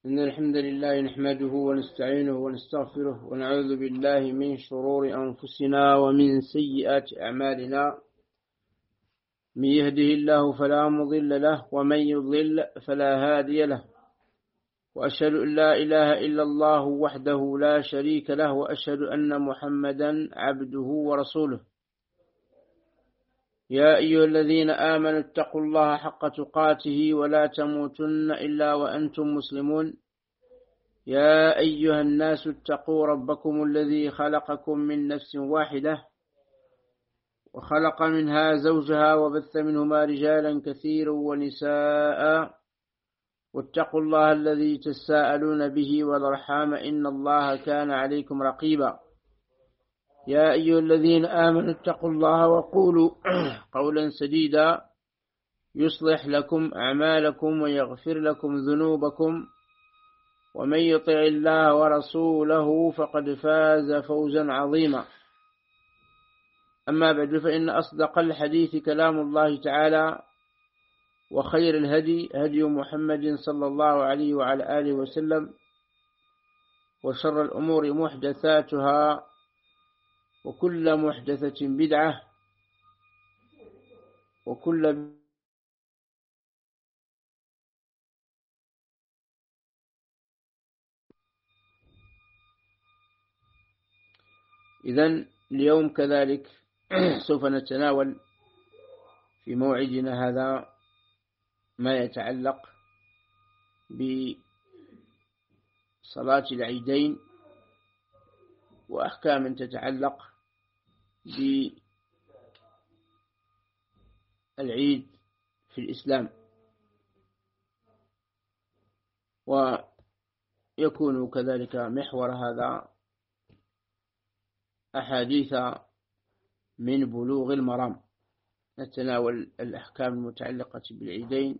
إن الحمد لله نحمده ونستعينه ونستغفره ونعوذ بالله من شرور أنفسنا ومن سيئات أعمالنا. من يهده الله فلا مضل له ومن يضلل فلا هادي له، وأشهد أن لا إله إلا الله وحده لا شريك له، وأشهد أن محمدا عبده ورسوله. يا أيها الذين آمنوا اتقوا الله حق تقاته ولا تموتن إلا وأنتم مسلمون. يا أيها الناس اتقوا ربكم الذي خلقكم من نفس واحدة وخلق منها زوجها وبث منهما رجالا كثيرا ونساء، واتقوا الله الذي تساءلون به والأرحام إن الله كان عليكم رقيبا. يا أيها الذين آمنوا اتقوا الله وقولوا قولا سديدا يصلح لكم أعمالكم ويغفر لكم ذنوبكم، ومن يطع الله ورسوله فقد فاز فوزا عظيما. أما بعد، فإن أصدق الحديث كلام الله تعالى، وخير الهدي هدي محمد صلى الله عليه وعلى آله وسلم، وشر الأمور محدثاتها، وكل محدثة بدعة، وكل إذن اليوم كذلك سوف نتناول في موعدنا هذا ما يتعلق بصلاة العيدين وأحكام تتعلق بالعيد في الإسلام، ويكون كذلك محور هذا أحاديث من بلوغ المرام. نتناول الأحكام المتعلقة بالعيدين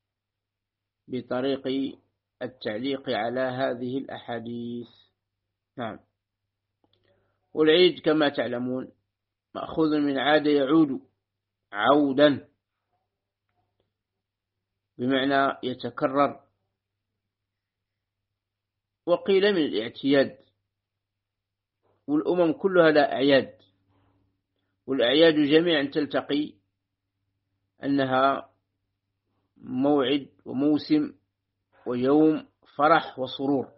بطريق التعليق على هذه الأحاديث. نعم. والعيد كما تعلمون مأخوذ من عاد يعود عودا، بمعنى يتكرر، وقيل من الاعتياد. والأمم كلها لا أعياد، والأعياد جميعا تلتقي أنها موعد وموسم ويوم فرح وسرور،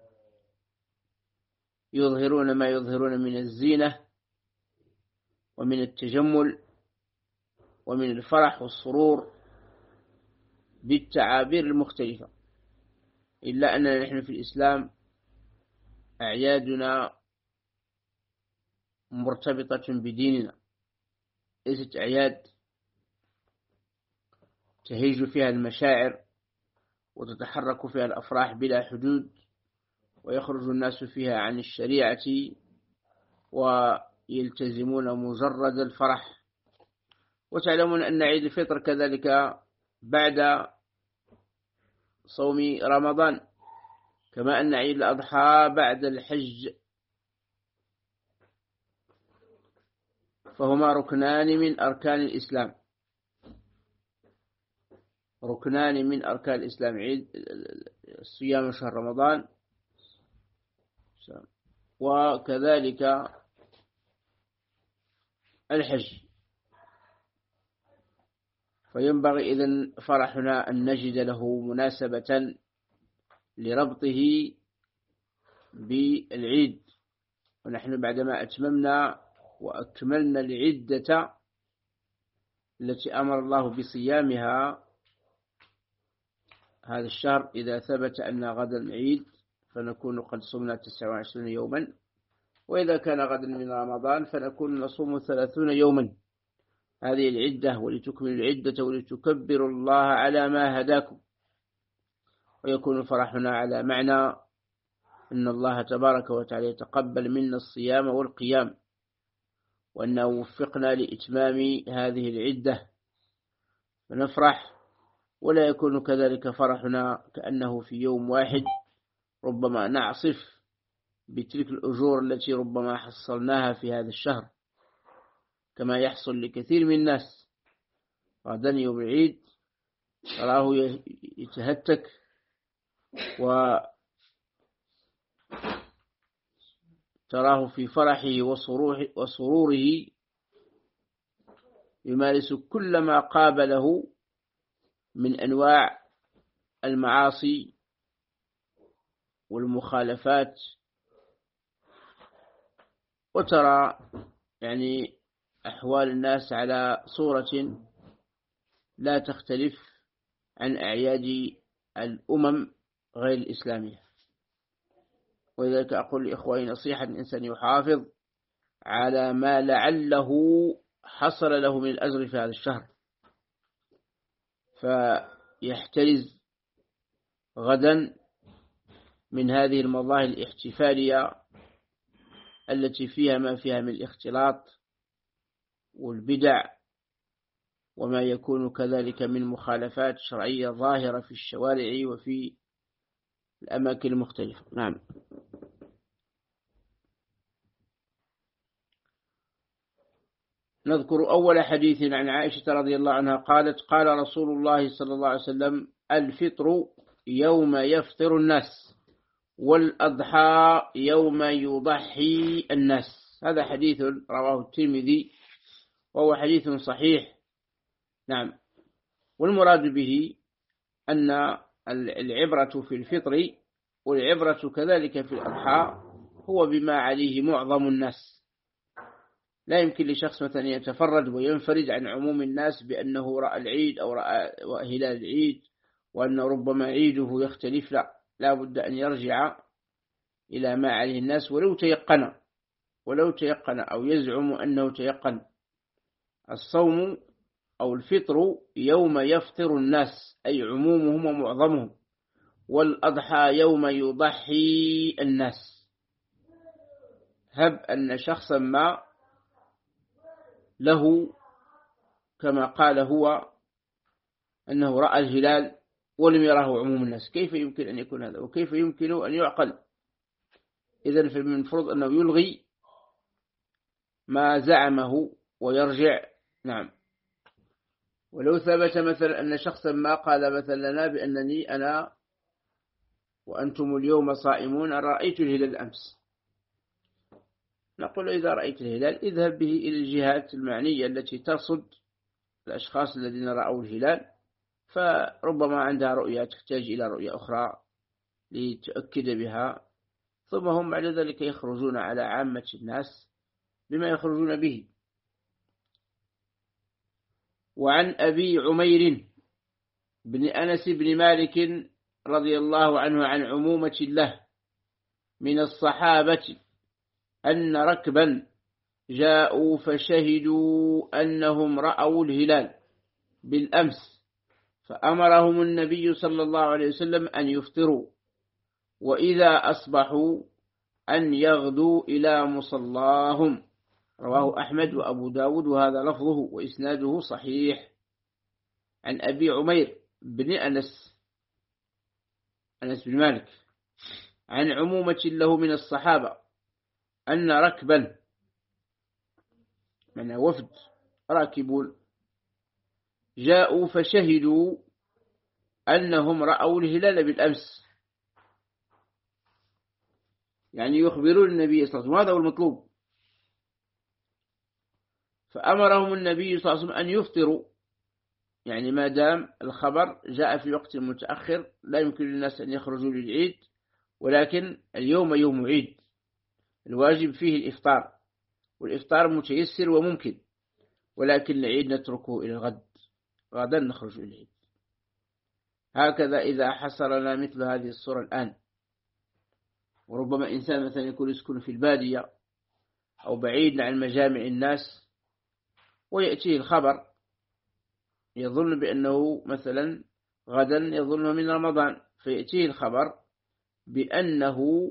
يظهرون ما يظهرون من الزينة ومن التجمل ومن الفرح والسرور بالتعابير المختلفة. إلا أننا نحن في الإسلام أعيادنا مرتبطة بديننا، ليست أعياد تهيج فيها المشاعر وتتحرك فيها الأفراح بلا حدود، ويخرج الناس فيها عن الشريعة ويلتزمون مجرد الفرح. وتعلمون أن عيد الفطر كذلك بعد صوم رمضان، كما أن عيد الأضحى بعد الحج، فهما ركنان من أركان الإسلام، ركنان من أركان الإسلام: عيد الصيام شهر رمضان، وكذلك الحج. فينبغي إذن فرحنا أن نجد له مناسبة لربطه بالعيد. ونحن بعدما أتممنا وأكملنا العدة التي أمر الله بصيامها هذا الشهر، إذا ثبت أن غدا العيد فنكون قد صمنا 29 يوما، وإذا كان غدا من رمضان فنكون نصوم 30 يوما. هذه العدة، ولتكملوا العدة ولتكبروا الله على ما هداكم. ويكون فرحنا على معنى أن الله تبارك وتعالى يتقبل منا الصيام والقيام، وأنه وفقنا لإتمام هذه العدة، فنفرح. ولا يكون كذلك فرحنا كأنه في يوم واحد ربما نعصف بتلك الأجور التي ربما حصلناها في هذا الشهر، كما يحصل لكثير من الناس. غدا يوم العيد تراه يتهتك تراه في فرحه وسروره يمارس كل ما قابله من أنواع المعاصي والمخالفات. وترى يعني أحوال الناس على صورة لا تختلف عن أعياد الأمم غير الإسلامية. ولذلك أقول لإخواني نصيحة: الإنسان يحافظ على ما لعله حصل له من الأجر في هذا الشهر، فيحترز غدا من هذه المظاهر الاحتفالية التي فيها ما فيها من الاختلاط والبدع وما يكون كذلك من مخالفات شرعية ظاهرة في الشوارع وفي الأماكن المختلفة. نعم. نذكر أول حديث عن عائشة رضي الله عنها قالت: قال رسول الله صلى الله عليه وسلم: الفطر يوم يفطر الناس، والأضحى يوم يضحي الناس. هذا حديث رواه الترمذي وهو حديث صحيح. نعم. والمراد به أن العبرة في الفطر والعبرة كذلك في الأضحى هو بما عليه معظم الناس. لا يمكن لشخص مثلا يتفرد وينفرد عن عموم الناس بأنه رأى العيد أو رأى هلال العيد وأنه ربما عيده يختلف. لا بد أن يرجع إلى ما عليه الناس ولو تيقن أو يزعم أنه تيقن. الصوم أو الفطر يوم يفطر الناس أي عمومهم ومعظمهم، والأضحى يوم يضحي الناس. هب أن شخصا ما له كما قال هو أنه رأى الهلال ولم يراه عموم الناس، كيف يمكن أن يكون هذا؟ وكيف يمكن أن يعقل؟ إذن فمن المفروض أنه يلغي ما زعمه ويرجع. نعم. ولو ثبت مثلا أن شخصا ما قال مثلا لنا بأنني أنا وأنتم اليوم صائمون رأيت الهلال أمس، نقول: إذا رأيت الهلال اذهب به إلى الجهات المعنية التي ترصد الأشخاص الذين رأوا الهلال، فربما عندها رؤية تحتاج إلى رؤية أخرى لتؤكد بها، ثم هم بعد ذلك يخرجون على عامة الناس بما يخرجون به. وعن أبي عمير بن أنس بن مالك رضي الله عنه عن عمومة له من الصحابة أن ركبا جاءوا فشهدوا أنهم رأوا الهلال بالأمس، فأمرهم النبي صلى الله عليه وسلم أن يفطروا، وإذا أصبحوا أن يغدوا إلى مصلاهم. رواه أحمد وأبو داود وهذا لفظه وإسناده صحيح. عن أبي عمير بن أنس بن مالك عن عمومة له من الصحابة أن ركبا من وفد راكبون جاءوا فشهدوا أنهم رأوا الهلال بالأمس، يعني يخبرون النبي صلى الله عليه وسلم، هذا هو المطلوب. فأمرهم النبي صلى الله عليه وسلم أن يفطروا، يعني ما دام الخبر جاء في وقت متأخر لا يمكن للناس أن يخرجوا للعيد، ولكن اليوم يوم عيد الواجب فيه الإفطار، والإفطار متيسر وممكن، ولكن العيد نتركه إلى الغد، غدا نخرج إلى العيد. هكذا إذا حصلنا مثل هذه الصورة الآن، وربما إنسان مثلا يكون يسكن في البادية أو بعيد عن مجامع الناس ويأتيه الخبر يظن بأنه مثلا غدا يظن من رمضان، فيأتيه الخبر بأنه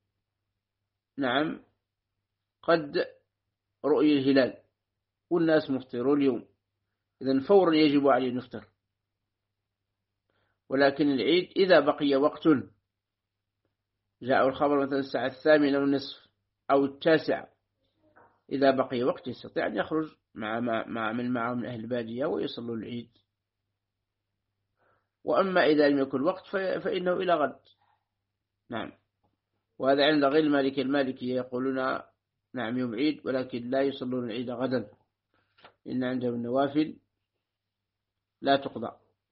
نعم قد رؤي الهلال والناس مفطرون اليوم، إذن فورا يجب عليه نفطر. ولكن العيد إذا بقي وقت، جاء الخبر مثلا الساعة 8:30 أو 9، إذا بقي وقت يستطيع أن يخرج مع من معه من أهل البادية ويصلوا العيد. وأما إذا لم يكن وقت فإنه إلى غد. نعم. وهذا عند غير المالكية يقولون نعم يوم عيد، ولكن لا يصلون العيد غدا، إن عندهم النوافل لا تقضى.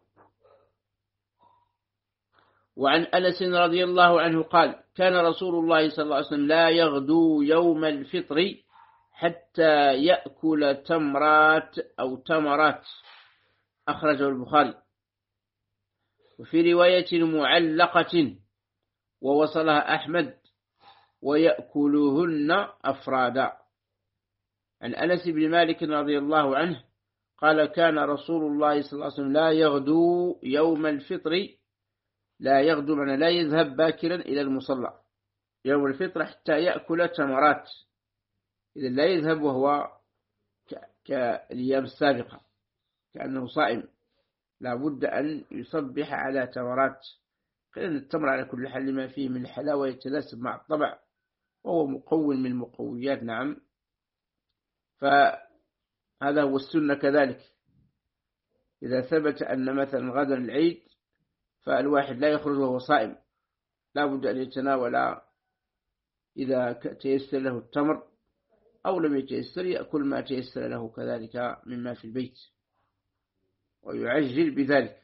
وعن أنس رضي الله عنه قال: كان رسول الله صلى الله عليه وسلم لا يغدو يوم الفطر حتى يأكل تمرات أو تمرات، أخرجه البخاري. وفي رواية معلقة ووصلها أحمد: ويأكلهن أفرادا. عن أنس بن مالك رضي الله عنه قال: كان رسول الله صلى الله عليه وسلم لا يغدو يوم الفطر، لا يغدو معنى لا يذهب باكرا إلى المصلى يوم الفطر حتى يأكل تمرات، إذا لا يذهب وهو كالأيام السابقة كأنه صائم، لا بد أن يصبح على تمرات، لأن التمر على كل حال ما فيه من الحلاوة يتناسب مع الطبع، وهو مقوي من المقويات. نعم، فهذا هو السنة. كذلك إذا ثبت أن مثلا غدا العيد فالواحد لا يخرج وهو صائم، لا بد أن يتناول إذا تيسر له التمر، أو لم يتيسر يأكل ما تيسر له كذلك مما في البيت ويعجل بذلك.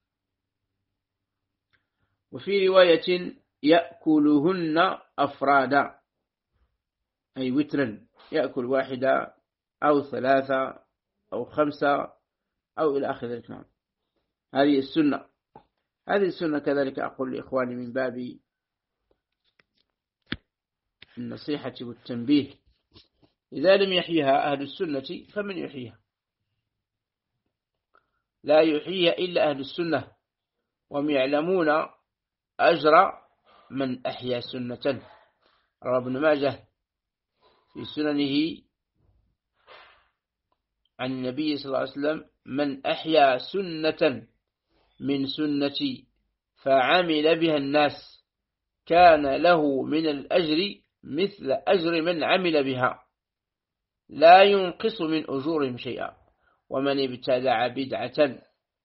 وفي رواية: يأكلهن أفرادا، أي وترا، يأكل واحدة أو ثلاثة أو خمسة أو إلى آخر ذلك. نعم، هذه السنة. هذه السنة كذلك أقول لإخواني من باب النصيحة والتنبيه، إذا لم يحييها أهل السنة فمن يحييها؟ لا يحييها إلا أهل السنة، وهم يعلمون أجر من أحيا سنة. رواه ابن ماجه في سننه عن النبي صلى الله عليه وسلم: من أحيا سنة من سنتي فعمل بها الناس كان له من الأجر مثل أجر من عمل بها لا ينقص من أجورهم شيئا. ومن ابتدع بدعة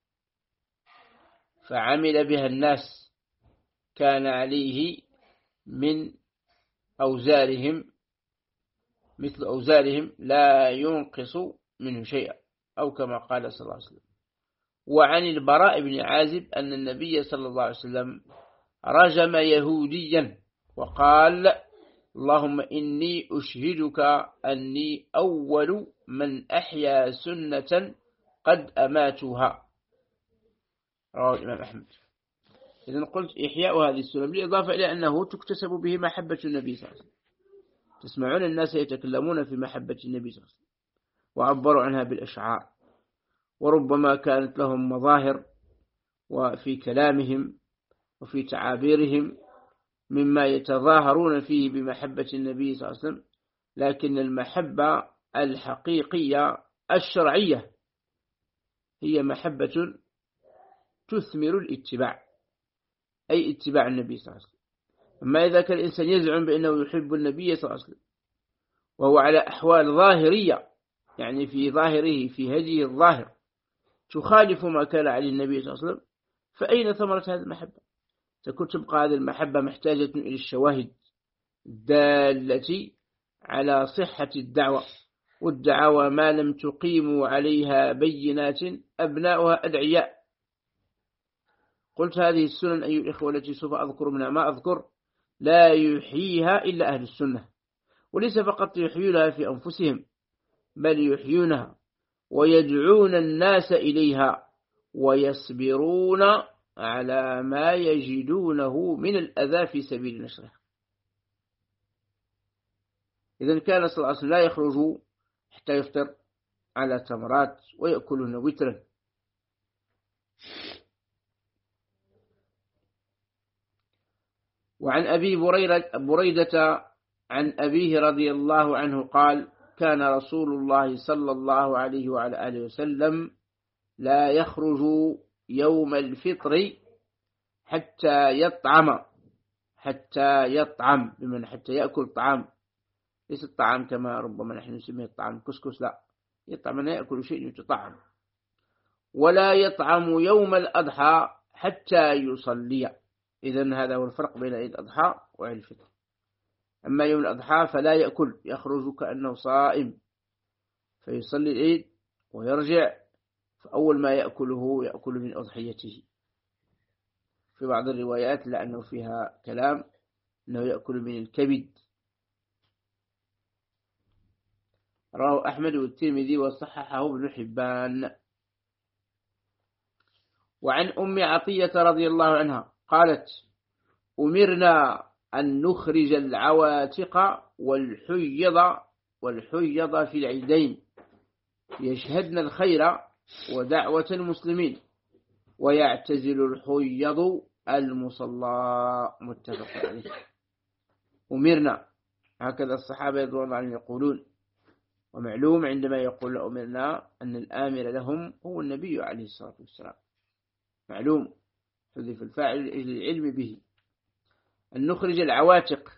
فعمل بها الناس كان عليه من أوزارهم مثل أوزارهم لا ينقص منه شيئا، أو كما قال صلى الله عليه وسلم. وعن البراء بن عازب أن النبي صلى الله عليه وسلم رجم يهوديا وقال: اللهم إني أشهدك أني أول من أحيا سنة قد أماتها. رواه الإمام أحمد. إذن قلت إحياء هذه السنة بالإضافة إلى أنه تكتسب به محبة النبي صلى الله عليه وسلم. تسمعون الناس يتكلمون في محبة النبي صلى الله عليه وسلم وعبروا عنها بالأشعار، وربما كانت لهم مظاهر وفي كلامهم وفي تعابيرهم مما يتظاهرون فيه بمحبة النبي صلى الله عليه وسلم، لكن المحبة الحقيقية الشرعية هي محبة تثمر الاتباع، أي اتباع النبي صلى الله عليه وسلم. أما إذا كان الإنسان يزعم بأنه يحب النبي صلى الله عليه وسلم وهو على أحوال ظاهرية، يعني في ظاهره في هديه الظاهر تخالف ما كان عليه النبي صلى الله عليه وسلم، فأين ثمرة هذه المحبة؟ تكون تبقى هذه المحبة محتاجة إلى الشواهد الدالة على صحة الدعوة، والدعوة ما لم تقيموا عليها بينات أبناؤها أدعياء. قلت هذه السنن أيها الإخوة التي سوف أذكر منها ما أذكر لا يحييها إلا أهل السنة، وليس فقط يحيونها في أنفسهم، بل يحيونها ويدعون الناس إليها ويصبرون على ما يجدونه من الأذى في سبيل نشرها. إذن كان صلى الله عليه وسلم لا يخرج حتى يفطر على تمرات ويأكلون وترا. وعن أبي بريدة عن أبيه رضي الله عنه قال: كان رسول الله صلى الله عليه وعلى آله وسلم لا يخرج يوم الفطر حتى يطعم بمن حتى يأكل طعام، ليس الطعام كما ربما نحن نسميه الطعام كسكس، لا، يطعم أن يأكل شيء يتطعم. ولا يطعم يوم الأضحى حتى يصلي. إذن هذا هو الفرق بين عيد الأضحى وعيد الفطر. أما يوم الأضحى فلا يأكل، يخرج كأنه صائم فيصلي العيد ويرجع، فأول ما يأكل من أضحيته. في بعض الروايات لأنه فيها كلام أنه يأكل من الكبد. رواه أحمد والترمذي وصححه ابن حبان. وعن أم عطية رضي الله عنها قالت: أمرنا أن نخرج العواتق والحيض في العيدين يشهدن الخير ودعوة المسلمين، ويعتزل الحيض المصلى. متفق عليه. أمرنا، هكذا الصحابة رضي الله عنهم يقولون. ومعلوم عندما يقول أمرنا أن الآمر لهم هو النبي عليه الصلاة والسلام، معلوم، حذف الفاعل لأجل العلم به. أن نخرج العواتق،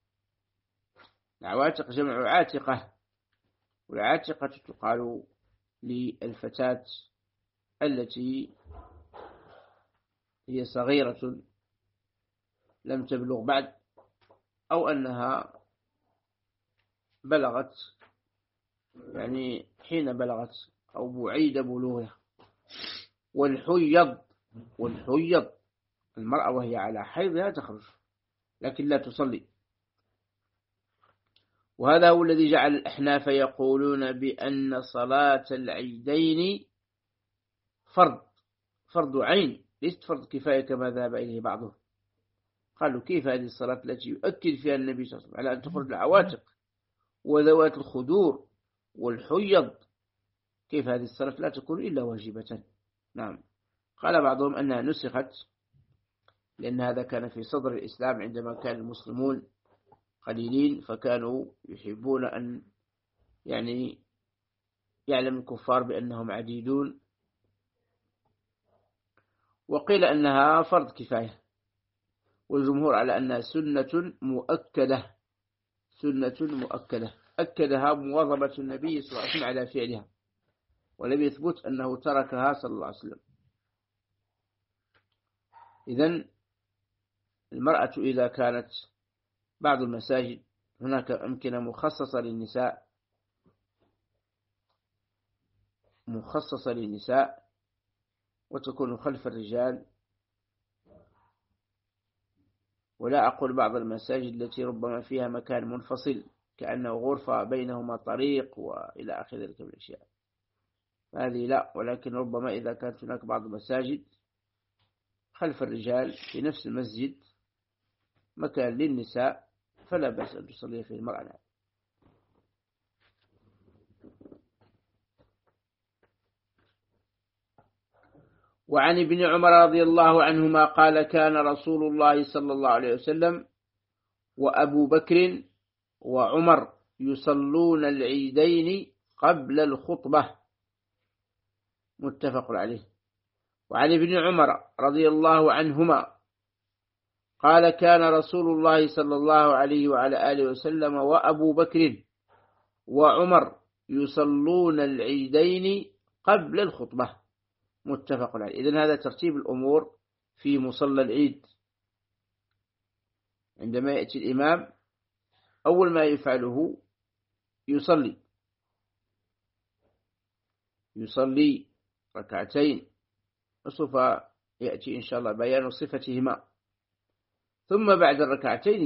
العواتق جمع عاتقة، والعاتقة تقال للفتاة التي هي صغيرة لم تبلغ بعد، أو أنها بلغت يعني حين بلغت أو بعيد بلوغها. والحيض المرأة وهي على حيضها تخرج لكن لا تصلي. وهذا هو الذي جعل الأحناف يقولون بأن صلاة العيدين فرض عين ليست فرض كفاية كما ذهب إليه بعضهم. قالوا كيف هذه الصلاة التي يؤكد فيها النبي صلى الله عليه وسلم على أن تخرج العواتق وذوات الخدور والحيض، كيف هذه الصلاة لا تكون إلا واجبة؟ نعم. قال بعضهم أنها نسخت لأن هذا كان في صدر الإسلام عندما كان المسلمون قليلين، فكانوا يحبون أن يعلم الكفار بأنهم عديدون. وقيل أنها فرض كفاية، والجمهور على أنها سنة مؤكدة أكدها مواظبة النبي صلى الله عليه وسلم على فعلها، ولم يثبت أنه تركها صلى الله عليه وسلم. إذن المرأة إذا كانت بعض المساجد هناك أمكنة مخصصة للنساء وتكون خلف الرجال، ولا أقول بعض المساجد التي ربما فيها مكان منفصل كأنه غرفة بينهما طريق وإلى آخر ذلك من الأشياء، هذه لا. ولكن ربما إذا كانت هناك بعض المساجد خلف الرجال في نفس المسجد مكان للنساء فلا بأس أن تصلي فيه المرأة. وعن ابن عمر رضي الله عنهما قال: كان رسول الله صلى الله عليه وسلم وأبو بكر وعمر يصلون العيدين قبل الخطبة. متفق عليه. وعن ابن عمر رضي الله عنهما قال: كان رسول الله صلى الله عليه وعلى آله وسلم وأبو بكر وعمر يصلون العيدين قبل الخطبة. متفق عليه. إذن هذا ترتيب الأمور في مصلى العيد. عندما يأتي الإمام أول ما يفعله يصلي ركعتين، وسوف يأتي إن شاء الله بيان صفتهما. ثم بعد الركعتين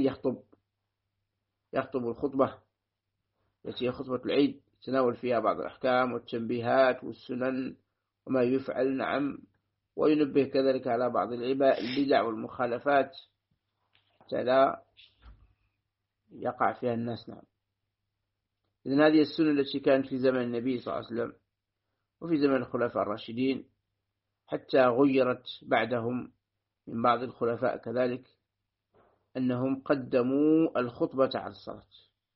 يخطب الخطبة التي هي خطبة العيد، يتناول فيها بعض الأحكام والتنبيهات والسنن وما يفعل، نعم، وينبه كذلك على بعض البدع والمخالفات حتى لا يقع فيها الناس. نعم. إذن هذه السنة التي كانت في زمن النبي صلى الله عليه وسلم وفي زمن الخلفاء الراشدين، حتى غيرت بعدهم من بعض الخلفاء كذلك، أنهم قدموا الخطبة على الصلاة.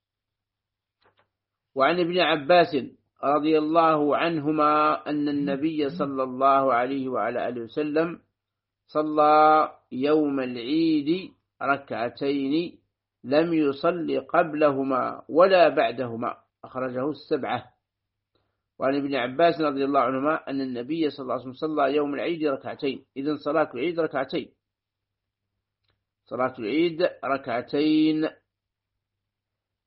وعن ابن عباس رضي الله عنهما أن النبي صلى الله عليه وعلى آله وسلم صلى يوم العيد ركعتين لم يصلي قبلهما ولا بعدهما، أخرجه السبعة. وعن ابن عباس رضي الله عنهما أن النبي صلى الله عليه وسلم صلى يوم العيد ركعتين. إذن صلاة العيد ركعتين، صلاة العيد ركعتين.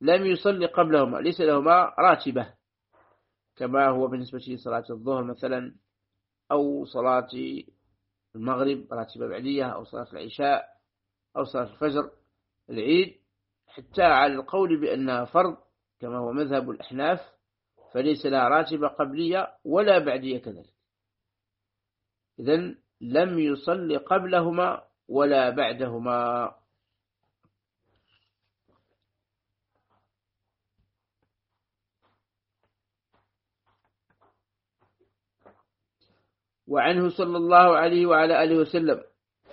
لم يصلي قبلهما، ليس لهما راتبة كما هو بالنسبة لصلاة الظهر مثلا، أو صلاة المغرب راتبة بعدية، أو صلاة العشاء، أو صلاة الفجر. العيد حتى على القول بأنها فرض كما هو مذهب الأحناف فليس لها راتبة قبلية ولا بعدية كذلك. إذن لم يصلي قبلهما ولا بعدهما. وعنه صلى الله عليه وعلى آله وسلم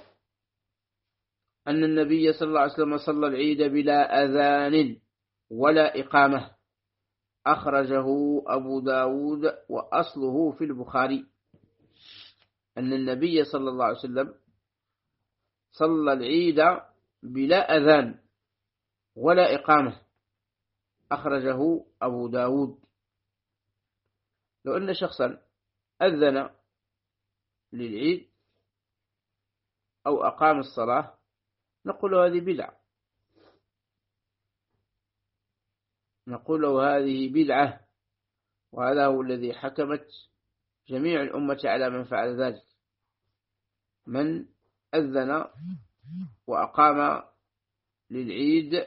أن النبي صلى الله عليه وسلم صلى العيد بلا أذان ولا إقامة، أخرجه أبو داود وأصله في البخاري. أن النبي صلى الله عليه وسلم صلى العيد بلا أذان ولا إقامة، أخرجه أبو داود. لو أن شخصا أذن للعيد أو أقام الصلاة نقول هذه بدعة، نقول هذه بدعة، وهذا هو الذي حكمت جميع الأمة على من فعل ذلك. من أذن وأقام للعيد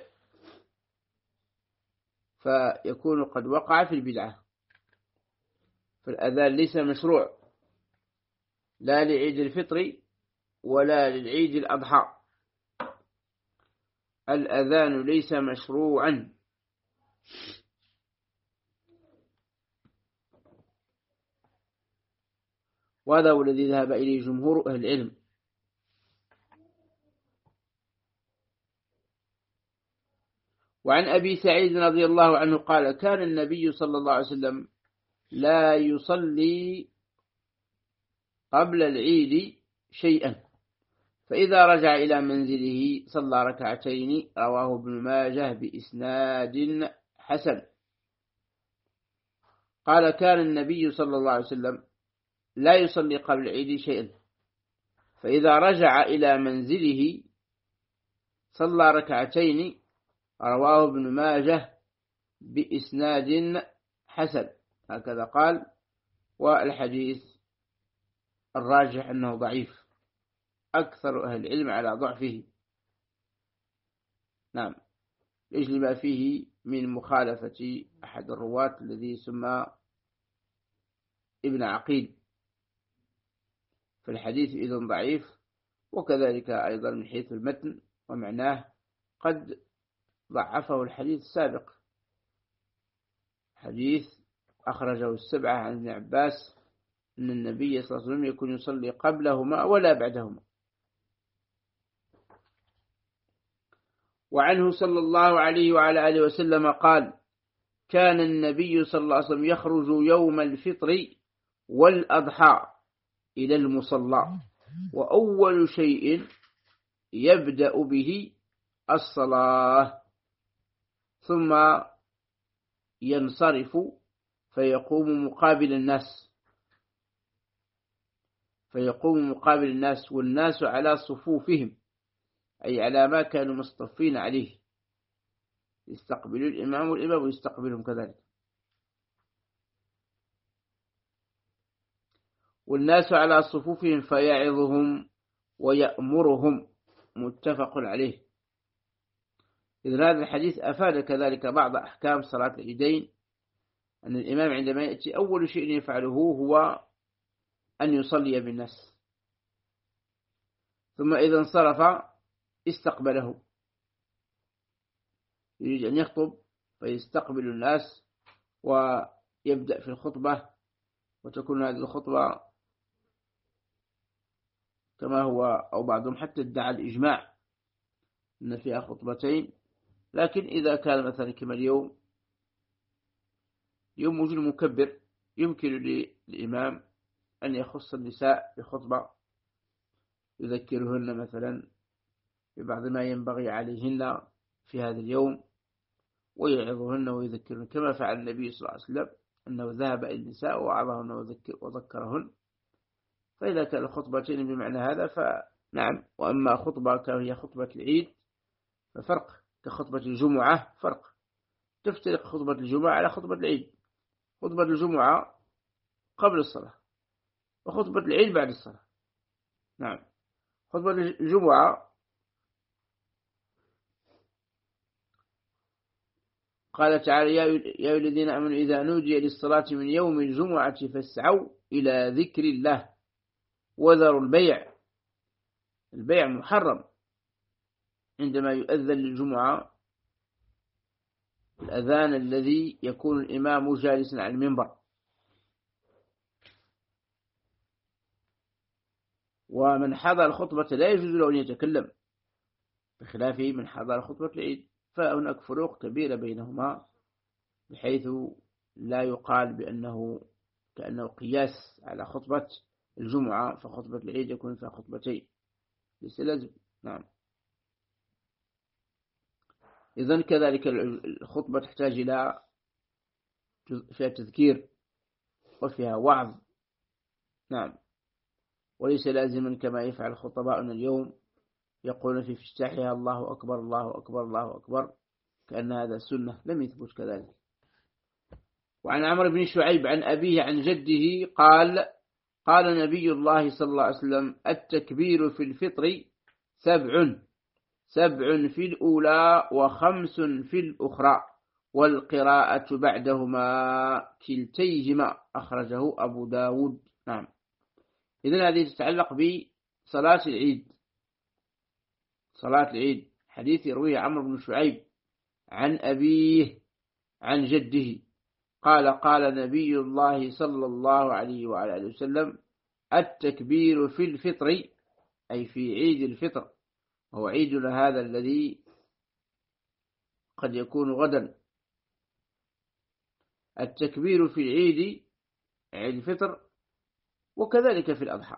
فيكون قد وقع في البدعة. فالأذان ليس مشروع لا لعيد الفطر ولا للعيد الأضحى، الأذان ليس مشروعا. وهذا هو الذي ذهب إليه جمهور أهل العلم. وعن أبي سعيد رضي الله عنه قال: كان النبي صلى الله عليه وسلم لا يصلي قبل العيد شيئا، فإذا رجع إلى منزله صلى ركعتين، رواه ابن ماجه بإسناد حسن. قال: كان النبي صلى الله عليه وسلم لا يصلي قبل العيد شيئا، فإذا رجع إلى منزله صلى ركعتين، رواه ابن ماجه بإسناد حسن. هكذا قال. والحديث الراجح أنه ضعيف، أكثر أهل العلم على ضعفه. نعم، لأجل ما فيه من مخالفة أحد الرواة الذي سمى ابن عقيل، فالحديث إذن ضعيف. وكذلك أيضا من حيث المتن ومعناه قد ضعفه الحديث السابق، حديث أخرجه السبعة عن ابن عباس أن النبي صلى الله عليه وسلم يكون يصلي قبلهما ولا بعدهما. وعنه صلى الله عليه وعلى آله وسلم قال: كان النبي صلى الله عليه وسلم يخرج يوم الفطر والأضحى إلى المصلى، وأول شيء يبدأ به الصلاة، ثم ينصرف فيقوم مقابل الناس، والناس على صفوفهم، أي على ما كانوا مصطفين عليه، يستقبلوا الإمام والإمام ويستقبلهم كذلك. والناس على صفوفهم فيعظهم ويأمرهم، متفق عليه. إذن هذا الحديث أفاد كذلك بعض أحكام صلاة العيدين، أن الإمام عندما يأتي أول شيء يفعله هو أن يصلي بالناس، ثم إذا انصرف استقبله، يريد أن يخطب فيستقبل الناس ويبدأ في الخطبة، وتكون هذه الخطبة كما هو، أو بعضهم حتى ادعى الإجماع أن فيها خطبتين. لكن إذا كان مثلا كما اليوم يوم وجود مكبر، يمكن للإمام أن يخص النساء بخطبة يذكرهن مثلا ببعض ما ينبغي عليهن في هذا اليوم، ويعظهن ويذكرهن، كما فعل النبي صلى الله عليه وسلم أنه ذهب إلى النساء ووعظهن وذكرهن. فإذا كان خطبتين بمعنى هذا فنعم. وأما خطبة كهي خطبة العيد ففرق، كخطبة الجمعة فرق، تفترق خطبة الجمعة على خطبة العيد. خطبة الجمعة قبل الصلاة، وخطبة العيد بعد الصلاة. نعم. خطبة الجمعة قال تعالى: يا أيها الذين آمنوا إذا نودي للصلاة من يوم الجمعة فاسعوا إلى ذكر الله وذروا البيع. البيع محرم عندما يؤذن للجمعة، الأذان الذي يكون الإمام جالسا على المنبر. ومن حضر الخطبة لا يجوز له أن يتكلم، بخلاف من حضر خطبة العيد، فهناك فروق كبيرة بينهما، بحيث لا يقال بأنه كأنه قياس على خطبة الجمعة، فخطبة العيد يكون فيها خطبتين، ليس لازم. نعم. إذن كذلك الخطبة تحتاج إلى فيها تذكير وفيها وعظ. نعم. وليس لازما كما يفعل خطباؤنا اليوم، يقولون في افتتاحها: الله أكبر الله أكبر الله أكبر، كأن هذا سنة، لم يثبت كذلك. وعن عمرو بن شعيب عن أبيه عن جده قال: قال نبي الله صلى الله عليه وسلم: التكبير في الفطر 7 في الأولى و5 في الأخرى، والقراءة بعدهما كلتيهما، أخرجه أبو داود. نعم. إذن هذه تتعلق بصلاة العيد. صلاة العيد حديث يرويه عمرو بن شعيب عن أبيه عن جده قال: قال نبي الله صلى الله عليه وعلى وسلم: التكبير في الفطر، أي في عيد الفطر، وهو عيدنا هذا الذي قد يكون غدا. التكبير في العيد، عيد الفطر، وكذلك في الأضحى.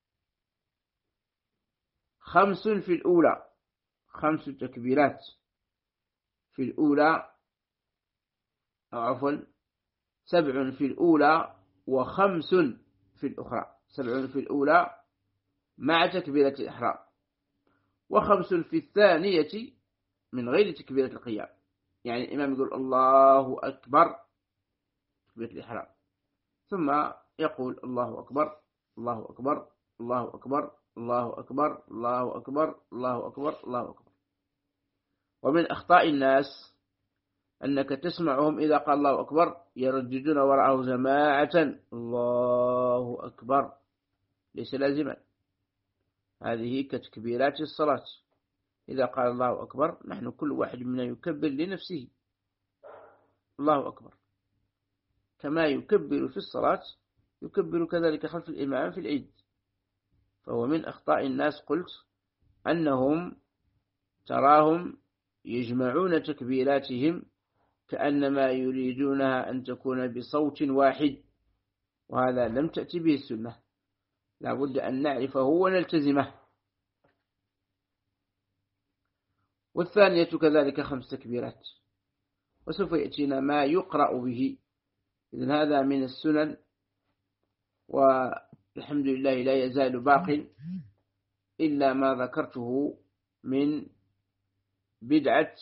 5 في الأولى، 5 تكبيرات في الأولى، أو عفوا 7 في الأولى و5 في الأخرى. 7 في الأولى مع تكبيرة الإحرام، و5 في الثانية من غير تكبيرة القيام. يعني الإمام يقول الله أكبر تكبيرة الإحرام، ثم يقول الله أكبر الله أكبر الله أكبر الله أكبر الله أكبر الله أكبر الله أكبر. ومن أخطاء الناس أنك تسمعهم إذا قال الله أكبر يرددون وراءه جماعة الله أكبر، ليس لازما. هذه كتكبيرات الصلاة. إذا قال الله أكبر نحن كل واحد منا يكبر لنفسه الله أكبر، كما يكبر في الصلاة يكبر كذلك خلف الإمام في العيد. فهو من أخطاء الناس، قلت، أنهم تراهم يجمعون تكبيراتهم كأنما يريدونها أن تكون بصوت واحد، وهذا لم تأتي به السنة، لا بد أن نعرفه ونلتزمه. والثانية كذلك 5 تكبيرات، وسوف يأتينا ما يقرأ به. إذن هذا من السنن، والحمد لله لا يزال باق إلا ما ذكرته من بدعة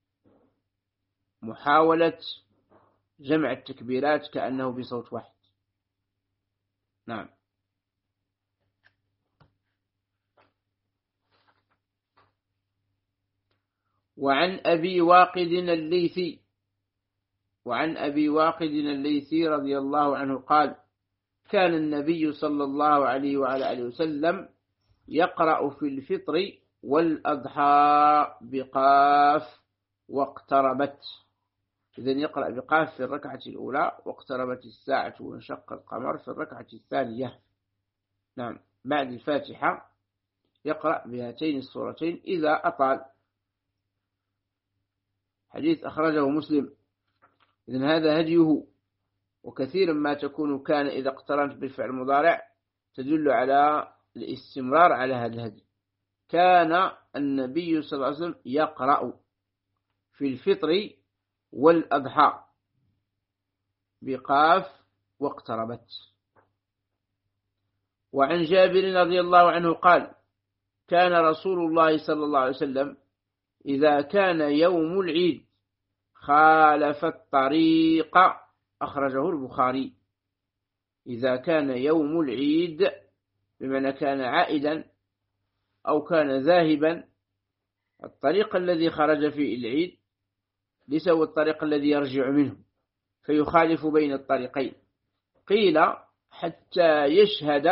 محاولة جمع التكبيرات كأنه بصوت واحد. نعم. وعن أبي واقد الليثي رضي الله عنه قال: كان النبي صلى الله عليه وعلى آله وسلم يقرأ في الفطر والأضحى بقاف واقتربت. إذن يقرأ بقاف في الركعة الأولى، واقتربت الساعة وانشق القمر في الركعة الثانية. نعم. بعد الفاتحة يقرأ بهاتين السورتين إذا أطال. حديث أخرجه مسلم. إذن هذا هديه، وكثيرا ما تكون كان إذا اقترنت بالفعل المضارع تدل على الاستمرار على هذا الهدي. كان النبي صلى الله عليه وسلم يقرأ في الفطر والأضحى بقاف واقتربت. وعن جابر رضي الله عنه قال: كان رسول الله صلى الله عليه وسلم إذا كان يوم العيد خالف الطريق، أخرجه البخاري. إذا كان يوم العيد بمعنى كان عائدا أو كان ذاهبا، الطريق الذي خرج فيه العيد ليس هو الطريق الذي يرجع منه، فيخالف بين الطريقين. قيل حتى يشهد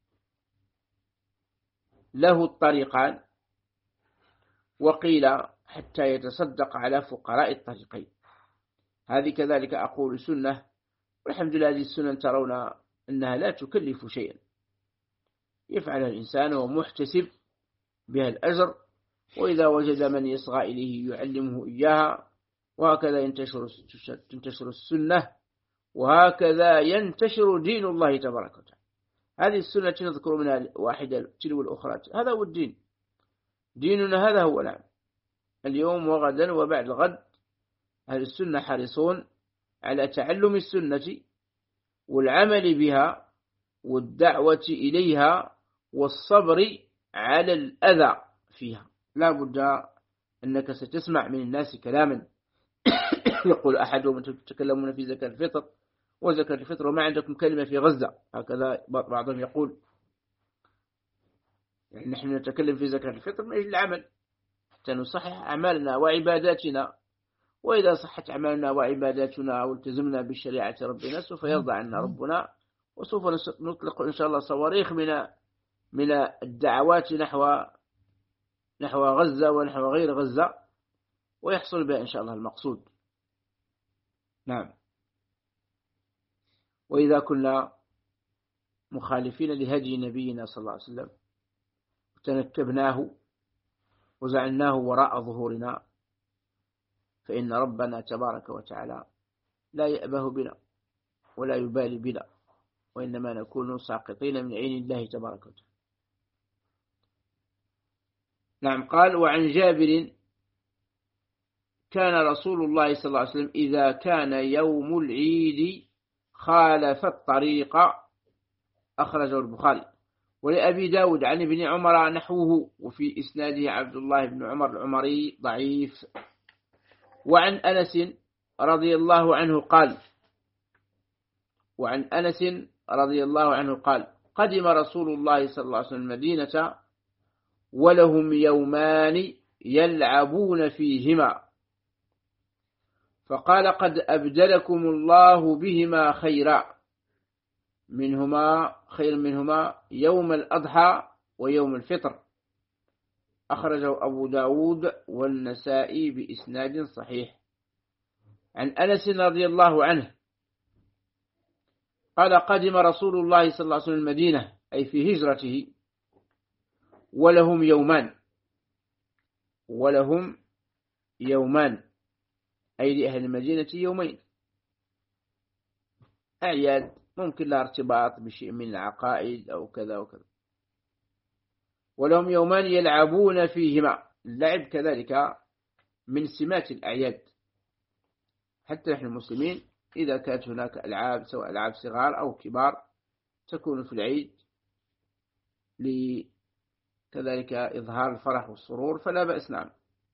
له الطريقان، وقيل حتى يتصدق على فقراء الطريقين. هذه كذلك أقول سنة، والحمد لله هذه السنة ترون أنها لا تكلف شيئا، يفعلها الإنسان ومحتسب بها الأجر، وإذا وجد من يصغى إليه يعلمه إياها، وهكذا تنتشر السنة، وهكذا ينتشر دين الله تبارك وتعالى. هذه السنة نذكر منها واحدة تلو الأخرى، هذا هو الدين، ديننا هذا هو. نعم، اليوم وغدا وبعد الغد أهل السنة حريصون على تعلم السنة والعمل بها والدعوة إليها والصبر على الأذى فيها. لا بد أنك ستسمع من الناس كلاما يقول أحدهم تتكلمون في زكاة الفطر وزكاة الفطر وما عندكم كلمة في غزة، هكذا بعضهم يقول. يعني نحن نتكلم في زكاة الفطر من أجل العمل حتى نصحح أعمالنا وعباداتنا، وإذا صحت أعمالنا وعباداتنا والتزمنا بشريعة ربنا سوف يرضى عنا ربنا، وسوف نطلق إن شاء الله صواريخ من الدعوات نحو غزة ونحو غير غزة، ويحصل بها إن شاء الله المقصود. نعم. وإذا كنا مخالفين لهدي نبينا صلى الله عليه وسلم وتنكبناه وزعلناه وراء ظهورنا، فإن ربنا تبارك وتعالى لا يأبه بنا ولا يبالي بنا، وإنما نكون ساقطين من عين الله تبارك وتعالى. نعم. قال: وعن جابر كان رسول الله صلى الله عليه وسلم إذا كان يوم العيد خالف الطريق، أخرجه البخاري. ولأبي داود عن ابن عمر نحوه، وفي إسناده عبد الله بن عمر العمري ضعيف. وعن أنس رضي الله عنه قال: قدم رسول الله صلى الله عليه وسلم المدينة ولهم يومان يلعبون فيهما، فقال: قد أبدلكم الله بهما خير منهما يوم الأضحى ويوم الفطر، أخرجه أبو داود والنسائي بإسناد صحيح. عن أنس رضي الله عنه قال: قدم رسول الله صلى الله عليه وسلم المدينة، أي في هجرته، ولهم يومان أي لأهل المدينة يومين، أعياد ممكن لا ارتباط بشيء من العقائد أو كذا وكذا. ولهم يومان يلعبون فيهما، اللعب كذلك من سمات الأعياد، حتى نحن المسلمين إذا كانت هناك ألعاب سواء ألعاب صغار أو كبار تكون في العيد لكذلك إظهار الفرح والسرور فلا بأس. نعم.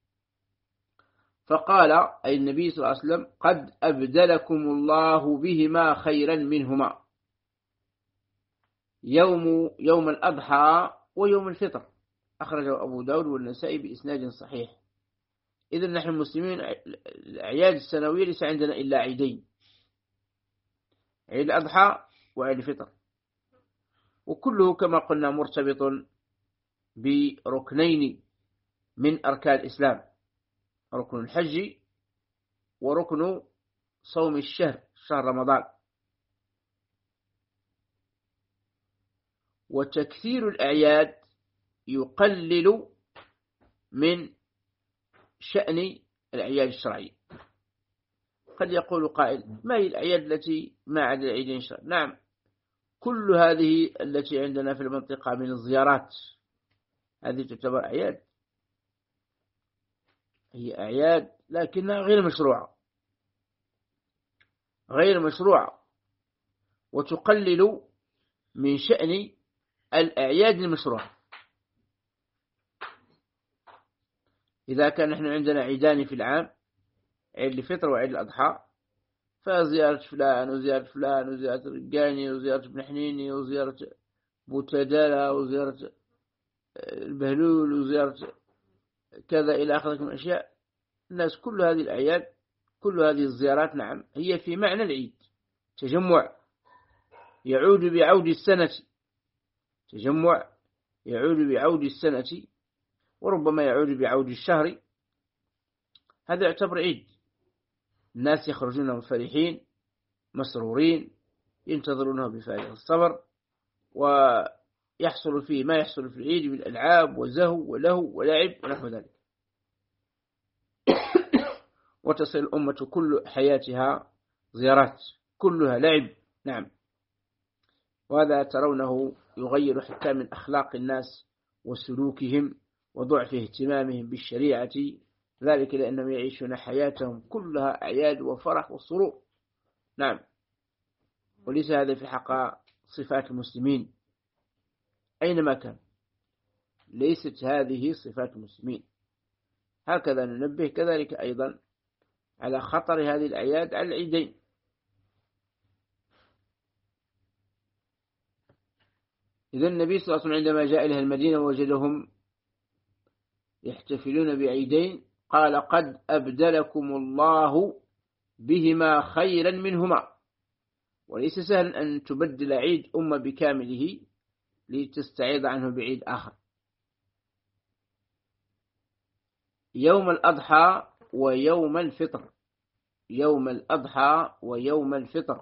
فقال أي النبي صلى الله عليه وسلم: قد أبدلكم الله بهما خيرا منهما يوم الأضحى ويوم الفطر، أخرجه أبو داود والنسائي بإسناد صحيح. إذن نحن المسلمين الأعياد السنوية ليس عندنا إلا عيدين: عيد الأضحى وعيد الفطر، وكله كما قلنا مرتبط بركنين من أركان الإسلام: ركن الحج وركن صوم شهر رمضان. وتكثير الأعياد يقلل من شأن الأعياد الشرعية. قد يقول قائل: ما هي الأعياد التي ما عدا العيدين الشرعية؟ نعم، كل هذه التي عندنا في المنطقة من الزيارات هذه تعتبر أعياد، هي أعياد لكنها غير مشروعة، وتقلل من شأن الأعياد المشروعة. إذا كان نحن عندنا عيدان في العام، عيد الفطر وعيد الأضحى، فزيارة فلان وزيارة فلان وزيارة الرقاني وزيارة ابن حنيني وزيارة بوتدالة وزيارة البهلول وزيارة كذا إلى آخره من الأشياء. الناس كل هذه الأعياد، كل هذه الزيارات نعم هي في معنى العيد، تجمع يعود بعود السنة، تجمع يعود بعود السنة، وربما يعود بعود الشهر. هذا يعتبر عيد، الناس يخرجون فرحين مسرورين ينتظرونه بفارغ الصبر، ويحصل فيه ما يحصل في العيد من ألعاب وزهو ولهو ولعب ونحو ذلك. وتصل الأمة كل حياتها زيارات كلها لعب نعم. وهذا ترونه يغير حتى من أخلاق الناس وسلوكهم وضعف اهتمامهم بالشريعة، ذلك لأنهم يعيشون حياتهم كلها أعياد وفرح وسرور نعم. وليس هذا في حق صفات المسلمين أينما كان، ليست هذه صفات المسلمين. هكذا ننبه كذلك أيضا على خطر هذه الأعياد على العيدين. إذا النبي صلى الله عليه وسلم عندما جاء إلى المدينة وجدهم يحتفلون بعيدين قال قد أبدلكم الله بهما خيرا منهما. وليس سهل أن تبدل عيد أمة بكامله لتستعيض عنه بعيد آخر. يوم الأضحى ويوم الفطر، يوم الأضحى ويوم الفطر.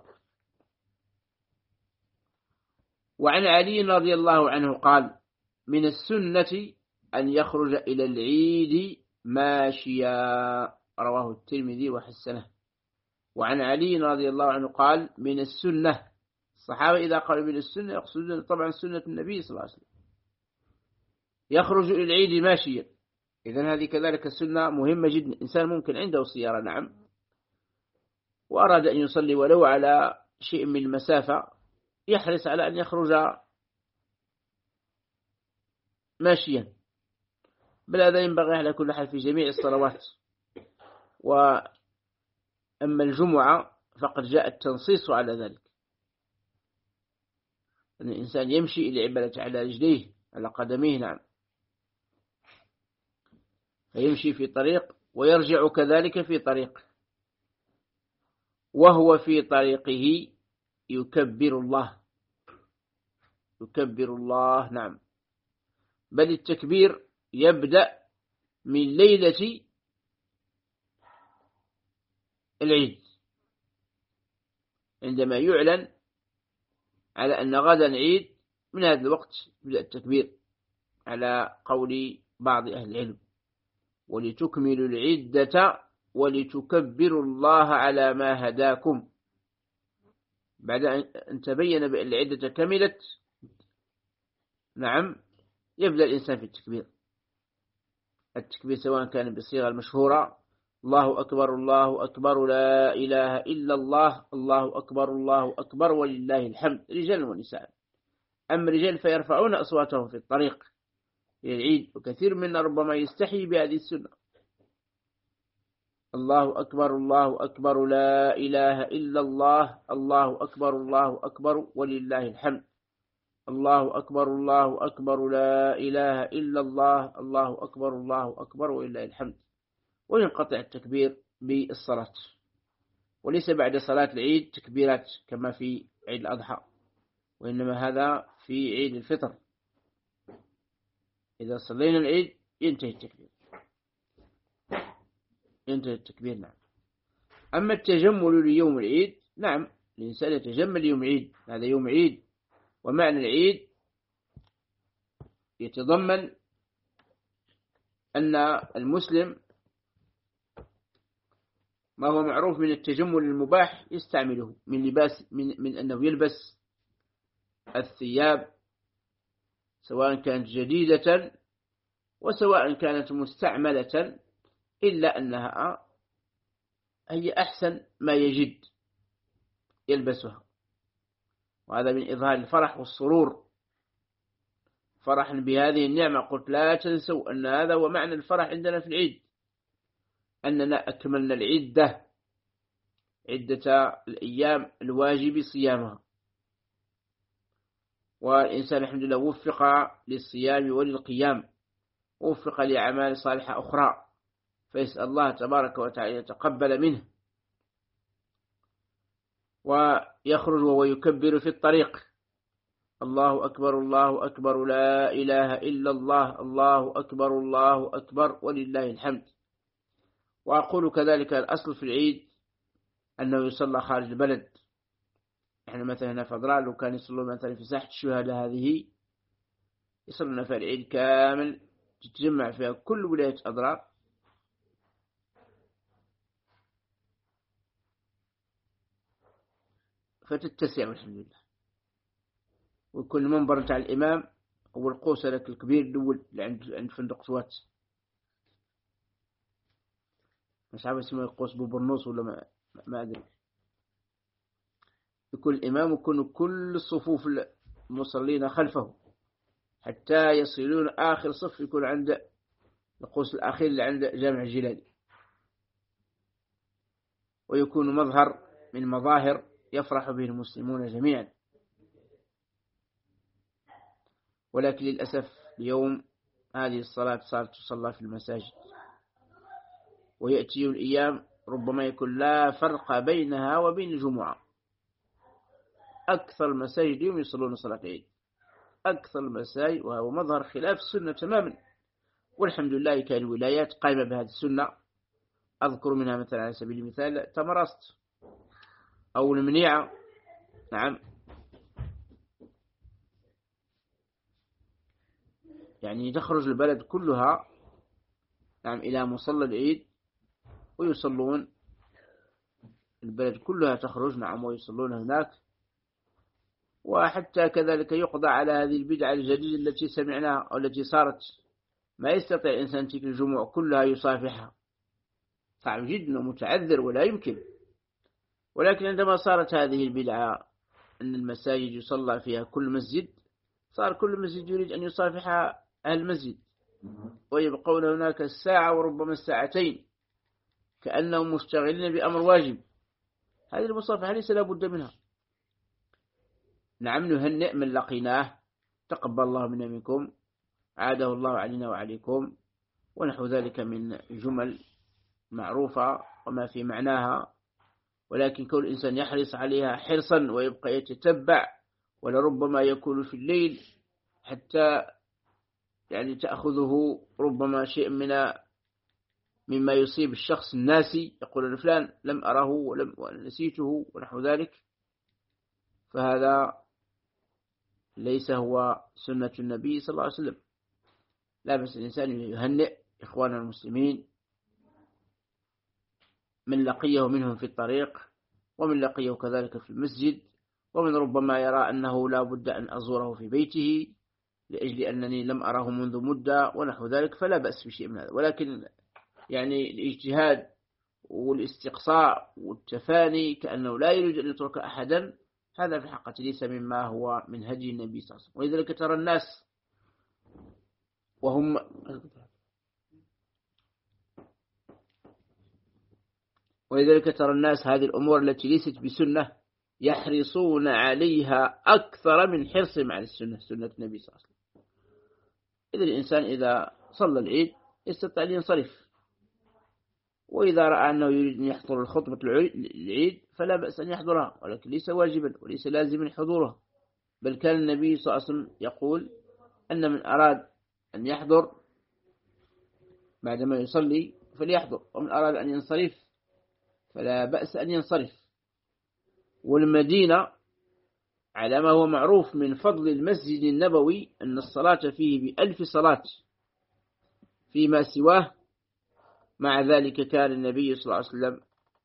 وعن علي رضي الله عنه قال من السنة أن يخرج إلى العيد ماشيا، رواه الترمذي وحسنه. وعن علي رضي الله عنه قال من السنة، الصحابة إذا قالوا من السنة يقصدون طبعا سنة النبي صلى الله عليه وسلم، يخرج إلى العيد ماشيا. إذن هذه كذلك السنة مهمة جدا. إنسان ممكن عنده سيارة نعم وأراد أن يصلي ولو على شيء من المسافة، يحرص على أن يخرج ماشيا، بل هذا ينبغي على كل حال في جميع الصلوات. وأما الجمعة فقد جاء التنصيص على ذلك، أن الإنسان يمشي إلى عبادة على رجليه على قدميه نعم، فيمشي في طريق ويرجع كذلك في طريق، وهو في طريقه يكبر الله، يكبر الله نعم. بل التكبير يبدأ من ليلة العيد، عندما يعلن على أن غدا عيد، من هذا الوقت يبدأ التكبير على قول بعض أهل العلم ولتكملوا العدة ولتكبروا الله على ما هداكم. بعد أن تبين بأن العدة كملت نعم يبدأ الإنسان في التكبير. التكبير سواء كان بالصيغة المشهورة الله أكبر الله أكبر لا إله إلا الله الله أكبر الله أكبر ولله الحمد، رجال ونساء. أما الرجال فيرفعون أصواتهم في الطريق إلى العيد، وكثير منا ربما يستحي بهذه السنة. الله أكبر الله أكبر لا إله إلا الله الله أكبر الله أكبر ولله الحمد، الله أكبر الله أكبر لا إله إلا الله الله أكبر الله أكبر ولله الحمد. وينقطع التكبير بالصلاة، وليس بعد صلاة العيد تكبيرات كما في عيد الأضحى، وإنما هذا في عيد الفطر. إذا صلينا العيد ينتهي التكبير، ينتهي التكبير نعم. أما التجمل ليوم العيد نعم، الإنسان يتجمل يوم عيد، هذا يوم عيد. ومعنى العيد يتضمن أن المسلم ما هو معروف من التجمل المباح يستعمله من لباس، من أنه يلبس الثياب سواء كانت جديدة وسواء كانت مستعملة، إلا أنها هي أحسن ما يجد يلبسها، وهذا من إظهار الفرح والسرور، فرحا بهذه النعمة. قلت لا تنسوا أن هذا هو معنى الفرح عندنا في العيد، أننا أكملنا عدة الأيام الواجب صيامها، والإنسان الحمد لله وفق للصيام وللقيام، ووفق لأعمال صالحة أخرى، فيسأل الله تبارك وتعالى يتقبل منه، ويخرج وهو يكبر في الطريق: الله أكبر الله أكبر لا إله إلا الله، الله أكبر الله أكبر ولله الحمد. وأقول كذلك الأصل في العيد أنه يصلى خارج البلد. إحنا مثلا هنا في أضرار لو كان يصلون مثلا في ساحة الشهداء هذه، يصلون في العيد كامل، تتجمع فيها كل ولاية أضرار، فتتسع والحمد لله. ويكون المنبر بتاع الإمام هو القوس لك الكبير الأول اللي عند فندق سوات، مش عارف اسمه القوس بوبرنوس ولا ما أدري. يكون الإمام ويكون كل الصفوف المصلين خلفه حتى يصلون آخر صف، يكون عند القوس الأخير اللي عند جامع الجلالي، ويكون مظهر من مظاهر يفرح به المسلمون جميعا. ولكن للأسف اليوم هذه الصلاة صارت تصلى في المساجد، ويأتي الأيام ربما يكون لا فرق بينها وبين الجمعة. أكثر المساجد اليوم يصلون صلاة العيد، أكثر المساجد، وهو مظهر خلاف السنة تماما. والحمد لله كان الولايات قائمة بهذه السنة. أذكر منها مثلا على سبيل المثال تمرست أو المنيعة، نعم، يعني تخرج البلد كلها، نعم، إلى مصلى العيد ويصلون. البلد كلها تخرج، نعم، ويصلون هناك. وحتى كذلك يقضى على هذه البدعة الجديدة التي سمعناها أو التي صارت، ما يستطيع الإنسان تلك الجموع كلها يصافحها، صعب جدا ومتعذر ولا يمكن. ولكن عندما صارت هذه البدعة أن المساجد يصلى فيها كل مسجد، صار كل مسجد يريد أن يصافح أهل المسجد، ويبقون هناك الساعة وربما الساعتين كأنهم مشتغلين بأمر واجب. هذه المصافحة ليس لا بد منها. نعم، نهنئ من لقيناه، تقبل الله منا منكم، عاده الله علينا وعليكم، ونحو ذلك من جمل معروفة وما في معناها. ولكن كل إنسان يحرص عليها حرصا ويبقى يتتبع، ولربما يكون في الليل حتى يعني تأخذه ربما شيء مما يصيب الشخص الناسي، يقول فلان لم أره ونسيته ونحو ذلك. فهذا ليس هو سنة النبي صلى الله عليه وسلم. لا بس الإنسان يهنئ إخواننا المسلمين من لقيه منهم في الطريق، ومن لقيه كذلك في المسجد، ومن ربما يرى أنه لا بد أن أزوره في بيته لأجل أنني لم أره منذ مدة ونحو ذلك، فلا بأس بشيء من هذا. ولكن يعني الاجتهاد والاستقصاء والتفاني كأنه لا يريد أن يترك أحدا، هذا في الحقيقة ليس مما هو من هدي النبي صلى الله عليه وسلم. ولذلك ترى الناس هذه الأمور التي ليست بسنة يحرصون عليها أكثر من حرصهم على السنة، سنة النبي صلى الله عليه وسلم. إذا الإنسان إذا صلى العيد يستطيع أن ينصرف، وإذا رأى أنه يريد أن يحضر الخطبة العيد فلا بأس أن يحضرها، ولكن ليس واجبا وليس لازما حضورها. بل كان النبي صلى الله عليه وسلم يقول أن من أراد أن يحضر بعدما يصلي فليحضر، ومن أراد أن ينصرف فلا بأس أن ينصرف. والمدينة على ما هو معروف من فضل المسجد النبوي أن الصلاة فيه ب1000 صلاة فيما سواه. مع ذلك كان النبي صلى الله عليه وسلم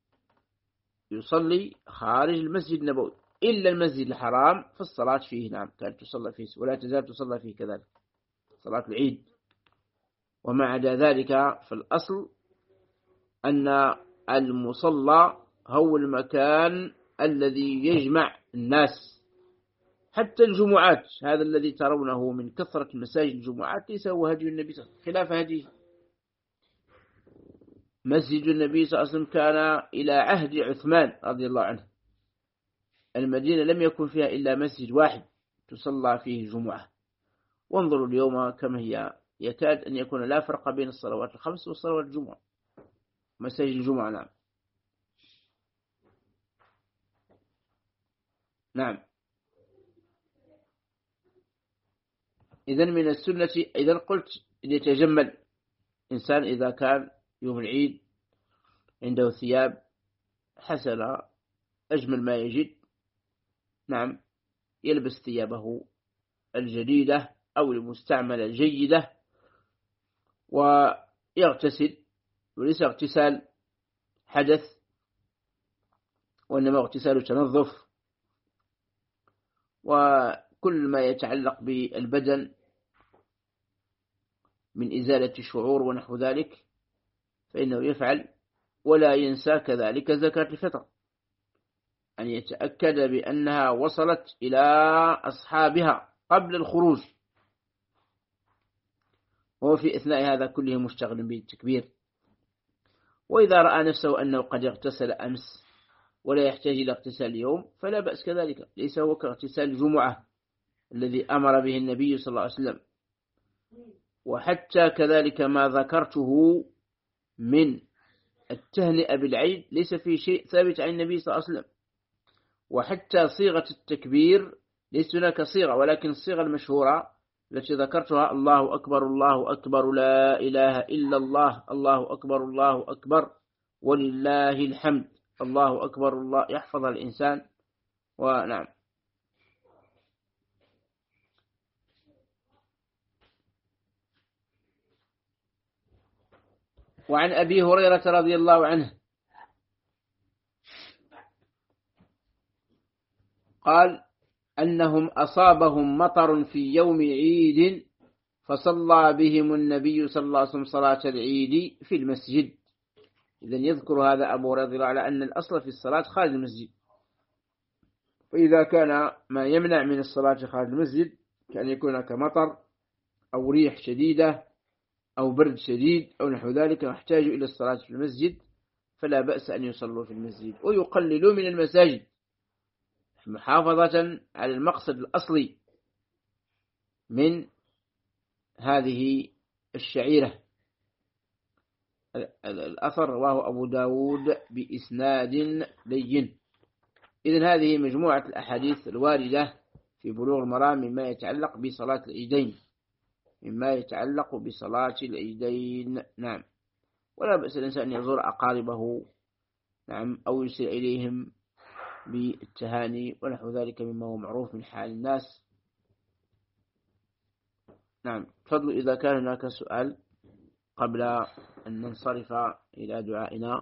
يصلي خارج المسجد النبوي إلا المسجد الحرام، فالصلاة فيه نعم كانت تصلى فيه ولا تزال تصلى فيه كذلك صلاة العيد. وما عدا ذلك فالأصل أن المصلى هو المكان الذي يجمع الناس. حتى الجمعات، هذا الذي ترونه من كثرة مساجد الجمعات ليس هو هدي النبي صلى الله عليه وسلم، خلاف هديه. مسجد النبي صلى الله عليه وسلم كان إلى عهد عثمان رضي الله عنه. المدينة لم يكن فيها إلا مسجد واحد تصلى فيه جمعة. وانظروا اليوم كم هي، يكاد أن يكون لا فرق بين الصلوات الخمس والصلوات الجمعة، مساجد الجمعة. نعم. نعم. إذن من السنة، إذا قلت إن يتجمل إنسان إذا كان يوم العيد عنده ثياب حسنة أجمل ما يجد، نعم، يلبس ثيابه الجديدة أو المستعملة الجيدة ويغتسل، وليس اغتسال حدث وإنما اغتسال تنظف، وكل ما يتعلق بالبدن من إزالة الشعور ونحو ذلك فإنه يفعل. ولا ينسى كذلك زكاة الفطر، أن يتأكد بأنها وصلت إلى أصحابها قبل الخروج، وهو في إثناء هذا كله مشتغل بالتكبير. وإذا رأى نفسه أنه قد اغتسل أمس ولا يحتاج إلى اغتسال اليوم فلا بأس كذلك، ليس هو كاغتسال الجمعة الذي أمر به النبي صلى الله عليه وسلم. وحتى كذلك ما ذكرته من التهنئة بالعيد ليس في شيء ثابت عن النبي صلى الله عليه وسلم. وحتى صيغة التكبير ليس هناك صيغة، ولكن الصيغة المشهورة التي ذكرتها: الله أكبر الله أكبر لا إله إلا الله، الله أكبر الله أكبر ولله الحمد، الله أكبر الله، يحفظ الإنسان. ونعم. وعن أبي هريرة رضي الله عنه قال أنهم أصابهم مطر في يوم عيد فصلى بهم النبي صلى الله عليه وسلم صلاة العيد في المسجد. إذن يذكر هذا أبو هريرة على أن الأصل في الصلاة خارج المسجد، فإذا كان ما يمنع من الصلاة خارج المسجد كأن يكون هناك مطر أو ريح شديدة أو برد شديد أو نحو ذلك يحتاج إلى الصلاة في المسجد فلا بأس أن يصلوا في المسجد ويقللوا من المساجد محافظة على المقصد الأصلي من هذه الشعيرة. الأثر رواه أبو داود بإسناد لين. إذن هذه مجموعة الأحاديث الواردة في بلوغ المرام مما يتعلق بصلاة العيدين، مما يتعلق بصلاة العيدين. نعم. ولا بأس الإنسان أن يزور أقاربه، نعم، أو يرسل إليهم بالتهاني ونحو ذلك مما هو معروف من حال الناس. نعم. تفضلوا إذا كان هناك سؤال قبل أن ننصرف إلى دعائنا.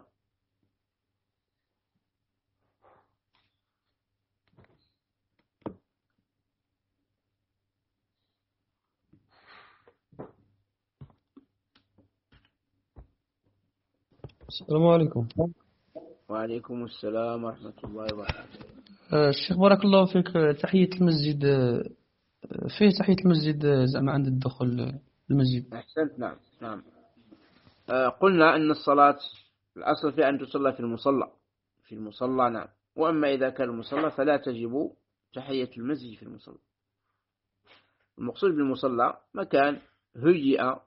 السلام عليكم. وعليكم السلام ورحمة الله وبركاته. الشيخ بارك الله فيك، تحية المسجد فيه تحية المسجد زعما عند الدخول المسجد؟ أحسنت. نعم. نعم. قلنا أن الصلاة الأصل في أن تصلى في المصلى، في المصلى. نعم. وأما إذا كان المصلى فلا تجب تحية المسجد في المصلى. المقصود بالمصلى مكان هيئ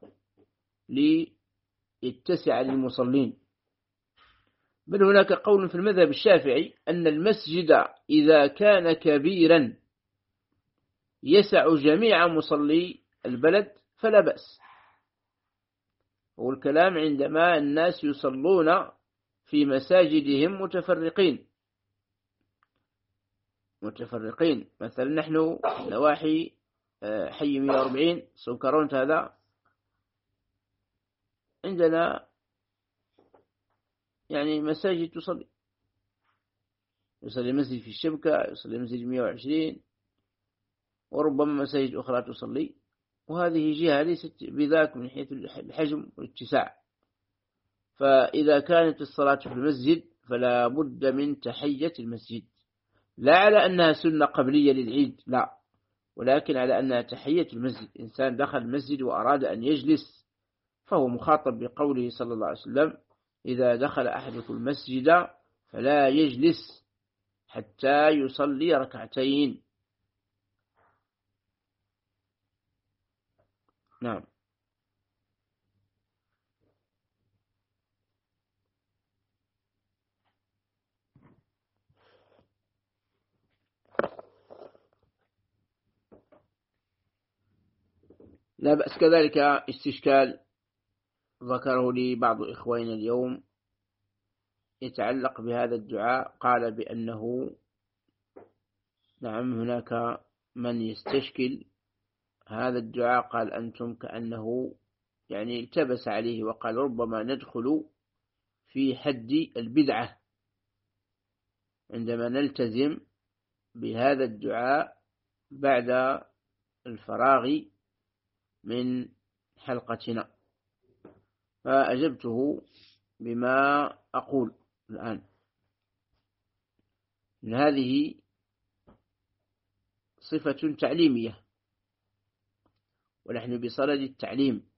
ليتسع للمصلين. بل هناك قول في المذهب الشافعي أن المسجد إذا كان كبيرا يسع جميع مصلي البلد فلا بأس. والكلام عندما الناس يصلون في مساجدهم متفرقين. مثلا نحن نواحي حي 140 سنكرونت، هذا عندنا يعني مساجد يصلي مسجد في الشبكة، يصلي مسجد 120، وربما مساجد أخرى تصلي، وهذه جهة ليست بذاك من حيث الحجم والاتساع. فإذا كانت الصلاة في المسجد فلا بد من تحية المسجد، لا على أنها سنة قبلية للعيد، لا، ولكن على أنها تحية المسجد. إنسان دخل المسجد وأراد أن يجلس فهو مخاطب بقوله صلى الله عليه وسلم: إذا دخل أحدكم المسجد فلا يجلس حتى يصلي ركعتين. نعم. لا بأس. كذلك استشكال ذكره لي بعض إخواننا اليوم يتعلق بهذا الدعاء. قال بأنه نعم هناك من يستشكل هذا الدعاء، قال أنتم كأنه يعني التبس عليه وقال ربما ندخل في حد البدعة عندما نلتزم بهذا الدعاء بعد الفراغ من حلقتنا. فأجبته بما أقول الآن، إن هذه صفة تعليمية ونحن بصدد التعليم،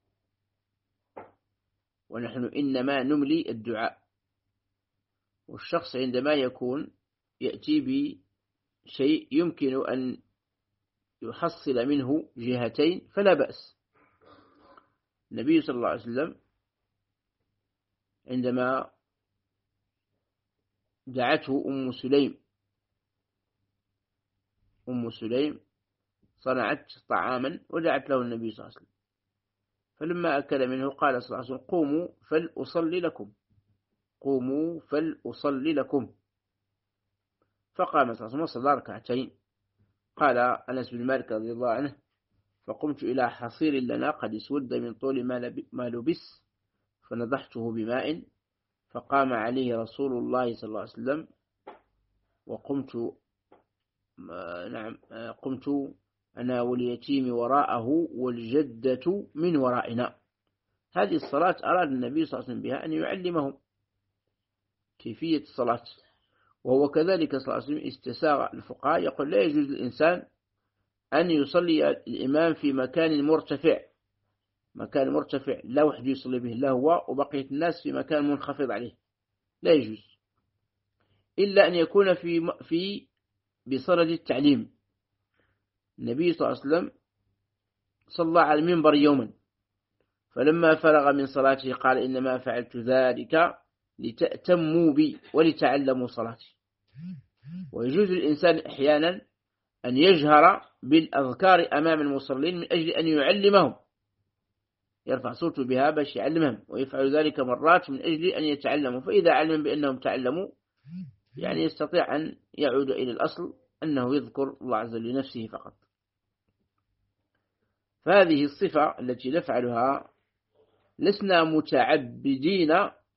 ونحن إنما نملي الدعاء. والشخص عندما يأتي بشيء يمكن أن يحصل منه جهتين فلا بأس. النبي صلى الله عليه وسلم عندما دعته أم سليم صنعت طعاما ودعت له النبي صلى الله عليه وسلم، فلما أكل منه قال صلى الله عليه وسلم قوموا فلأصلي لكم. فقام صلى الله عليه وسلم وصلى ركعتين. قال أنس بن مالك رضي الله عنه فقمت إلى حصير لنا قد اسود من طول ما لبس فنضحته بماء، فقام عليه رسول الله صلى الله عليه وسلم وقمت قمت أنا واليتيم وراءه والجدة من ورائنا. هذه الصلاة أراد النبي صلى الله عليه وسلم بها أن يعلمهم كيفية الصلاة. وهو كذلك صلى الله عليه وسلم استساغ الفقهاء يقول لا يجوز للإنسان أن يصلي الإمام في مكان مرتفع لا وحده يصلي به لا هو وبقية الناس في مكان منخفض عليه، لا يجوز إلا أن يكون بصدد التعليم. النبي صلى الله عليه وسلم صلى على المنبر يوما، فلما فرغ من صلاته قال إنما فعلت ذلك لتأتموا بي ولتعلموا صلاتي. ويجوز للإنسان أحيانا أن يجهر بالأذكار أمام المصلين من أجل أن يعلمهم، يرفع صوته بها باش يعلمهم، ويفعل ذلك مرات من أجل أن يتعلموا. فإذا علم بأنهم تعلموا يعني يستطيع أن يعود إلى الأصل أنه يذكر الله عز وجل لنفسه فقط. فهذه الصفة التي نفعلها لسنا متعبدين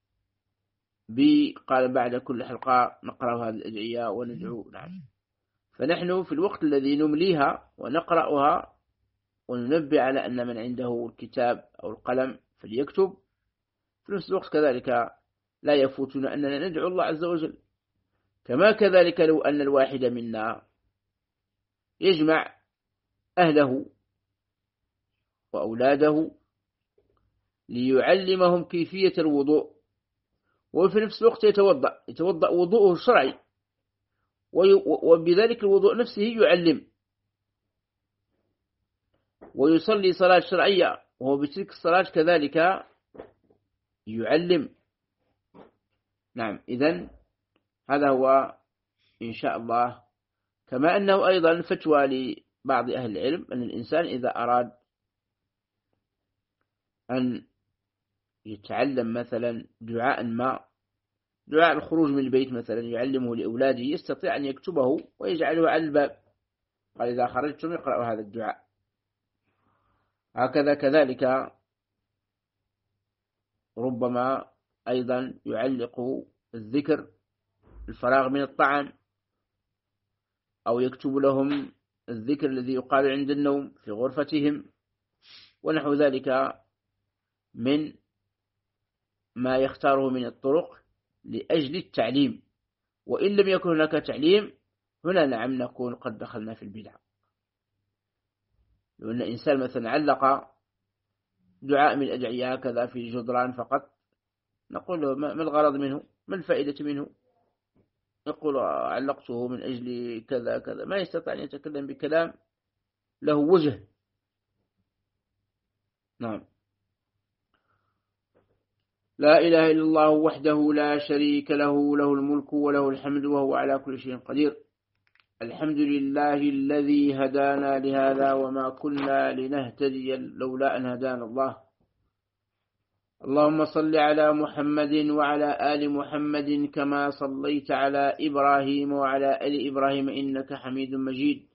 قال بعد كل حلقة نقرأ هذه الأدعية وندعو. نعم. فنحن في الوقت الذي نمليها ونقرأها وننبه على أن من عنده الكتاب أو القلم فليكتب، في نفس الوقت كذلك لا يفوتنا أننا ندعو الله عز وجل. كما كذلك لو أن الواحد منا يجمع أهله وأولاده ليعلمهم كيفية الوضوء، وفي نفس الوقت يتوضأ وضوءه الشرعي، وبذلك الوضوء نفسه يعلم، ويصلي صلاة شرعية وهو بتلك الصلاة كذلك يعلم. نعم. إذن هذا هو إن شاء الله. كما أنه أيضا فتوى لبعض أهل العلم أن الإنسان إذا أراد أن يتعلم مثلا دعاء الخروج من البيت مثلا يعلمه لأولاده، يستطيع أن يكتبه ويجعله على الباب، قال إذا خرجتم يقرأوا هذا الدعاء. هكذا كذلك ربما أيضا يعلق الذكر الفراغ من الطعام، أو يكتب لهم الذكر الذي يقال عند النوم في غرفتهم ونحو ذلك من ما يختاره من الطرق لأجل التعليم. وإن لم يكن هناك تعليم هنا نعم نكون قد دخلنا في البدع. لو أن إنسان مثلا علق دعاء من الأدعية هكذا في جدران فقط نقول له ما الغرض منه، ما الفائدة منه؟ يقول علقته من أجل كذا كذا، ما يستطيع أن يتكلم بكلام له وجه. نعم. لا إله إلا الله وحده لا شريك له، له الملك وله الحمد وهو على كل شيء قدير. الحمد لله الذي هدانا لهذا وما كنا لنهتدي لولا أن هدانا الله. اللهم صل على محمد وعلى آل محمد كما صليت على إبراهيم وعلى آل إبراهيم إنك حميد مجيد.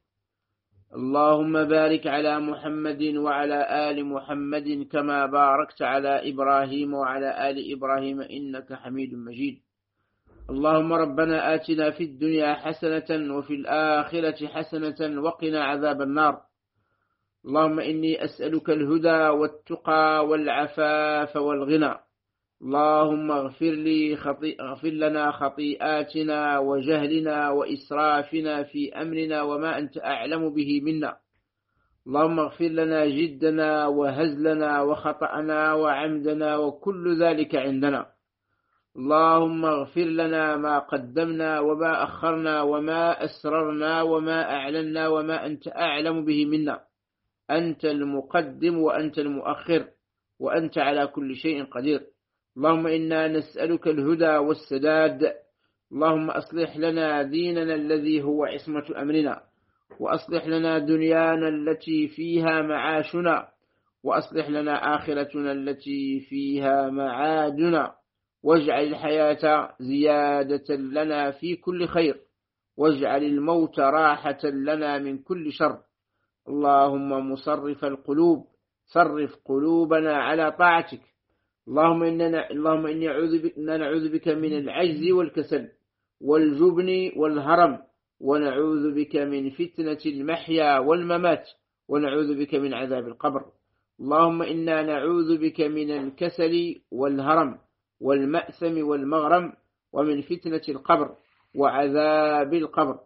اللهم بارك على محمد وعلى آل محمد كما باركت على إبراهيم وعلى آل إبراهيم إنك حميد مجيد. اللهم ربنا آتنا في الدنيا حسنة وفي الآخرة حسنة وقنا عذاب النار. اللهم إني أسألك الهدى والتقى والعفاف والغنى. اللهم اغفر لنا خطيئاتنا وجهلنا وإسرافنا في أمرنا وما أنت أعلم به منا. اللهم اغفر لنا جدنا وهزلنا وخطأنا وعمدنا وكل ذلك عندنا. اللهم اغفر لنا ما قدمنا وما أخرنا وما أسررنا وما أعلنا وما أنت أعلم به منا. أنت المقدم وأنت المؤخر وأنت على كل شيء قدير. اللهم إنا نسألك الهدى والسداد. اللهم أصلح لنا ديننا الذي هو عصمة أمرنا، وأصلح لنا دنيانا التي فيها معاشنا، وأصلح لنا آخرتنا التي فيها معادنا، واجعل الحياة زيادة لنا في كل خير، واجعل الموت راحة لنا من كل شر. اللهم مصرف القلوب صرف قلوبنا على طاعتك. اللهم إني نعوذ بك من العجز والكسل والجبن والهرم، ونعوذ بك من فتنة المحيا والممات، ونعوذ بك من عذاب القبر. اللهم إنا نعوذ بك من الكسل والهرم والمأثم والمغرم، ومن فتنة القبر وعذاب القبر،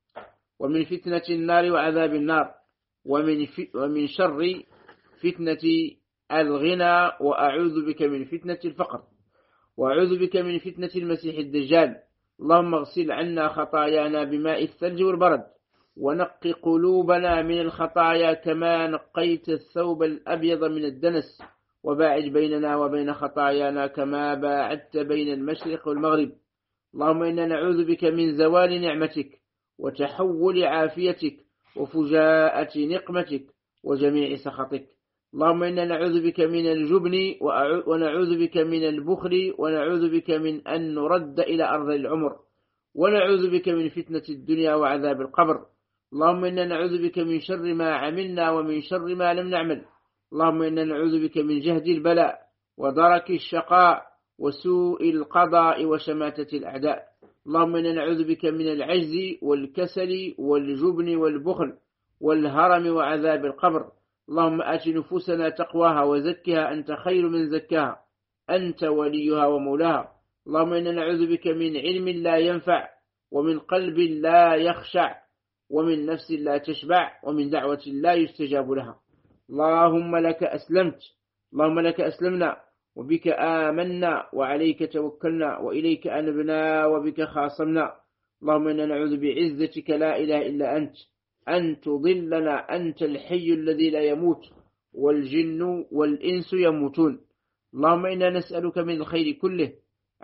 ومن فتنة النار وعذاب النار، ومن شر فتنة الغنى، وأعوذ بك من فتنة الفقر، وأعوذ بك من فتنة المسيح الدجال. اللهم اغسل عنا خطايانا بماء الثلج والبرد، ونق قلوبنا من الخطايا كما نقيت الثوب الأبيض من الدنس، وباعد بيننا وبين خطايانا كما باعدت بين المشرق والمغرب. اللهم إنا نعوذ بك من زوال نعمتك وتحول عافيتك وفجاءة نقمتك وجميع سخطك. اللهم إنا نعوذ بك من الجبن، ونعوذ بك من البخل، ونعوذ بك من أن نرد إلى أرض العمر، ونعوذ بك من فتنة الدنيا وعذاب القبر. اللهم إنا نعوذ بك من شر ما عملنا ومن شر ما لم نعمل. اللهم إنا نعوذ بك من جهد البلاء ودرك الشقاء وسوء القضاء وشماتة الأعداء. اللهم إنا نعوذ بك من العجز والكسل والجبن والبخل والهرم وعذاب القبر. اللهم آت نفوسنا تقواها وزكها أنت خير من زكاها، أنت وليها ومولاها. اللهم إنا نعوذ بك من علم لا ينفع، ومن قلب لا يخشع، ومن نفس لا تشبع، ومن دعوة لا يستجاب لها. اللهم لك أسلمت، اللهم لك أسلمنا، وبك آمنا، وعليك توكلنا، وإليك أنبنا، وبك خاصمنا. اللهم إنا نعوذ بعزتك لا إله إلا أنت أن تضلنا، أنت الحي الذي لا يموت، والجن والإنس يموتون. اللهم إنا نسألك من الخير كله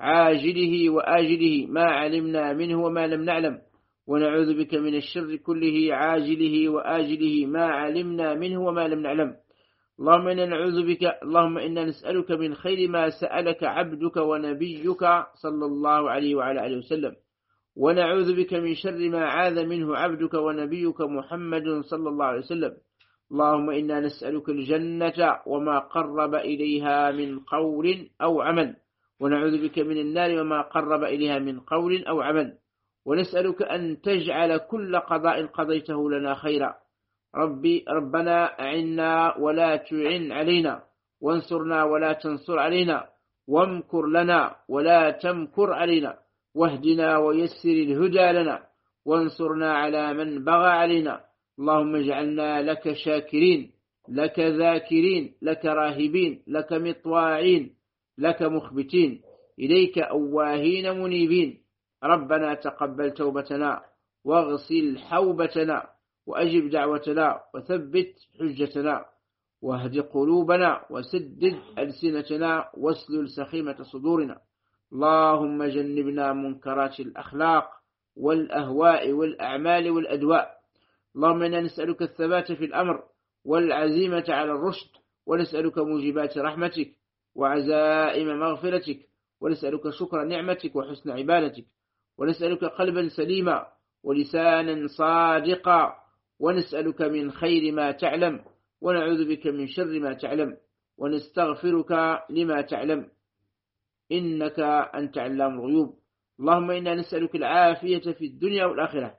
عاجله وآجله ما علمنا منه وما لم نعلم، ونعوذ بك من الشر كله عاجله وآجله ما علمنا منه وما لم نعلم. اللهم إنا نسألك من خير ما سألك عبدك ونبيك صلى الله عليه وعلى آله وسلم، ونعوذ بك من شر ما عاذ منه عبدك ونبيك محمد صلى الله عليه وسلم. اللهم إنا نسألك الجنة وما قرب إليها من قول أو عمل، ونعوذ بك من النار وما قرب إليها من قول أو عمل، ونسألك أن تجعل كل قضاء قضيته لنا خيرا. ربنا أعنا ولا تعن علينا، وانصرنا ولا تنصر علينا، وامكر لنا ولا تمكر علينا، واهدنا ويسر الهدى لنا، وانصرنا على من بغى علينا. اللهم اجعلنا لك شاكرين، لك ذاكرين، لك راهبين، لك مطواعين، لك مخبتين. إليك أواهين منيبين. ربنا تقبل توبتنا واغسل حوبتنا وأجب دعوتنا وثبت حجتنا واهد قلوبنا وسدد ألسنتنا واسلل سخيمة صدورنا. اللهم جنبنا منكرات الأخلاق والأهواء والأعمال والأدواء. اللهم إنا نسألك الثبات في الأمر والعزيمة على الرشد، ونسألك موجبات رحمتك وعزائم مغفرتك، ونسألك شكر نعمتك وحسن عبادتك، ونسألك قلبا سليما ولسانا صادقا، ونسألك من خير ما تعلم ونعوذ بك من شر ما تعلم، ونستغفرك لما تعلم إنك أنت علام الغيوب. اللهم إنا نسألك العافية في الدنيا والآخرة.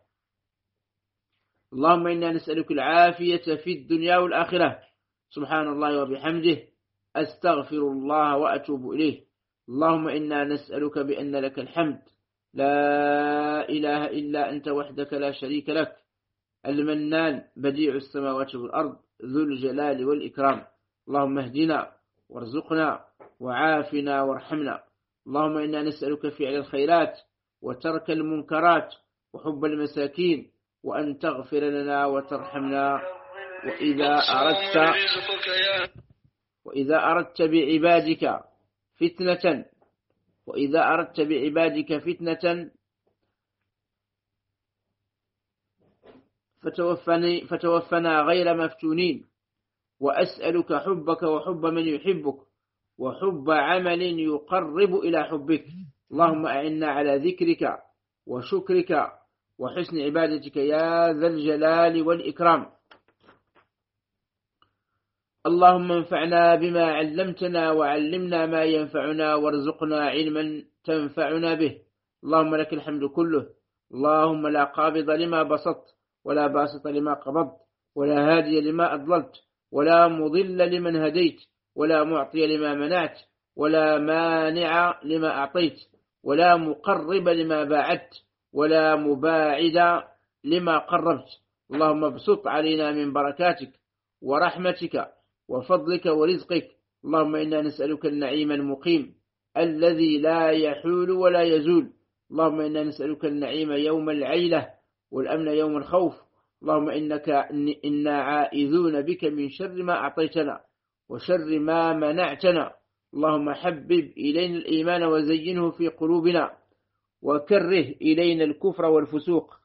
اللهم إنا نسألك العافية في الدنيا والآخرة. سبحان الله وبحمده، أستغفر الله وأتوب إليه. اللهم إنا نسألك بأن لك الحمد، لا إله إلا أنت وحدك لا شريك لك، المنان بديع السماوات والأرض ذو الجلال والإكرام. اللهم اهدنا وارزقنا وعافنا وارحمنا. اللهم إنا نسألك فعل الخيرات وترك المنكرات وحب المساكين، وأن تغفر لنا وترحمنا. وإذا أردت بعبادك فتنة فتوفنا غير مفتونين، وأسألك حبك وحب من يحبك وحب عمل يقرب إلى حبك. اللهم أعنا على ذكرك وشكرك وحسن عبادتك يا ذا الجلال والإكرام. اللهم انفعنا بما علمتنا وعلمنا ما ينفعنا وارزقنا علما تنفعنا به. اللهم لك الحمد كله. اللهم لا قابض لما بسطت ولا باسط لما قبضت ولا هادي لما أضللت ولا مضل لمن هديت ولا معطي لما منعت ولا مانع لما أعطيت ولا مقرب لما باعدت ولا مباعد لما قربت. اللهم ابسط علينا من بركاتك ورحمتك وفضلك ورزقك. اللهم إنا نسألك النعيم المقيم الذي لا يحول ولا يزول. اللهم إنا نسألك النعيم يوم العيلة والأمن يوم الخوف. اللهم إنا عائذون بك من شر ما أعطيتنا وشر ما منعتنا. اللهم حبب إلينا الإيمان وزينه في قلوبنا وكره إلينا الكفر والفسوق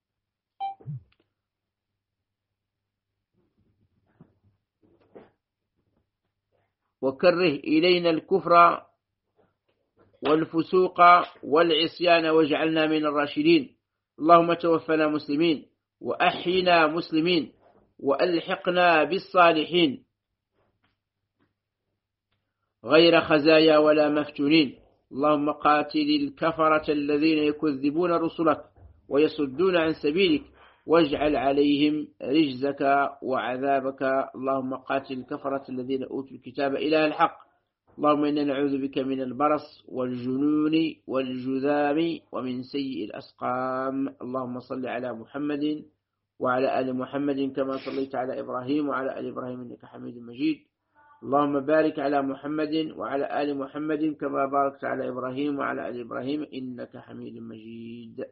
والعصيان واجعلنا من الراشدين. اللهم توفنا مسلمين وأحينا مسلمين وألحقنا بالصالحين غير خزايا ولا مفتونين. اللهم قاتل الكفرة الذين يكذبون رسلك ويصدون عن سبيلك واجعل عليهم رجزك وعذابك. اللهم قاتل الكفرة الذين أوتوا الكتاب إله الحق. اللهم إنا نعوذ بك من البرص والجنون والجذام ومن سيء الأسقام. اللهم صل على محمد وعلى آل محمد كما صليت على إبراهيم وعلى آل إبراهيم إنك حميد مجيد. اللهم بارك على محمد وعلى آل محمد كما باركت على إبراهيم وعلى آل إبراهيم إنك حميد مجيد.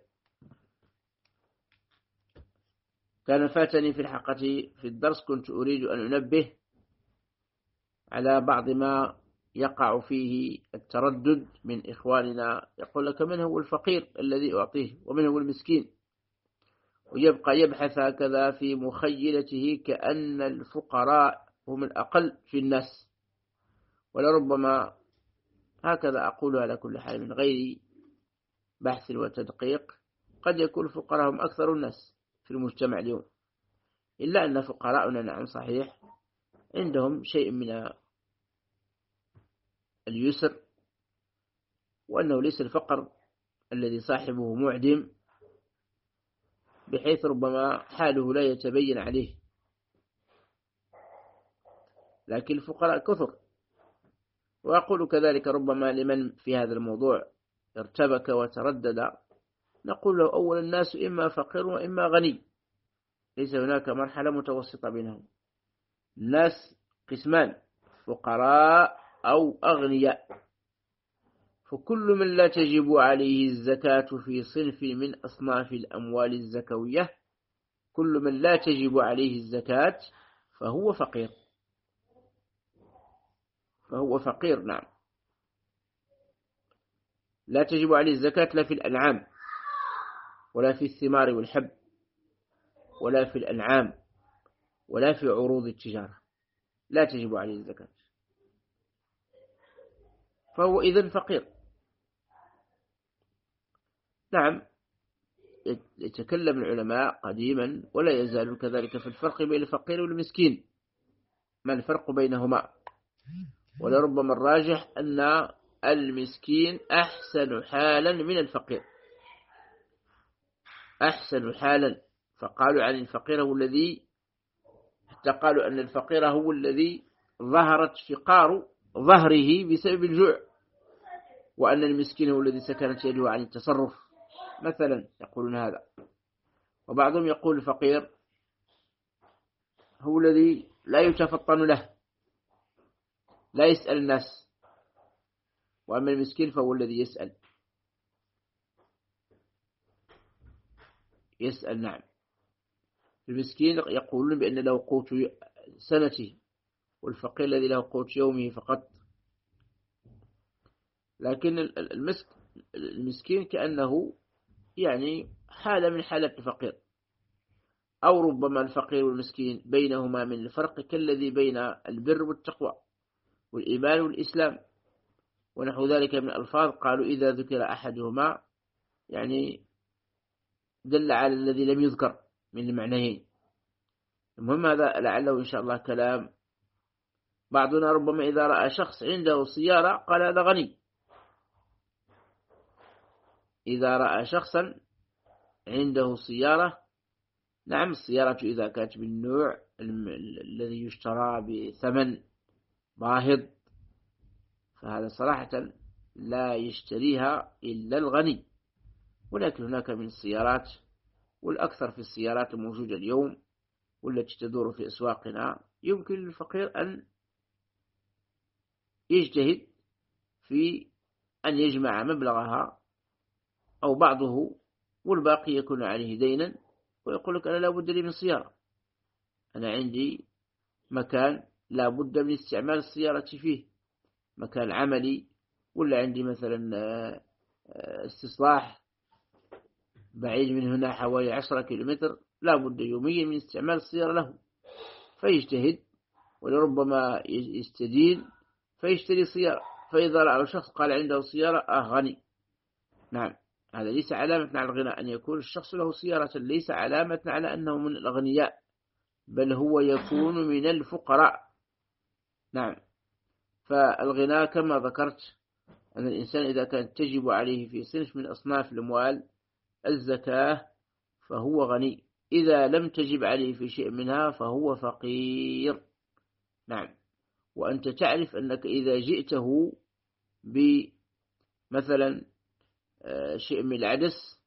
كان فاتني في الحلقة في الدرس كنت أريد أن أنبه على بعض ما يقع فيه التردد من إخواننا. يقول لك من هو الفقير الذي أعطيه ومن هو المسكين، ويبقى يبحث هكذا في مخيلته كأن الفقراء هم الأقل في الناس. ولربما هكذا أقول على كل حال من غير بحث وتدقيق، قد يكون الفقراء هم أكثر الناس في المجتمع اليوم، إلا أن فقراءنا نعم صحيح عندهم شيء من اليسر، وأنه ليس الفقر الذي صاحبه معدم بحيث ربما حاله لا يتبين عليه، لكن الفقراء كثر. وأقول كذلك ربما لمن في هذا الموضوع ارتبك وتردد، نقول له أول الناس إما فقير وإما غني، ليس هناك مرحلة متوسطة بينهم. الناس قسمان، فقراء أو أغنياء. فكل من لا تجب عليه الزكاة في صنف من أصناف الأموال الزكوية، كل من لا تجب عليه الزكاة فهو فقير، فهو فقير. نعم، لا تجب عليه الزكاة لا في الأنعام ولا في الثمار والحب ولا في الأنعام ولا في عروض التجارة، لا تجب عليه الزكاة، فهو إذن فقير. نعم، يتكلم العلماء قديما ولا يزالون كذلك في الفرق بين الفقير والمسكين، ما الفرق بينهما؟ ولربما الراجح أن المسكين أحسن حالا من الفقير، أحسن حالا. فقالوا عن الفقير هو الذي، حتى قالوا أن الفقير هو الذي ظهرت فقار ظهره بسبب الجوع، وأن المسكين هو الذي سكنت يده عن التصرف مثلا، يقولون هذا. وبعضهم يقول الفقير هو الذي لا يتفطن له، لا يسأل الناس، وأما المسكين فهو الذي يسأل. نعم، المسكين يقولون بأن له قوت سنته، والفقير الذي له قوت يومه فقط. لكن المسكين كأنه يعني حالة من حالات الفقير، أو ربما الفقير والمسكين بينهما من الفرق كالذي بين البر والتقوى والإيمان والإسلام ونحو ذلك من الألفاظ. قالوا إذا ذكر أحدهما يعني دل على الذي لم يذكر من المعنيين. المهم هذا لعله إن شاء الله كلام. بعضنا ربما إذا رأى شخص عنده سيارة قال هذا غني، إذا رأى شخصا عنده سيارة. نعم، السيارة إذا كانت من النوع الذي يشترى بثمن باهظ فهذا صراحة لا يشتريها إلا الغني. ولكن هناك من السيارات، والأكثر في السيارات الموجودة اليوم والتي تدور في أسواقنا، يمكن للفقير أن يجتهد في أن يجمع مبلغها أو بعضه، والباقي يكون عليه دينا، ويقول لك أنا لا بد لي من سيارة، أنا عندي مكان لا بد من استعمال السيارة فيه، مكان عملي، ولا عندي مثلا استصلاح بعيد من هنا حوالي 10 كيلومتر، لا بد يوميا من استعمال السيارة له، فيجتهد ولربما يستدين فيشتري سيارة. فإذا رأى شخص قال عنده سيارة غني. نعم، هذا ليس علامة على الغنى أن يكون الشخص له سيارة، ليس علامة على أنه من الأغنياء، بل هو يكون من الفقراء. نعم، فالغنى كما ذكرت أن الإنسان إذا كانت تجب عليه في صنف من أصناف الأموال الزكاة فهو غني، إذا لم تجب عليه في شيء منها فهو فقير. نعم، وأنت تعرف أنك إذا جئته بمثلا شيء من العدس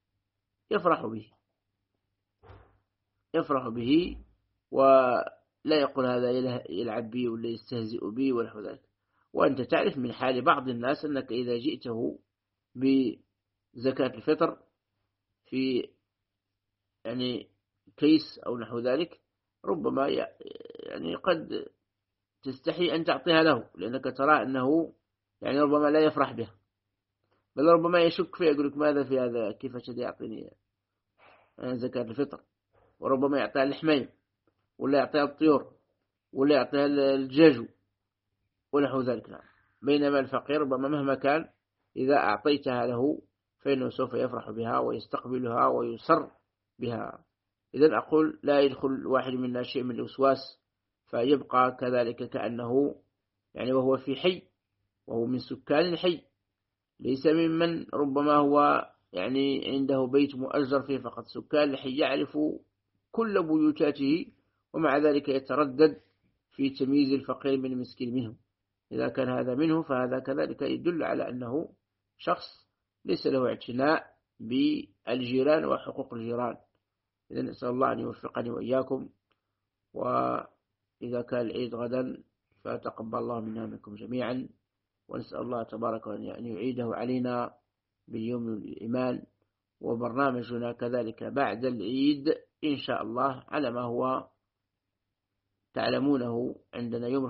يفرح به ولا يقول هذا يلعب بي ولا يستهزئ بي ونحو ذلك. وأنت تعرف من حال بعض الناس أنك إذا جئته بزكاة الفطر في يعني كيس أو نحو ذلك ربما يعني قد تستحي أن تعطيها له، لأنك ترى أنه يعني ربما لا يفرح بها، بل ربما يشك فيه، يقول لك ماذا في هذا، كيف شد يعطيني زكاة الفطر، وربما يعطيها الحميم ولا يعطيها الطيور ولا يعطيها الدجاج ونحو ذلك. نعم، بينما الفقير ربما مهما كان إذا أعطيتها له فإنه سوف يفرح بها ويستقبلها ويسر بها. إذن أقول لا يدخل واحد منا شيء من الوسواس فيبقى كذلك كأنه يعني وهو في حي، وهو من سكان الحي، ليس ممن ربما هو يعني عنده بيت مؤجر فيه فقط. سكان الحي يعرف كل بيوتاته، ومع ذلك يتردد في تمييز الفقير من المسكين منه. إذا كان هذا منه فهذا كذلك يدل على أنه شخص ليس له اعتناء بالجيران وحقوق الجيران. إذن نسأل الله أن يوفقني وإياكم، وإذا كان العيد غدا فتقبل الله منا منكم جميعا. ونسأل الله تبارك أن يعيده علينا باليوم الإيمان. وبرنامجنا كذلك بعد العيد إن شاء الله على ما هو تعلمونه. عندنا يوم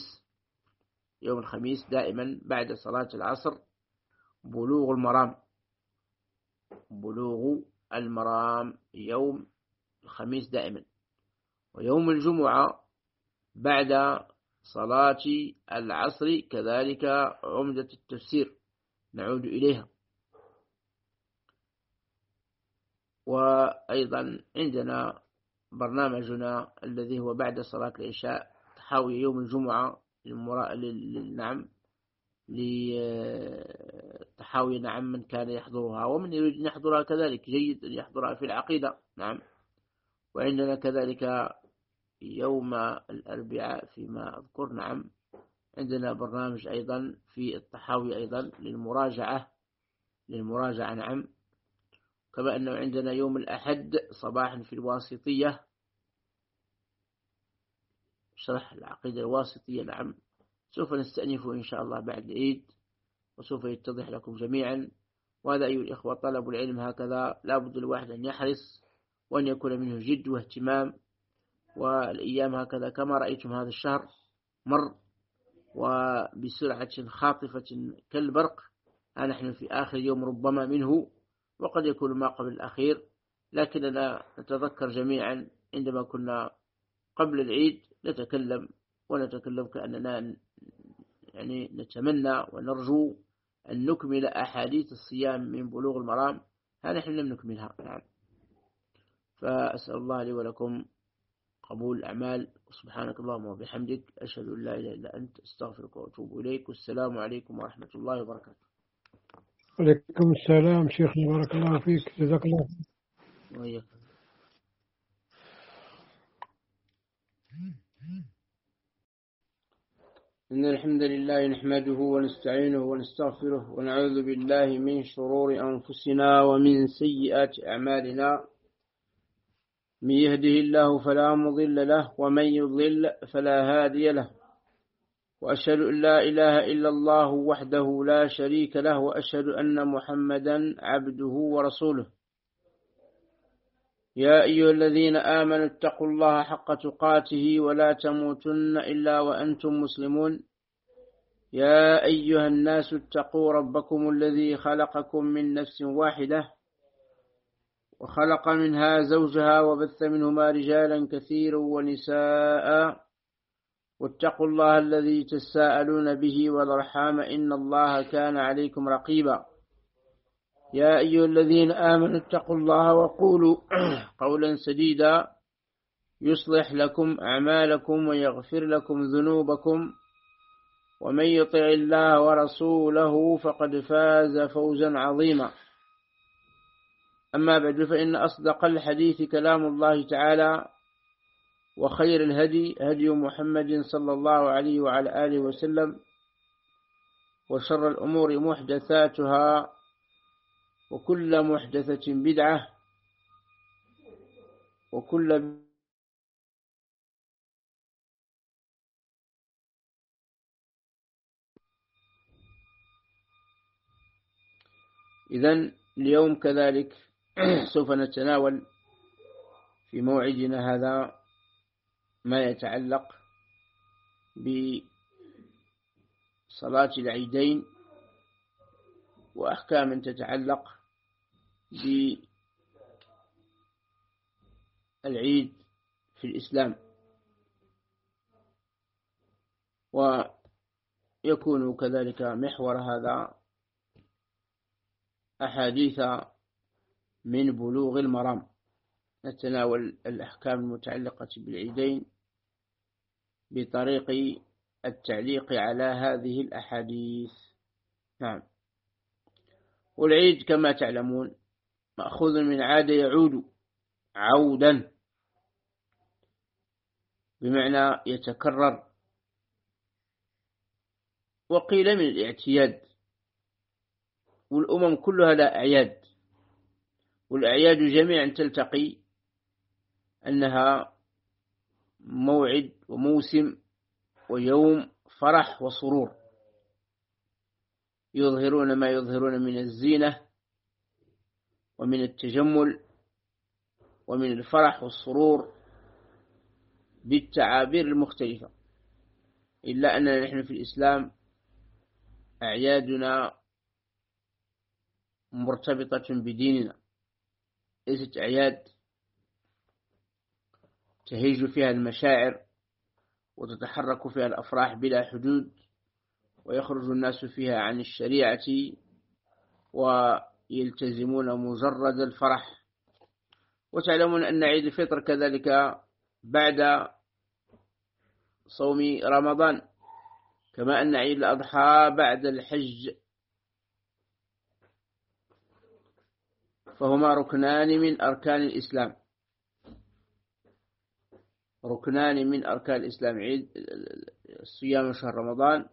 الخميس دائما بعد صلاة العصر بلوغ المرام يوم الخميس دائما. ويوم الجمعة بعد صلاة العصر كذلك عمدة التفسير نعود إليها. وأيضا عندنا برنامجنا الذي هو بعد صلاة العشاء تحاوي يوم الجمعة لتحاوي من كان يحضرها ومن يريد أن يحضرها كذلك جيد أن يحضرها في العقيدة. وعندنا كذلك يوم الأربعاء فيما أذكر. عندنا برنامج أيضا في التحاوي أيضا للمراجعة. كما أنه عندنا يوم الأحد صباحا في الواسطية شرح العقيدة الواسطية. سوف نستأنفه إن شاء الله بعد العيد وسوف يتضح لكم جميعا. وهذا أيها الإخوة طلب العلم هكذا لا بد الواحد أن يحرص وأن يكون منه جد واهتمام. والأيام هكذا كما رأيتم هذا الشهر مر وبسرعة خاطفة كالبرق. نحن في آخر يوم ربما منه وقد يكون ما قبل الأخير. لكننا نتذكر جميعا عندما كنا قبل العيد ونتكلم كأننا نتمنى ونرجو أن نكمل أحاديث الصيام من بلوغ المرام. نحن لم نكملها. فأسأل الله لي ولكم قبول الأعمال. سبحانك اللهم وبحمدك أشهد أن لا إله إلا أنت أستغفرك وأتوب إليك. والسلام عليكم ورحمة الله وبركاته. عليكم السلام شيخنا بارك الله فيك جزاك الله. وإياك. إن الحمد لله نحمده ونستعينه ونستغفره ونعوذ بالله من شرور أنفسنا ومن سيئات أعمالنا. من يهده الله فلا مضل له ومن يضلل فلا هادي له. وأشهد أن لا إله إلا الله وحده لا شريك له وأشهد أن محمدا عبده ورسوله. يا أيها الذين آمنوا اتقوا الله حق تقاته ولا تموتن إلا وأنتم مسلمون. يا أيها الناس اتقوا ربكم الذي خلقكم من نفس واحدة وخلق منها زوجها وبث منهما رجالا كثيرا ونساء. واتقوا الله الذي تساءلون به والأرحام إن الله كان عليكم رقيبا. يا أيها الذين آمنوا اتقوا الله وقولوا قولا سديدا يصلح لكم أعمالكم ويغفر لكم ذنوبكم. ومن يطع الله ورسوله فقد فاز فوزا عظيما. أما بعد فإن أصدق الحديث كلام الله تعالى وخير الهدي هدي محمد صلى الله عليه وعلى آله وسلم. وشر الأمور محدثاتها وكل محدثة بدعة وكل إذن اليوم كذلك سوف نتناول في موعدنا هذا ما يتعلق بصلاة العيدين وأحكام تتعلق بالعيد في الإسلام. ويكون كذلك محور هذا أحاديث من بلوغ المرام. نتناول الأحكام المتعلقة بالعيدين بطريق التعليق على هذه الأحاديث. نعم. والعيد كما تعلمون مأخوذ من عاد يعود عودا بمعنى يتكرر. وقيل من الاعتياد. والأمم كلها لا أعياد. والأعياد جميعا تلتقي أنها موعد وموسم ويوم فرح وسرور. يظهرون ما يظهرون من الزينة ومن التجمل ومن الفرح والسرور بالتعابير المختلفة، إلا أننا نحن في الإسلام أعيادنا مرتبطة بديننا، ليست أعياد تهيج فيها المشاعر وتتحرك فيها الأفراح بلا حدود ويخرج الناس فيها عن الشريعة ويلتزمون مجرد الفرح. وتعلمون أن عيد الفطر كذلك بعد صوم رمضان، كما أن عيد الأضحى بعد الحج، فهما ركنان من أركان الإسلام، ركنان من أركان الإسلام، عيد صيام شهر رمضان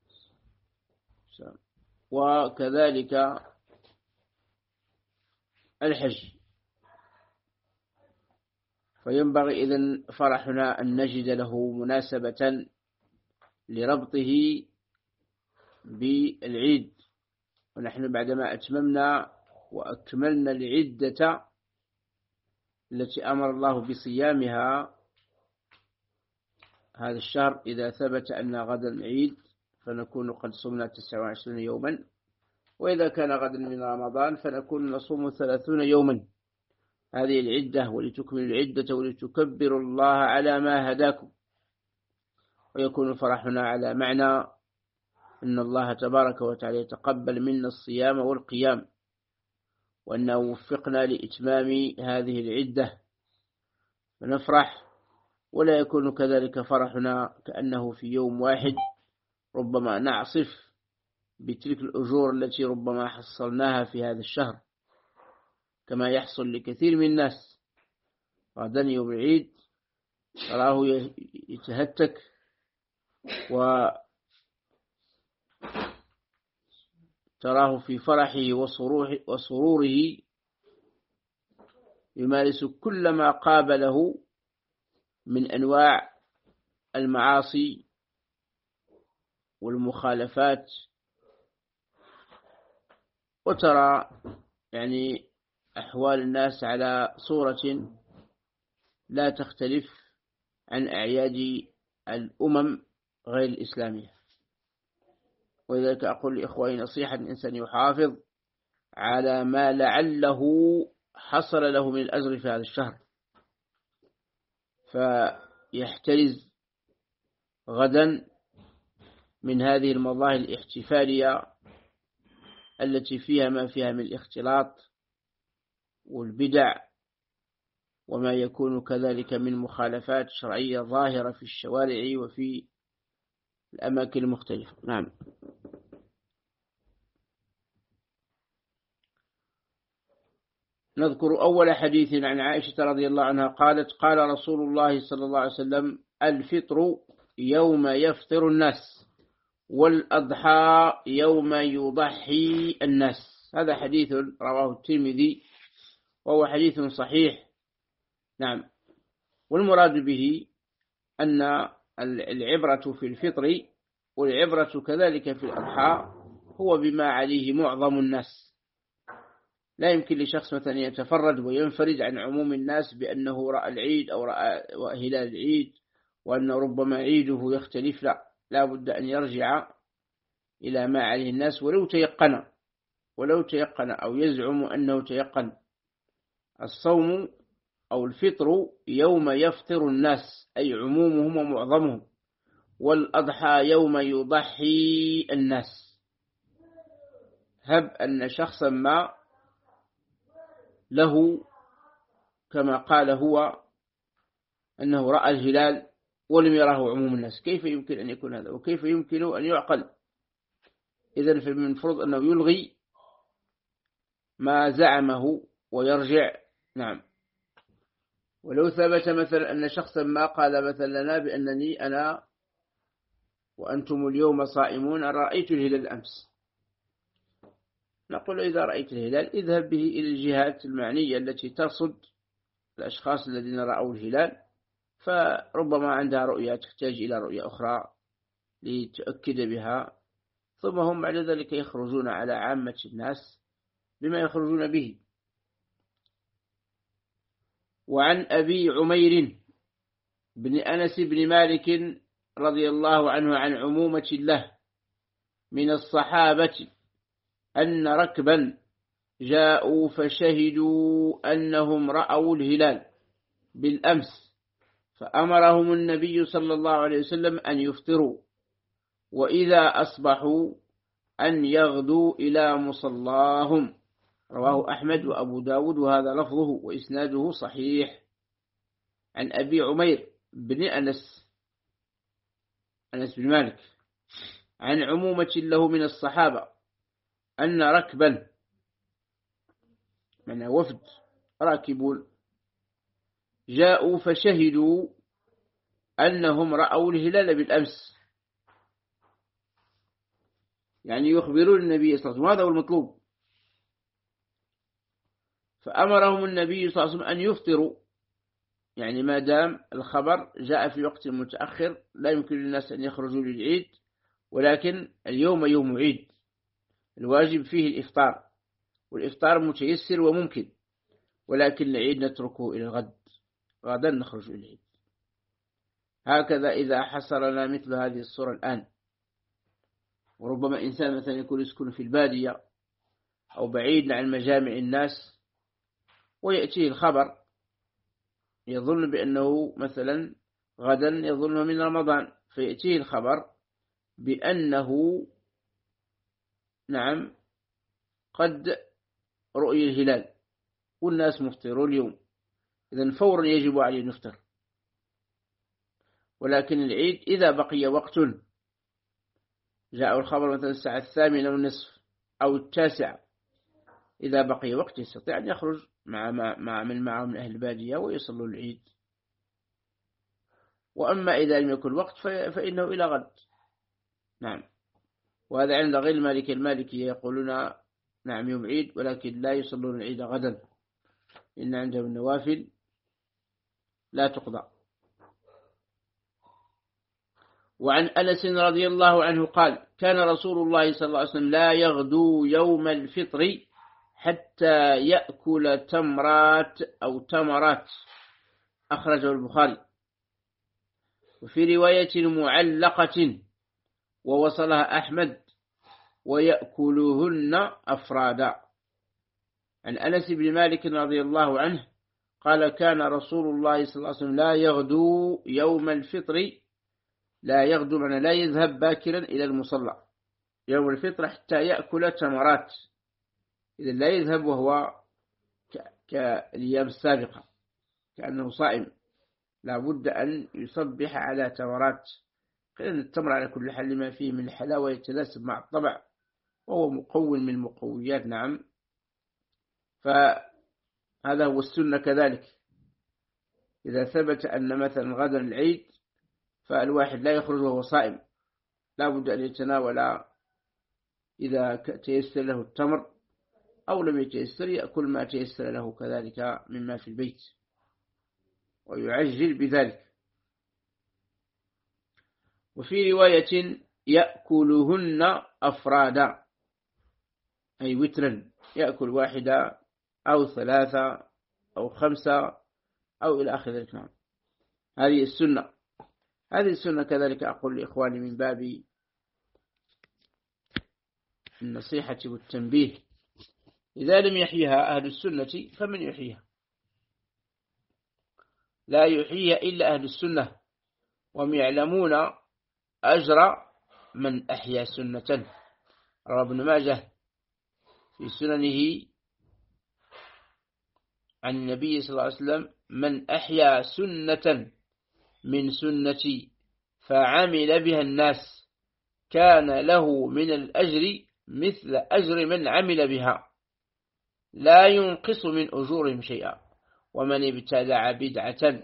وكذلك الحج. فينبغي إذن فرحنا أن نجد له مناسبة لربطه بالعيد، ونحن بعدما أتممنا وأكملنا العدة التي أمر الله بصيامها هذا الشهر، إذا ثبت أن غدا العيد فنكون قد صمنا 29 يوما، وإذا كان غدا من رمضان فنكون نصوم 30 يوما. هذه العدة، ولتكملوا العدة ولتكبروا الله على ما هداكم. ويكون فرحنا على معنى أن الله تبارك وتعالى يتقبل منا الصيام والقيام، وأنه وفقنا لإتمام هذه العدة فنفرح. ولا يكون كذلك فرحنا كأنه في يوم واحد ربما نعصف بتلك الأجور التي ربما حصلناها في هذا الشهر، كما يحصل لكثير من الناس. غدا يوم العيد تراه يتهتك وتراه في فرحه وسروره يمارس كل ما قابله من أنواع المعاصي والمخالفات. وترى يعني أحوال الناس على صورة لا تختلف عن أعياد الأمم غير الإسلامية. ولذلك أقول لإخواني نصيحة: الإنسان يحافظ على ما لعله حصل له من الأجر في هذا الشهر، فيحترز غدا من هذه المظاهر الاحتفالية التي فيها ما فيها من الاختلاط والبدع، وما يكون كذلك من مخالفات شرعية ظاهرة في الشوارع وفي الأماكن المختلفة. نعم. نذكر أول حديث عن عائشة رضي الله عنها قالت: قال رسول الله صلى الله عليه وسلم: الفطر يوم يفطر الناس، والأضحى يوم يضحي الناس. هذا حديث رواه الترمذي وهو حديث صحيح. نعم. والمراد به أن العبرة في الفطر والعبرة كذلك في الأضحى هو بما عليه معظم الناس. لا يمكن لشخص مثلا يتفرد وينفرد عن عموم الناس بأنه رأى العيد أو رأى هلال العيد وأنه ربما عيده يختلف. لا بد أن يرجع إلى ما عليه الناس ولو تيقن أو يزعم أنه تيقن. الصوم أو الفطر يوم يفطر الناس أي عمومهم ومعظمهم، والأضحى يوم يضحي الناس. هب أن شخصا ما له كما قال هو أنه رأى الهلال ولم يراه عموم الناس، كيف يمكن أن يكون هذا؟ وكيف يمكن أن يعقل؟ إذن فمن المفروض أنه يلغي ما زعمه ويرجع. نعم. ولو ثبت مثلا أن شخصا ما قال مثلا لنا بأنني أنا وأنتم اليوم صائمون رأيت الهلال أمس، نقول إذا رأيت الهلال اذهب به إلى الجهات المعنية التي ترصد الأشخاص الذين رأوا الهلال، فربما عندها رؤية تحتاج إلى رؤية أخرى لتؤكد بها، ثم هم بعد ذلك يخرجون على عامة الناس بما يخرجون به. وعن أبي عمير بن أنس بن مالك رضي الله عنه عن عمومة له من الصحابة أن ركبا جاءوا فشهدوا أنهم رأوا الهلال بالأمس، فأمرهم النبي صلى الله عليه وسلم أن يفطروا، وإذا أصبحوا أن يغدوا إلى مصلاهم. رواه أحمد وأبو داود وهذا لفظه وإسناده صحيح. عن أبي عمير بن أنس بن مالك عن عمومة له من الصحابة أن ركبا من وفد راكبون جاءوا فشهدوا أنهم رأوا الهلال بالأمس، يعني يخبرون النبي صلى الله عليه وسلم، هذا هو المطلوب. فأمرهم النبي صلى الله عليه وسلم أن يفطروا، يعني ما دام الخبر جاء في وقت متأخر لا يمكن للناس أن يخرجوا للعيد، ولكن اليوم يوم عيد الواجب فيه الإفطار، والإفطار متيسر وممكن، ولكن العيد نتركه إلى الغد، غدا نخرج إلى العيد. هكذا إذا حصلنا مثل هذه الصورة الآن، وربما إنسان مثلا يكون يسكن في البادية أو بعيد عن مجامع الناس، ويأتيه الخبر يظن بأنه مثلا غدا يظنه من رمضان، فيأتيه الخبر بأنه نعم قد رؤي الهلال والناس مفطرون اليوم، إذن فورا يجب عليه نفطر. ولكن العيد إذا بقي وقت، جاء الخبر مثلا الساعة 8:30 أو 9، إذا بقي وقت يستطيع أن يخرج مع من معه من أهل البادية ويصلوا العيد. وأما إذا لم يكن وقت فإنه إلى غد. نعم. وهذا عند غير المالكية يقولون نعم يوم عيد، ولكن لا يصلون العيد غدا، إن عندهم النوافل لا تقضى. وعن أنس رضي الله عنه قال: كان رسول الله صلى الله عليه وسلم لا يغدو يوم الفطر حتى يأكل تمرات أو تمرات، أخرجه البخاري. وفي رواية معلقة ووصلها أحمد: ويأكلهن أفرادا. عن أنس بن مالك رضي الله عنه قال: كان رسول الله صلى الله عليه وسلم لا يغدو يوم الفطر، لا يغدو معنى لا يذهب باكرا إلى المصلى يوم الفطر حتى يأكل تمرات، إذا لا يذهب وهو كالأيام السابقة كأنه صائم، لا بد أن يصبح على تمرات، لأن التمر على كل حال لما فيه من الحلاوة يتناسب مع الطبع، وهو مقوي من المقويات. نعم. فهذا هو السنة كذلك. إذا ثبت أن مثلا غدا العيد فالواحد لا يخرج وهو صائم، لا بد أن يتناول إذا تيسر له التمر، أو لم يتيسر يأكل ما تيسر له كذلك مما في البيت ويعجل بذلك. وفي رواية: يأكلهن أفرادا، أي وترا، يأكل واحدة أو 3 أو 5 أو إلى آخر ذلك. نعم. هذه السنة كذلك أقول لإخواني من باب النصيحة والتنبيه، إذا لم يحييها أهل السنة فمن يحييها؟ لا يحييها إلا أهل السنة، وهم يعلمون أجر من أحيا سنة. رواه ابن ماجه في سننه عن النبي صلى الله عليه وسلم: من أحيا سنة من سنتي فعمل بها الناس كان له من الأجر مثل أجر من عمل بها لا ينقص من أجورهم شيئا. ومن ابتدع بدعة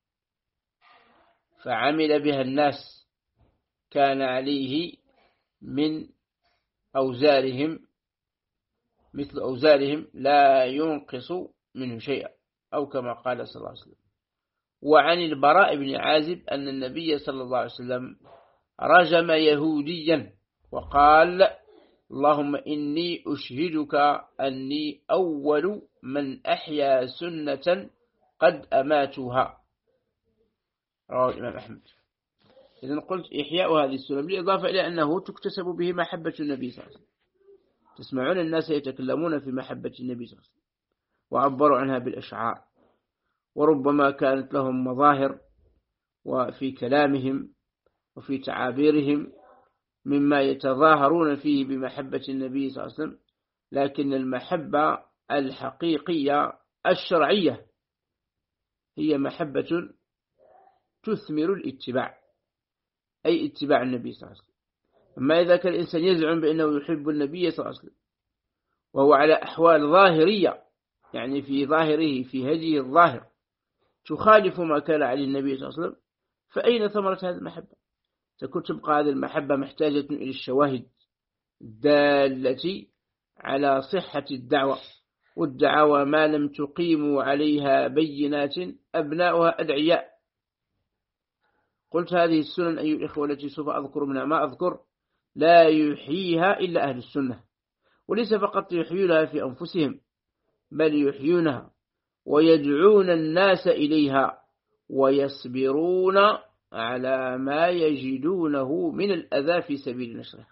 فعمل بها الناس كان عليه من أوزارهم مثل أوزارهم لا ينقص منه شيئا، أو كما قال صلى الله عليه وسلم. وعن البراء بن عازب أن النبي صلى الله عليه وسلم رجم يهوديا وقال: اللهم إني أشهدك أني أول من أحيا سنة قد أماتها. رواه الإمام أحمد. إذن قلت إحياء هذه السنة بالإضافة إلى أنه تكتسب به محبة النبي صلى الله عليه وسلم. تسمعون الناس يتكلمون في محبة النبي صلى الله عليه وسلم وعبروا عنها بالأشعار، وربما كانت لهم مظاهر وفي كلامهم وفي تعابيرهم مما يتظاهرون فيه بمحبة النبي صلى الله عليه وسلم، لكن المحبة الحقيقية الشرعية هي محبة تثمر الاتباع، أي اتباع النبي صلى الله عليه وسلم. أما إذا كان الإنسان يزعم بأنه يحب النبي صلى الله عليه وسلم وهو على أحوال ظاهرية، يعني في ظاهره في هديه الظاهر تخالف ما كان عليه النبي صلى الله عليه وسلم، فأين ثمرة هذه المحبة؟ تبقى هذه المحبة محتاجة إلى الشواهد الدالة على صحة الدعوة، والدعوة ما لم تقيموا عليها بينات أبناؤها أدعياء. قلت هذه السنن أيها الإخوة التي سوف أذكر منها ما أذكر لا يحييها إلا أهل السنة، وليس فقط يحيونها في أنفسهم، بل يحيونها ويدعون الناس إليها ويصبرون على ما يجدونه من الأذى في سبيل نشرها.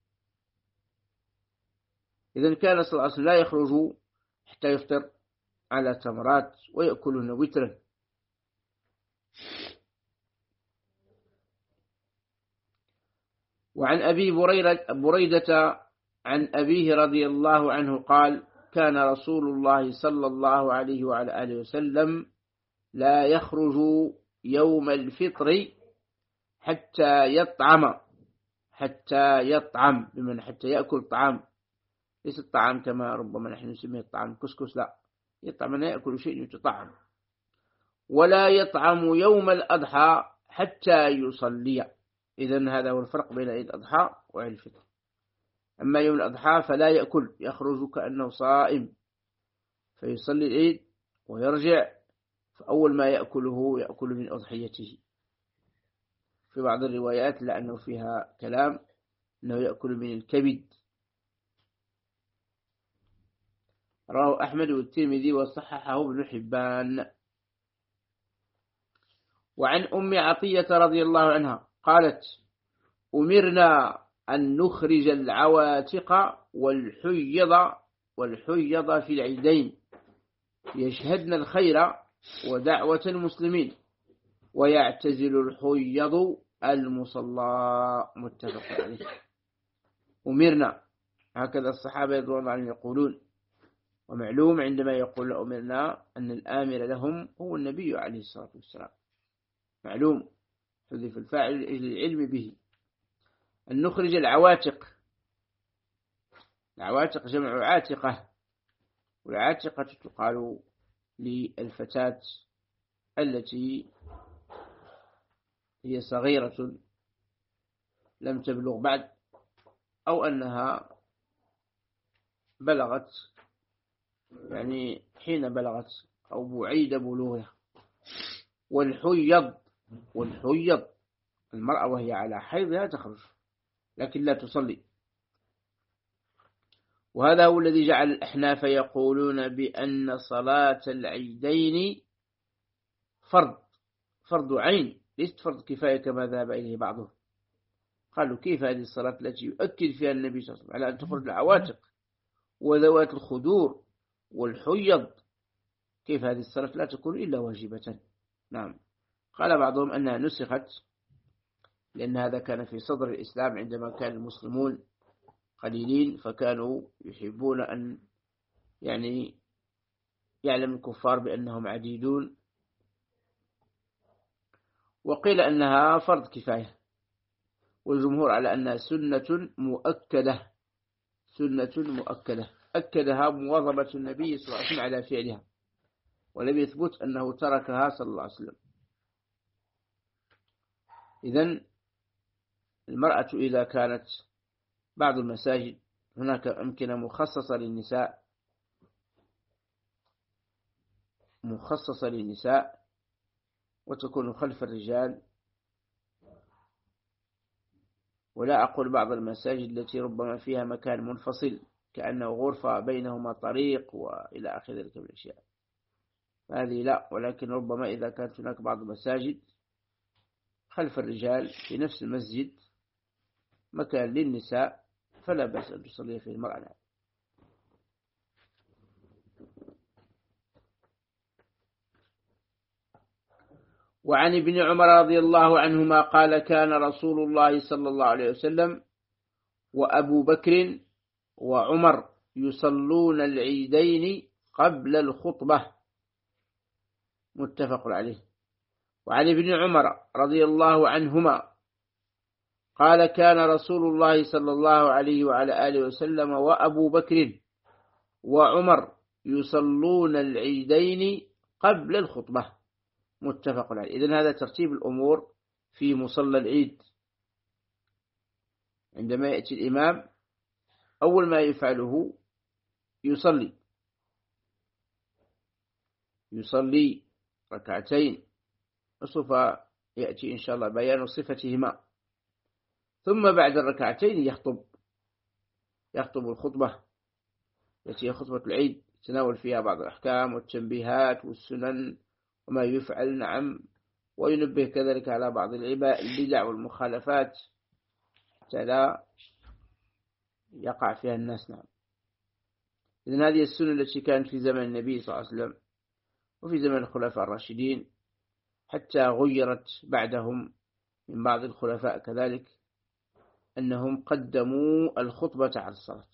إذن كان صلى الله عليه وسلم لا يخرج حتى يفطر على تمرات ويأكلهن وترا. وعن أبي بريدة عن أبيه رضي الله عنه قال: كان رسول الله صلى الله عليه وعلى آله وسلم لا يخرج يوم الفطر حتى يطعم بمن حتى يأكل طعام، ليس الطعام كما ربما نحن نسميه الطعام كسكس، لا، يطعم أن يأكل شيء يتطعم. ولا يطعم يوم الأضحى حتى يصلي. إذن هذا هو الفرق بين عيد الأضحى وعيد الفطر. أما يوم الأضحى فلا يأكل، يخرج كأنه صائم فيصلي العيد ويرجع، فأول ما يأكل من أضحيته. في بعض الروايات لأنه فيها كلام أنه يأكل من الكبد. رواه أحمد والترمذي وصححه ابن حبان. وعن أم عطية رضي الله عنها قالت: أمرنا أن نخرج العواتق والحيض في العيدين يشهدن الخير ودعوة المسلمين، ويعتزل الحيض المصلى. متفق عليه. أمرنا، هكذا الصحابة رضي الله عنهم يقولون، ومعلوم عندما يقول أمرنا أن الآمر لهم هو النبي عليه الصلاة والسلام، معلوم، حذف الفاعل لأجل العلم به. أن نخرج العواتق جمع عاتقة، والعاتقة تقال للفتاة التي هي صغيرة لم تبلغ بعد، أو أنها بلغت، يعني حين بلغت أو بعيد بلوغها. والحيض المرأة وهي على حيضها تخرج لكن لا تصلي. وهذا هو الذي جعل الأحناف يقولون بأن صلاة العيدين فرض عين، ليست فرض كفاية كما ذهب إليه بعضهم. قالوا: كيف هذه الصلاة التي يؤكد فيها النبي صلى الله عليه وسلم على أن تخرج العواتق وذوات الخدور والحيض، كيف هذه الصلاة لا تكون إلا واجبة؟ نعم. قال بعضهم أنها نسخت لأن هذا كان في صدر الإسلام عندما كان المسلمون قليلين، فكانوا يحبون أن يعلم الكفار بأنهم عديدون. وقيل أنها فرض كفاية، والجمهور على أنها سنة مؤكدة أكدها مواظبة النبي صلى الله عليه وسلم على فعلها، ولم يثبت أنه تركها صلى الله عليه وسلم. إذن المرأة إذا كانت بعض المساجد هناك أمكنة مخصصة للنساء وتكون خلف الرجال، ولا أقول بعض المساجد التي ربما فيها مكان منفصل كأنه غرفة بينهما طريق وإلى آخر ذلك من الأشياء، هذه لا. ولكن ربما إذا كانت هناك بعض المساجد خلف الرجال في نفس المسجد مكان للنساء فلا بأس أن تصلي فيه المرأة. وعن ابن عمر رضي الله عنهما قال كان رسول الله صلى الله عليه وسلم وأبو بكر وعمر يصلون العيدين قبل الخطبة، متفق عليه. وعن ابن عمر رضي الله عنهما قال كان رسول الله صلى الله عليه وعلى آله وسلم وأبو بكر وعمر يصلون العيدين قبل الخطبة، متفق عليه. إذن هذا ترتيب الأمور في مصلى العيد. عندما يأتي الإمام أول ما يفعله يصلي ركعتين، وسوف يأتي إن شاء الله بيان صفتهما. ثم بعد الركعتين يخطب الخطبة التي هي خطبة العيد، يتناول فيها بعض الأحكام والتنبيهات والسنن وما يفعل، نعم، وينبه كذلك على بعض البدع والمخالفات حتى لا يقع فيها الناس، نعم. إذن هذه السنة التي كانت في زمن النبي صلى الله عليه وسلم وفي زمن الخلفاء الراشدين، حتى غيرت بعدهم من بعض الخلفاء كذلك، أنهم قدموا الخطبة على الصلاة.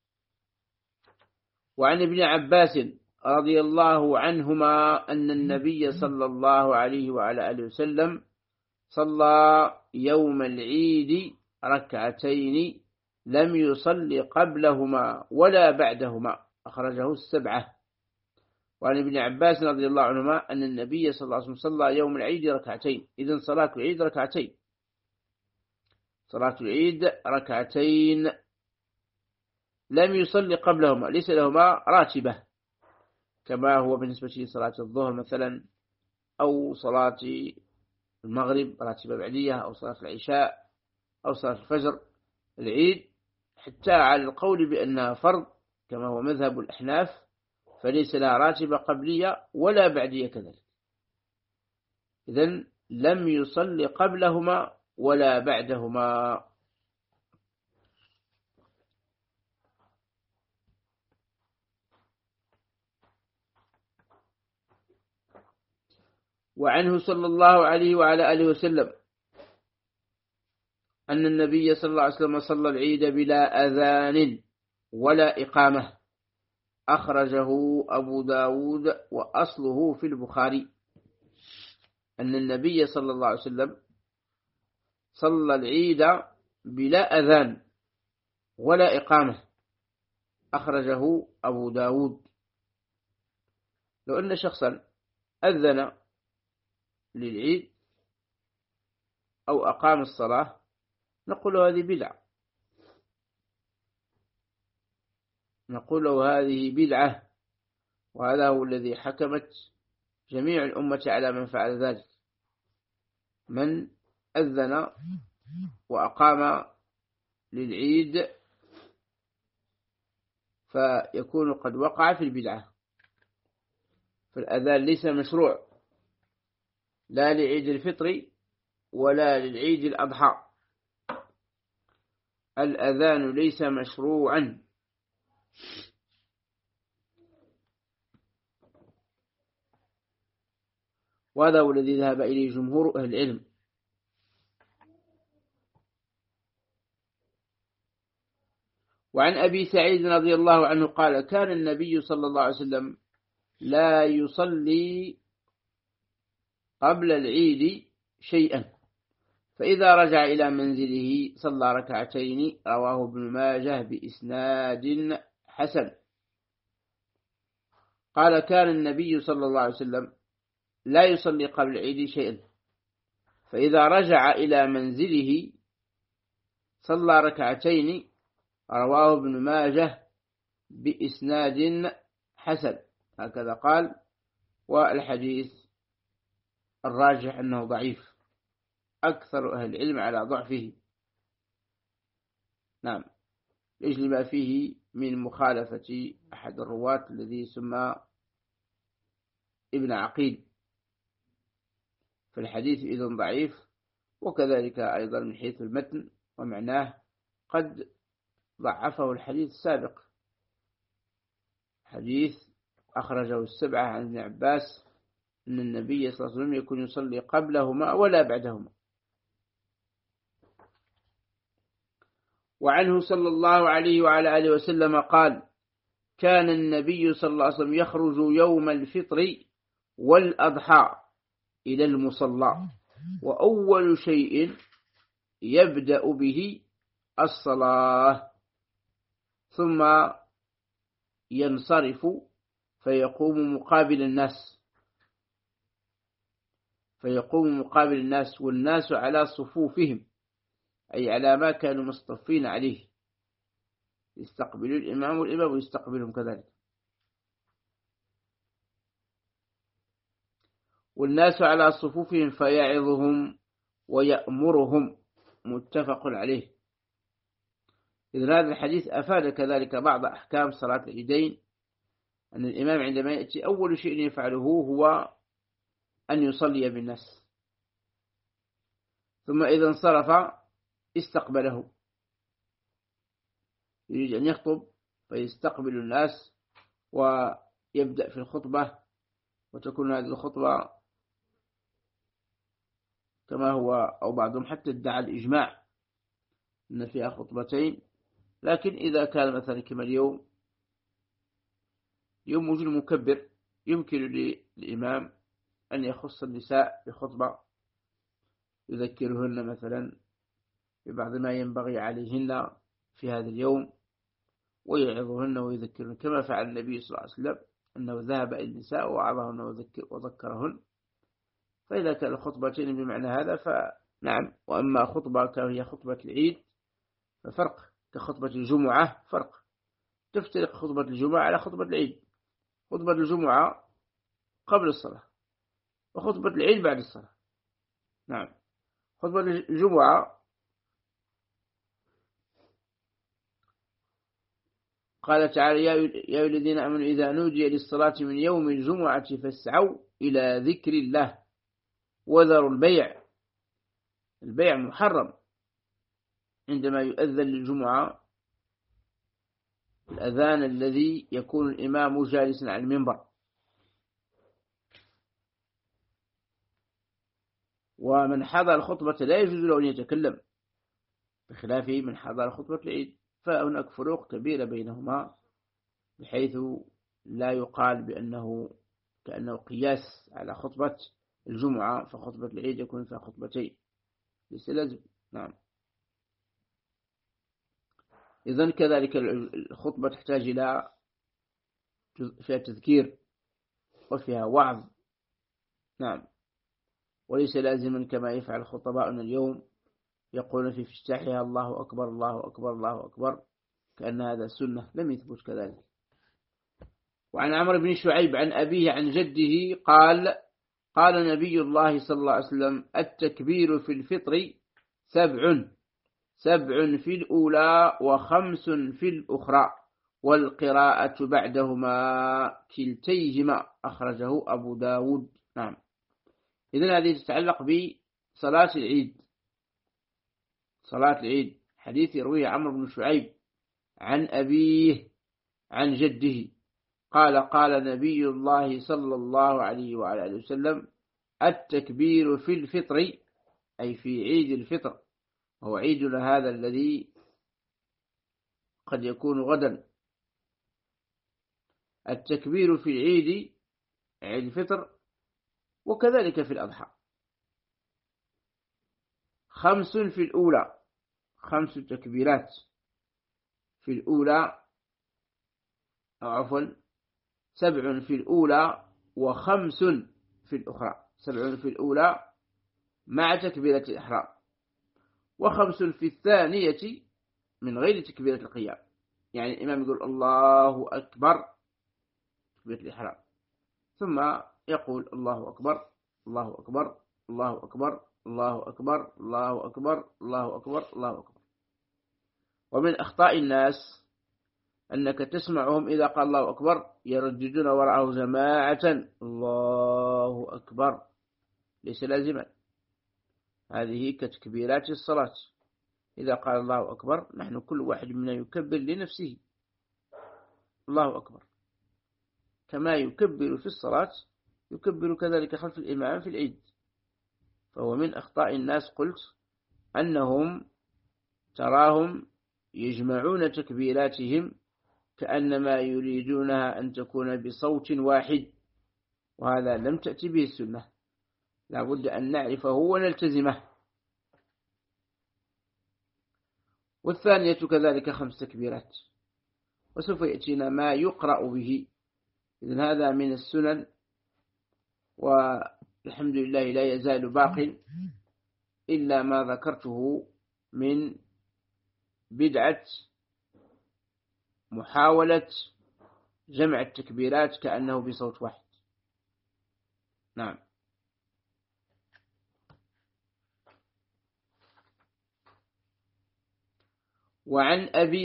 وعن ابن عباس رضي الله عنهما أن النبي صلى الله عليه وعلى آله وسلم صلى يوم العيد ركعتين لم يصل قبلهما ولا بعدهما، أخرجه السبعة. وعن ابن عباس رضي الله عنهما أن النبي صلى الله عليه وسلم صلى يوم العيد ركعتين. إذن صلاة العيد ركعتين، صلاة العيد ركعتين لم يصلي قبلهما، ليس لهما راتبة كما هو بالنسبة لصلاة الظهر مثلا، أو صلاة المغرب راتبة بعدية، أو صلاة العشاء، أو صلاة الفجر. العيد حتى على القول بأنها فرض كما هو مذهب الأحناف فليس لها راتبة قبلية ولا بعدية كذلك. إذن لم يصلي قبلهما ولا بعدهما. وعنه صلى الله عليه وعلى آله وسلم أن النبي صلى الله عليه وسلم صلى العيد بلا أذان ولا إقامة، أخرجه أبو داود وأصله في البخاري. أن النبي صلى الله عليه وسلم صلى العيد بلا أذان ولا إقامة، أخرجه أبو داود. لو أن شخصا أذن للعيد أو أقام الصلاة نقول هذه بدعة، نقول هذه بدعة، وهذا هو الذي حكمت جميع الأمة على من فعل ذلك. من أذن وأقام للعيد فيكون قد وقع في البدعة. فالأذان ليس مشروع لا لعيد الفطر ولا للعيد الأضحى، الأذان ليس مشروعا. وهذا هو الذي ذهب إليه جمهور أهل العلم. وعن أبي سعيد رضي الله عنه قال كان النبي صلى الله عليه وسلم لا يصلي قبل العيد شيئا، فإذا رجع إلى منزله صلى ركعتين، رواه ابن ماجه بإسناد حسن. قال كان النبي صلى الله عليه وسلم لا يصلي قبل العيد شيئا، فإذا رجع إلى منزله صلى ركعتين، رواه ابن ماجه بإسناد حسن، هكذا قال. والحديث الراجح أنه ضعيف، أكثر أهل العلم على ضعفه. نعم، لأجل ما فيه من مخالفة أحد الرواة الذي سمى ابن عقيل، فالحديث إذن ضعيف. وكذلك أيضا من حيث المتن ومعناه قد ضعفه الحديث السابق، حديث أخرجه السبعة عن ابن عباس أن النبي صلى الله عليه وسلم يكون يصلي قبلهما ولا بعدهما. وعنه صلى الله عليه وعلى آله وسلم قال: كان النبي صلى الله عليه وسلم يخرج يوم الفطر والأضحى إلى المصلى، وأول شيء يبدأ به الصلاة، ثم ينصرف فيقوم مقابل الناس والناس على صفوفهم، أي على ما كانوا مصطفين عليه، يستقبلوا الإمام والإمام ويستقبلهم كذلك. والناس على صفوفهم فيعظهم ويأمرهم، متفق عليه. إذن هذا الحديث أفاد كذلك بعض أحكام صلاة العيدين، أن الإمام عندما يأتي أول شيء يفعله هو أن يصلي بالناس، ثم إذا انصرف استقبله، يريد أن يخطب فيستقبل الناس ويبدأ في الخطبة، وتكون هذه الخطبة كما هو، أو بعضهم حتى ادعى الإجماع أن فيها خطبتين. لكن إذا كان مثلا كما اليوم وجود مكبر، يمكن للإمام أن يخص النساء بخطبة يذكرهن مثلا ببعض ما ينبغي عليهن في هذا اليوم، ويعظهن ويذكرهن، كما فعل النبي صلى الله عليه وسلم أنه ذهب إلى النساء ووعظهن وذكرهن. فإذا كان الخطبتين بمعنى هذا فنعم. وأما خطبة كهي خطبة العيد ففرق، كخطبة الجمعة فرق، تفترق خطبة الجمعة على خطبة العيد. خطبة الجمعة قبل الصلاة، وخطبة العيد بعد الصلاة. نعم، خطبة الجمعة قال تعالى: يا أيها الذين آمنوا إذا نودي للصلاة من يوم الجمعة فاسعوا إلى ذكر الله وذروا البيع. البيع محرم عندما يؤذن للجمعة، الأذان الذي يكون الإمام جالسا على المنبر. ومن حضر الخطبة لا يجوز له أن يتكلم، بخلاف من حضر خطبة العيد، فهناك فروق كبيرة بينهما، بحيث لا يقال كأنه قياس على خطبة الجمعة، فخطبة العيد يكون فيها خطبتين، ليس لازم. نعم. إذن كذلك الخطبة تحتاج إلى فيها تذكير وفيها وعظ. نعم، وليس لازما كما يفعل خطباؤنا اليوم، يقولون في افتتاحها: الله أكبر الله أكبر الله أكبر، كأن هذا سنة، لم يثبت كذلك. وعن عمرو بن شعيب عن أبيه عن جده قال: قال نبي الله صلى الله عليه وسلم: التكبير في الفطر 7 في الأولى و5 في الأخرى، والقراءة بعدهما كلتيهما، أخرجه أبو داود. نعم. إذن هذه تتعلق بصلاة العيد. صلاة العيد حديث يرويه عمرو بن شعيب عن أبيه عن جده قال: قال نبي الله صلى الله عليه وعلى آله وسلم: التكبير في الفطر، أي في عيد الفطر، وهو عيدنا هذا الذي قد يكون غدا. التكبير في العيد، عيد الفطر، وكذلك في الأضحى. 5 في الأولى، 5 تكبيرات في الأولى، أو عفوا 7 في الأولى و5 في الأخرى. 7 في الأولى مع تكبيرة الإحرام، و5 في الثانية من غير تكبيرة القيام، يعني الإمام يقول الله أكبر تكبيرة الإحرام، ثم يقول الله أكبر الله أكبر الله أكبر الله أكبر الله أكبر الله أكبر الله أكبر. ومن أخطاء الناس أنك تسمعهم إذا قال الله أكبر يرددون وراءه جماعة الله أكبر، ليس لازما. هذه كتكبيرات الصلاة، إذا قال الله أكبر نحن كل واحد منا يكبر لنفسه الله أكبر، كما يكبر في الصلاة يكبر كذلك خلف الإمام في العيد. فهو من أخطاء الناس قلت أنهم تراهم يجمعون تكبيراتهم كأنما يريدونها أن تكون بصوت واحد، وهذا لم تأتي به السنة، لا بد أن نعرفه ونلتزمه. والثانية كذلك 5 تكبيرات، وسوف يأتينا ما يقرأ به. إذن هذا من السنن، والحمد لله لا يزال باق إلا ما ذكرته من بدعة محاولة جمع التكبيرات كأنه بصوت واحد. نعم. وعن أبي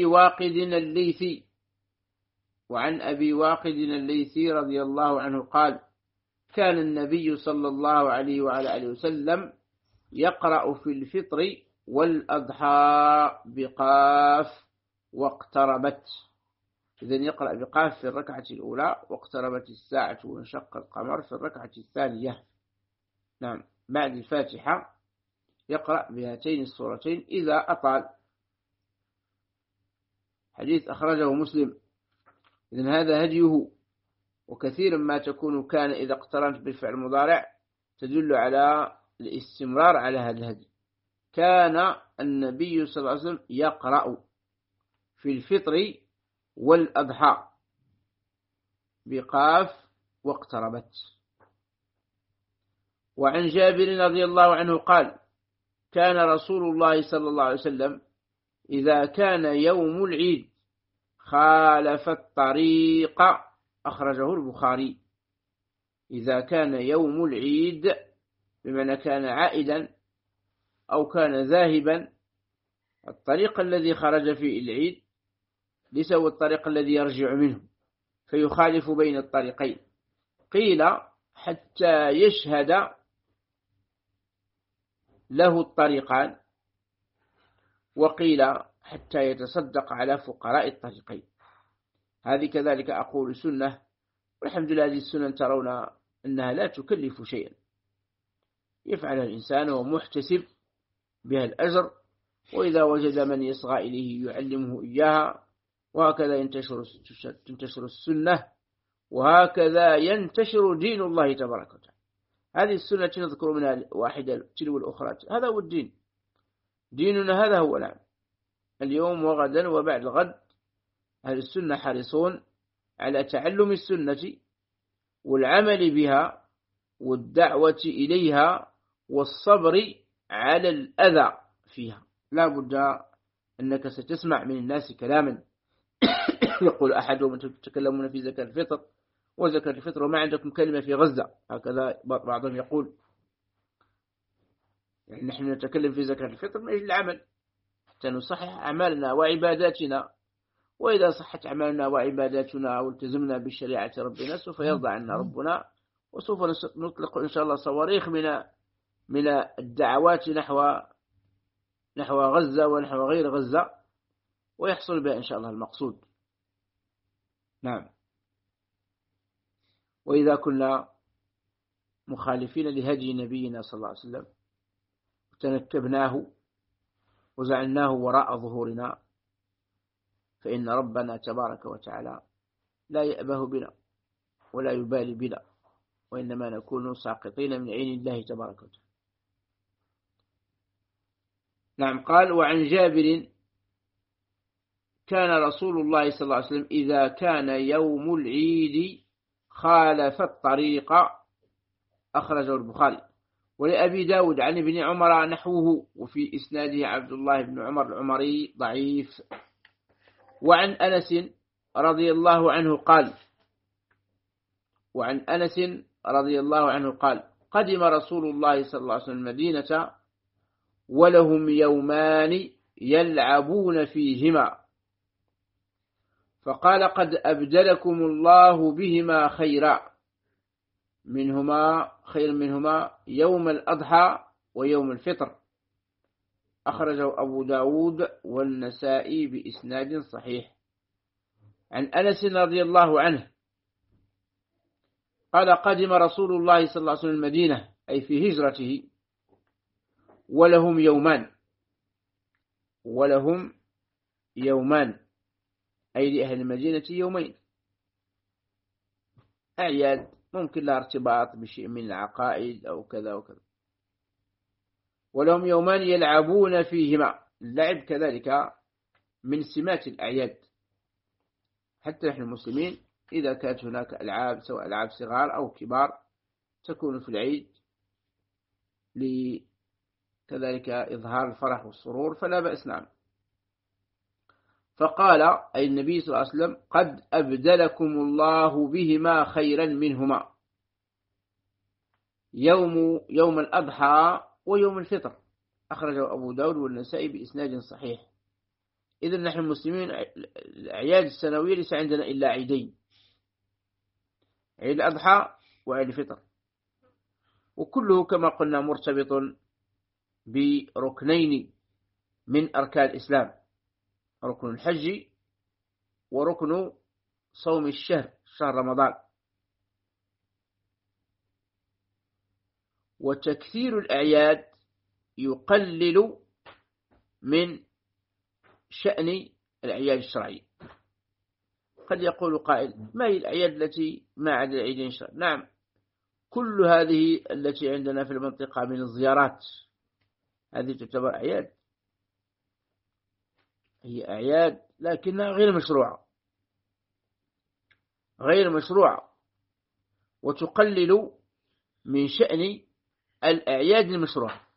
واقد الليثي رضي الله عنه قال: كان النبي صلى الله عليه وعلى آله وسلم يقرأ في الفطر والأضحى بقاف واقتربت. إذن يقرأ بقاف في الركعة الأولى، واقتربت الساعة وانشق القمر في الركعة الثانية. نعم، بعد الفاتحة يقرأ بهاتين السورتين إذا أطال. حديث أخرجه مسلم. إذن هذا هديه، وكثيرا ما تكون كان إذا اقترنت بالفعل المضارع تدل على الاستمرار على هذا الهدي. كان النبي صلى الله عليه وسلم يقرأ في الفطر والأضحى بقاف واقتربت. وعن جابر رضي الله عنه قال: كان رسول الله صلى الله عليه وسلم إذا كان يوم العيد خالف الطريق، أخرجه البخاري. إذا كان يوم العيد بمعنى كان عائدا أو كان ذاهبا، الطريق الذي خرج فيه العيد ليس هو الطريق الذي يرجع منه، فيخالف بين الطريقين. قيل حتى يشهد له الطريقان، وقيل حتى يتصدق على فقراء الطريقين. هذه كذلك أقول سنة، والحمد لله هذه السنة ترون أنها لا تكلف شيئا، يفعل الإنسان ومحتسب بها الأجر، وإذا وجد من يصغى إليه يعلمه إياها، وهكذا تنتشر السنة، وهكذا ينتشر دين الله تبارك وتعالى. هذه السنة نذكر منها واحدة تلو الأخرى، هذا هو الدين، ديننا هذا هو. نعم، اليوم وغدا وبعد الغد أهل السنة حريصون على تعلم السنة والعمل بها والدعوة إليها والصبر على الأذى فيها. لا بد أنك ستسمع من الناس كلاما يقول أحدهم: تتكلمون في زكاة الفطر وزكاة الفطر وما عندكم كلمة في غزة. هكذا بعضهم يقول، يعني نحن نتكلم في زكاة الفطر من أجل العمل حتى نصحح أعمالنا وعباداتنا، وإذا صحت أعمالنا وعباداتنا والتزمنا بشريعة ربنا سوف يرضى عنا ربنا، وسوف نطلق إن شاء الله صواريخ من الدعوات نحو غزة ونحو غير غزة، ويحصل بها إن شاء الله المقصود. نعم. وإذا كنا مخالفين لهدي نبينا صلى الله عليه وسلم وتنكبناه وزعلناه وراء ظهورنا، فإن ربنا تبارك وتعالى لا يأبه بنا ولا يبالي بنا، وإنما نكون ساقطين من عين الله تبارك وتعالى. نعم. قال: وعن جابر: كان رسول الله صلى الله عليه وسلم إذا كان يوم العيد خالف الطريق، أخرجه البخاري. ولأبي داود عن ابن عمر نحوه، وفي إسناده عبد الله بن عمر العمري ضعيف. وعن أنس رضي الله عنه قال: قدم رسول الله صلى الله عليه وسلم المدينة ولهم يومان يلعبون فيهما، فقال قد أبدلكم الله بهما خيرا منهما يوم الأضحى ويوم الفطر، أخرجه أبو داود والنسائي بإسناد صحيح. عن أنس رضي الله عنه قال قدم رسول الله صلى الله عليه وسلم المدينة أي في هجرته ولهم يومان أي لأهل المدينة يومين، أعياد ممكن لا ارتباط بشيء من العقائد أو كذا وكذا، ولهم يومان يلعبون فيهما. اللعب كذلك من سمات الأعياد، حتى نحن المسلمين إذا كانت هناك ألعاب سواء ألعاب صغار أو كبار تكون في العيد لكذلك إظهار الفرح والسرور فلا بأس. نعم. فقال أي النبي صلى الله عليه وسلم قد أبدلكم الله بهما خيرا منهما يوم الأضحى ويوم الفطر، أخرجه أبو داود والنسائي بإسناد صحيح. إذن نحن المسلمين الأعياد السنوية ليس عندنا إلا عيدين، عيد الأضحى وعيد الفطر، وكله كما قلنا مرتبط بركنين من أركان الإسلام، ركن الحج وركن صوم شهر رمضان. وتكثير الأعياد يقلل من شأن الأعياد الشرعية. قد يقول قائل ما هي الأعياد التي ما عدا العيدين الشرعية؟ نعم، كل هذه التي عندنا في المنطقة من الزيارات هذه تعتبر أعياد، هي أعياد لكنها غير مشروعة وتقلل من شأن الأعياد المشروعة.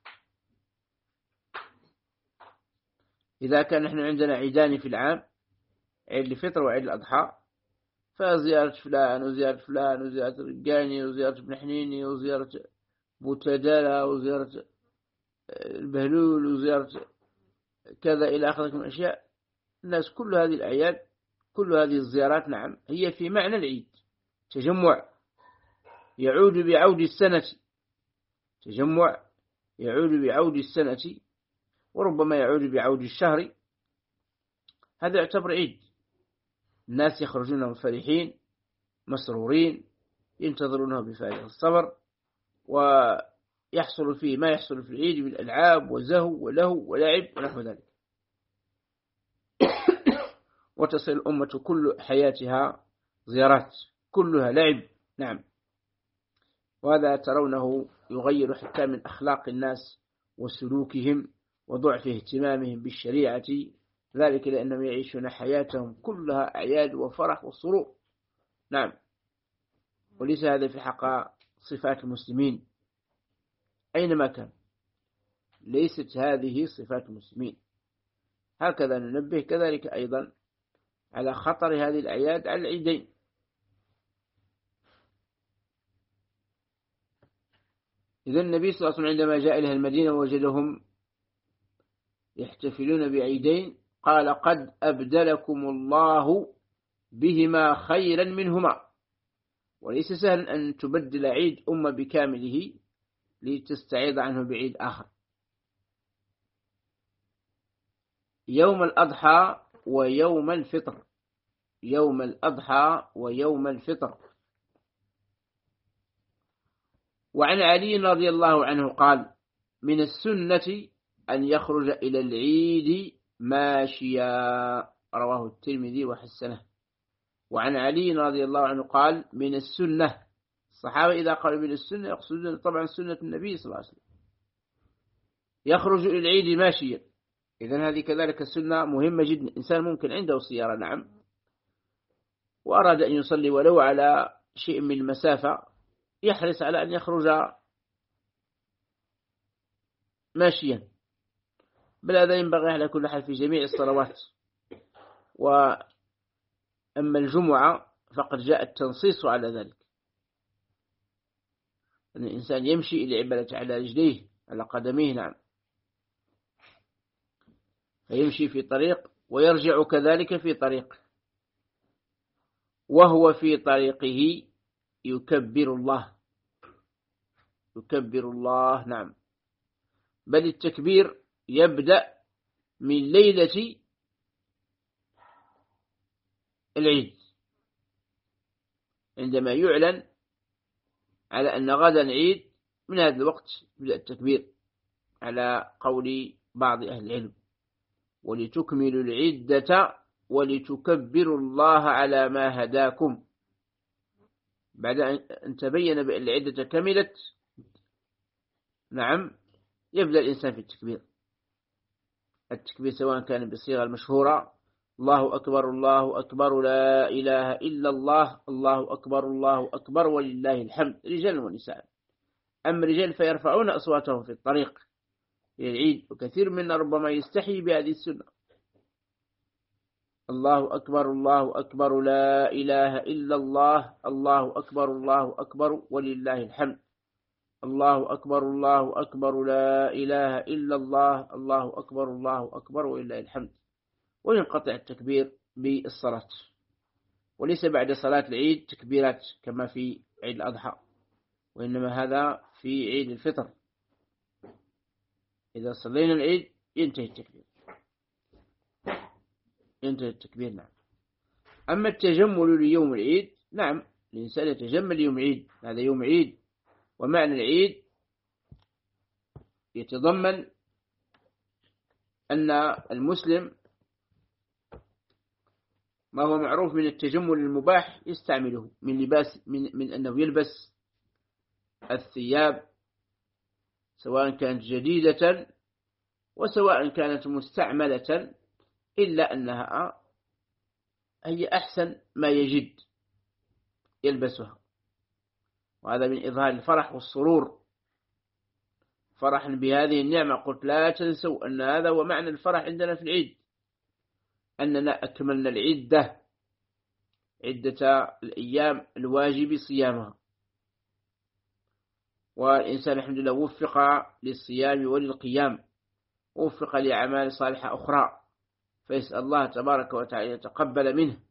إذا كان نحن عندنا عيدان في العام، عيد الفطر وعيد الأضحى، فزيارة فلان وزيارة فلان وزيارة الرقاني وزيارة ابن حنيني وزيارة بوتدالة وزيارة البهلول وزيارة كذا إلى آخره من الأشياء، الناس كل هذه الأعياد كل هذه الزيارات نعم هي في معنى العيد، تجمع يعود بعود السنة وربما يعود بعود الشهر، هذا يعتبر عيد. الناس يخرجون فرحين مسرورين ينتظرونه بفارغ الصبر، ويحصل فيه ما يحصل في العيد من ألعاب وزهو ولهو ولعب ونحو ذلك. وتصل الأمة كل حياتها زيارات كلها لعب. نعم. وهذا ترونه يغير حتى من أخلاق الناس وسلوكهم وضعف اهتمامهم بالشريعة، ذلك لأنهم يعيشون حياتهم كلها أعياد وفرح وسرور. نعم. وليس هذا في حق صفات المسلمين أينما كان، ليست هذه صفات المسلمين. هكذا ننبه كذلك أيضا على خطر هذه الأعياد على العيدين. إذن النبي صلى الله عليه وسلم عندما جاء إلى المدينة وجدهم يحتفلون بعيدين قال قد أبدلكم الله بهما خيرا منهما. وليس سهل أن تبدل عيد أمة بكامله لتستعيض عنه بعيد آخر. يوم الأضحى ويوم الفطر، يوم الأضحى ويوم الفطر. وعن علي رضي الله عنه قال من السنة أن يخرج إلى العيد ماشيا، رواه الترمذي وحسنه. وعن علي رضي الله عنه قال من السنة، الصحابة إذا قالوا من السنة يقصدون طبعا سنة النبي صلى الله عليه وسلم، يخرج إلى العيد ماشيا. إذن هذه كذلك السنة مهمة جدا. إنسان ممكن عنده سيارة نعم وأراد أن يصلي ولو على شيء من المسافة، يحرص على أن يخرج ماشيا، بل هذا ينبغي على كل حال في جميع الصلوات. وأما الجمعة فقد جاء التنصيص على ذلك، أن الإنسان يمشي إلى عبادة على رجليه على قدميه. نعم. فيمشي في طريق ويرجع كذلك في طريق، وهو في طريقه يكبر الله، يكبر الله. نعم، بل التكبير يبدأ من ليلة العيد، عندما يعلن على أن غدا عيد، من هذا الوقت يبدأ التكبير على قول بعض أهل العلم: ولتكملوا العدة ولتكبروا الله على ما هداكم. بعد أن تبين بأن العدة كملت، نعم، يبدأ الإنسان في التكبير. التكبير سواء كان بالصيغة المشهورة: الله أكبر الله أكبر لا إله إلا الله، الله أكبر الله أكبر ولله الحمد، رجال ونساء. أما الرجال فيرفعون أصواتهم في الطريق إلى العيد، وكثير منا ربما يستحي بهذه السنة: الله أكبر الله أكبر لا إله إلا الله، الله أكبر الله أكبر ولله الحمد، الله أكبر الله أكبر لا إله إلا الله، الله أكبر الله أكبر ولله الحمد. وينقطع التكبير بالصلاة، وليس بعد صلاة العيد تكبيرات كما في عيد الأضحى، وإنما هذا في عيد الفطر. إذا صلينا العيد ينتهي التكبير، ينتهي التكبير. نعم. أما التجمل ليوم العيد، نعم، الإنسان يتجمل يوم العيد، هذا يوم عيد، ومعنى العيد يتضمن أن المسلم ما هو معروف من التجمل المباح يستعمله من لباس، من أنه يلبس الثياب سواء كانت جديدة وسواء كانت مستعملة، إلا أنها هي أحسن ما يجد يلبسها، وهذا من إظهار الفرح والسرور، فرحا بهذه النعمة. قلت لا تنسوا أن هذا هو معنى الفرح عندنا في العيد، أننا أكملنا العدة، عدة الأيام الواجب صيامها، والإنسان الحمد لله وفق للصيام وللقيام، وفق لأعمال صالحة أخرى، فيسأل الله تبارك وتعالى يتقبل منه.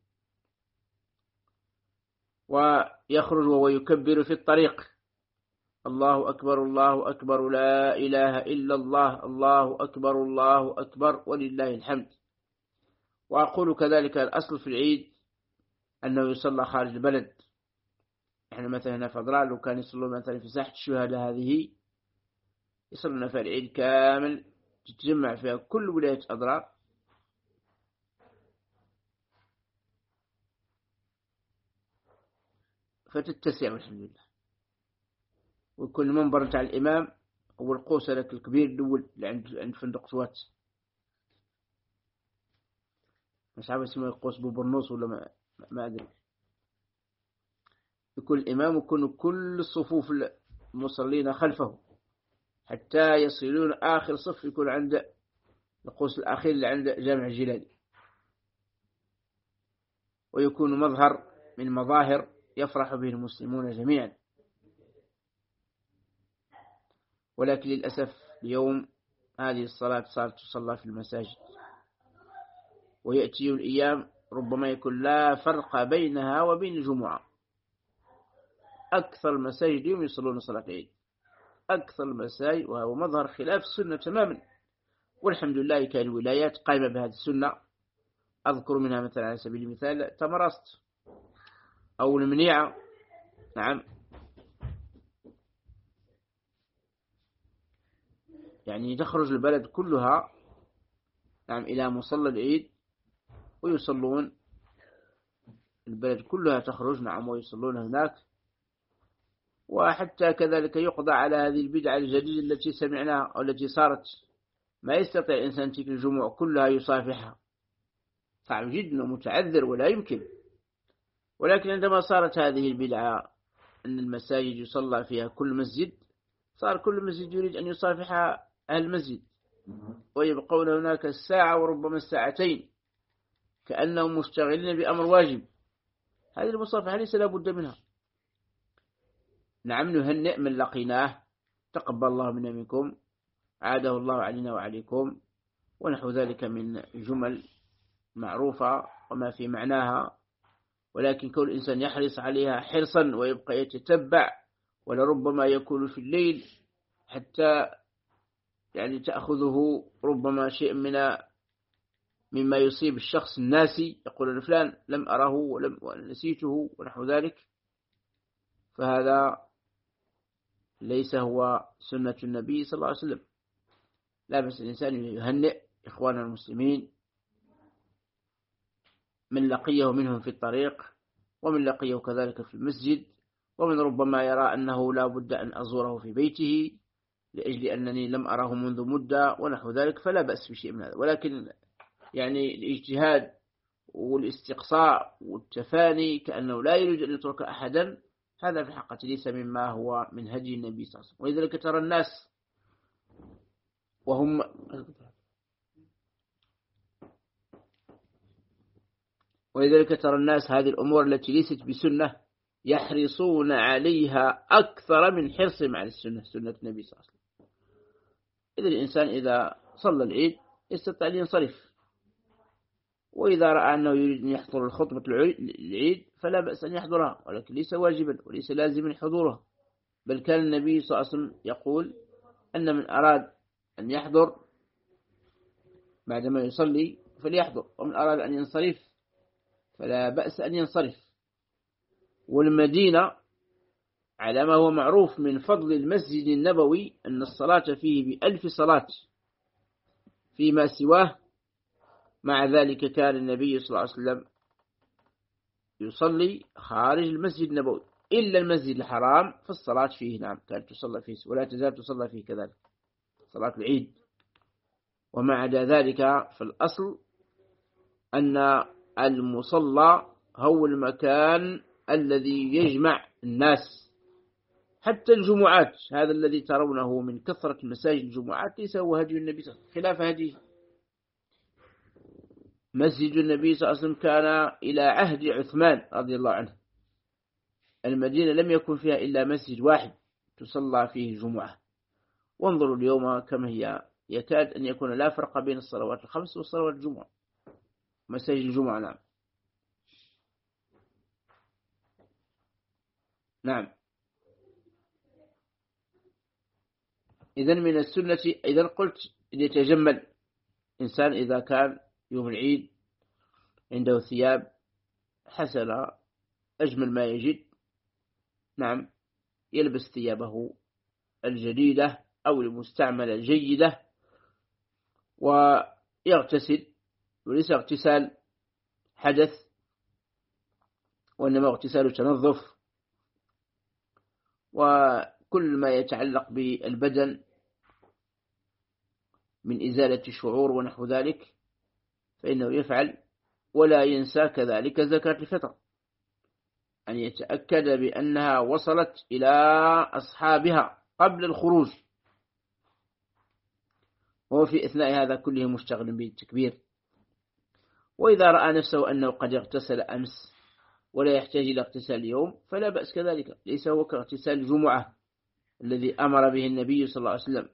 ويخرج وهو يكبر في الطريق: الله أكبر الله أكبر لا إله إلا الله، الله أكبر الله أكبر ولله الحمد. وأقول كذلك الأصل في العيد أنه يصلى خارج البلد. إحنا مثلا هنا في أضرار، لو كان يصلون مثلا في ساحة الشهداء هذه، يصلون في العيد كامل، تتجمع فيها كل ولاية أضرار، فتتسع والحمد لله. ويكون المنبر بتاع الإمام هو القوس لك الكبير الأول اللي عند فندق سوات، مش عارف اسمه القوس بوبرنوس ولا ما أدري. يكون الإمام ويكون كل الصفوف المصلين خلفه حتى يصلون آخر صف، يكون عند القوس الأخير اللي عند جامع الجلالي، ويكون مظهر من مظاهر يفرح به المسلمون جميعا. ولكن للأسف اليوم هذه الصلاة صارت تصلى في المساجد، ويأتي الأيام ربما يكون لا فرق بينها وبين الجمعة. أكثر المساجد اليوم يصلون صلاة العيد، أكثر المساجد، وهو مظهر خلاف السنة تماما. والحمد لله كان الولايات قائمة بهذه السنة. أذكر منها مثلا على سبيل المثال تمرست أو المنيعة، نعم، يعني تخرج البلد كلها، نعم، إلى مصلى العيد ويصلون، البلد كلها تخرج، نعم، ويصلون هناك. وحتى كذلك يقضى على هذه البدعة الجديدة التي سمعناها أو التي صارت، ما يستطيع الإنسان تلك الجموع كلها يصافحها، صعب جدا ومتعذر ولا يمكن. ولكن عندما صارت هذه البدعة أن المساجد يصلى فيها كل مسجد، صار كل مسجد يريد أن يصافح أهل المسجد، ويبقون هناك الساعة وربما الساعتين كأنهم مشتغلين بأمر واجب. هذه المصافحة ليس لا بد منها. نعم، نهنئ من لقيناه، تقبل الله منا منكم، عاده الله علينا وعليكم، ونحو ذلك من جمل معروفة وما في معناها، ولكن كل إنسان يحرص عليها حرصا ويبقى يتتبع، ولربما يكون في الليل حتى يعني تأخذه ربما شيء مما يصيب الشخص الناسي، يقول فلان لم أره ونسيته ونحو ذلك، فهذا ليس هو سنة النبي صلى الله عليه وسلم. لا بس الإنسان يهنئ إخواننا المسلمين من لقيه منهم في الطريق، ومن لقيه كذلك في المسجد، ومن ربما يرى أنه لا بد أن أزوره في بيته لأجل أنني لم أره منذ مدة ونحو ذلك، فلا بأس بشيء من هذا. ولكن يعني الاجتهاد والاستقصاء والتفاني كأنه لا يريد أن يترك أحدا، هذا في الحقيقة ليس مما هو من هدي النبي صلى الله عليه وسلم. ولذلك ترى الناس هذه الأمور التي ليست بسنة يحرصون عليها أكثر من حرصهم على السنة، سنة النبي صلى الله عليه وسلم. إذا الإنسان إذا صلى العيد يستطيع أن ينصرف، وإذا رأى أنه يريد أن يحضر الخطبة العيد فلا بأس أن يحضرها، ولكن ليس واجبا وليس لازما حضورها. بل كان النبي صلى الله عليه وسلم يقول أن من أراد أن يحضر بعدما يصلي فليحضر، ومن أراد أن ينصرف فلا بأس أن ينصرف. والمدينة على ما هو معروف من فضل المسجد النبوي أن الصلاة فيه ب1000 صلاة فيما سواه، مع ذلك كان النبي صلى الله عليه وسلم يصلي خارج المسجد النبوي إلا المسجد الحرام، فالصلاة فيه نعم كانت تصلى فيه ولا تزال تصلى فيه كذلك صلاة العيد. وما عدا ذلك فالأصل أن المصلى هو المكان الذي يجمع الناس. حتى الجمعات هذا الذي ترونه من كثرة مساجد الجمعات ليس هو هدي النبي صلى الله عليه وسلم، خلاف هديه. مسجد النبي صلى الله عليه وسلم كان إلى عهد عثمان رضي الله عنه، المدينة لم يكن فيها إلا مسجد واحد تصلى فيه الجمعة. وانظروا اليوم كما هي، يكاد أن يكون لا فرق بين الصلوات الخمس والصلوات الجمعة، مساجد الجمعة. نعم. إذن من السنة، إذا قلت إن يتجمل إنسان إذا كان يوم العيد عنده ثياب حسنة أجمل ما يجد، نعم يلبس ثيابه الجديدة أو المستعملة الجيدة ويغتسل، وليس اغتسال حدث وإنما اغتسال تنظف، وكل ما يتعلق بالبدن من إزالة الشعور ونحو ذلك فإنه يفعل. ولا ينسى كذلك زكاة الفطر، أن يتأكد بأنها وصلت إلى أصحابها قبل الخروج، وهو في إثناء هذا كله مشتغل بالتكبير. وإذا رأى نفسه أنه قد اغتسل أمس ولا يحتاج إلى اغتسال اليوم فلا بأس كذلك، ليس هو كاغتسال الجمعة الذي أمر به النبي صلى الله عليه وسلم.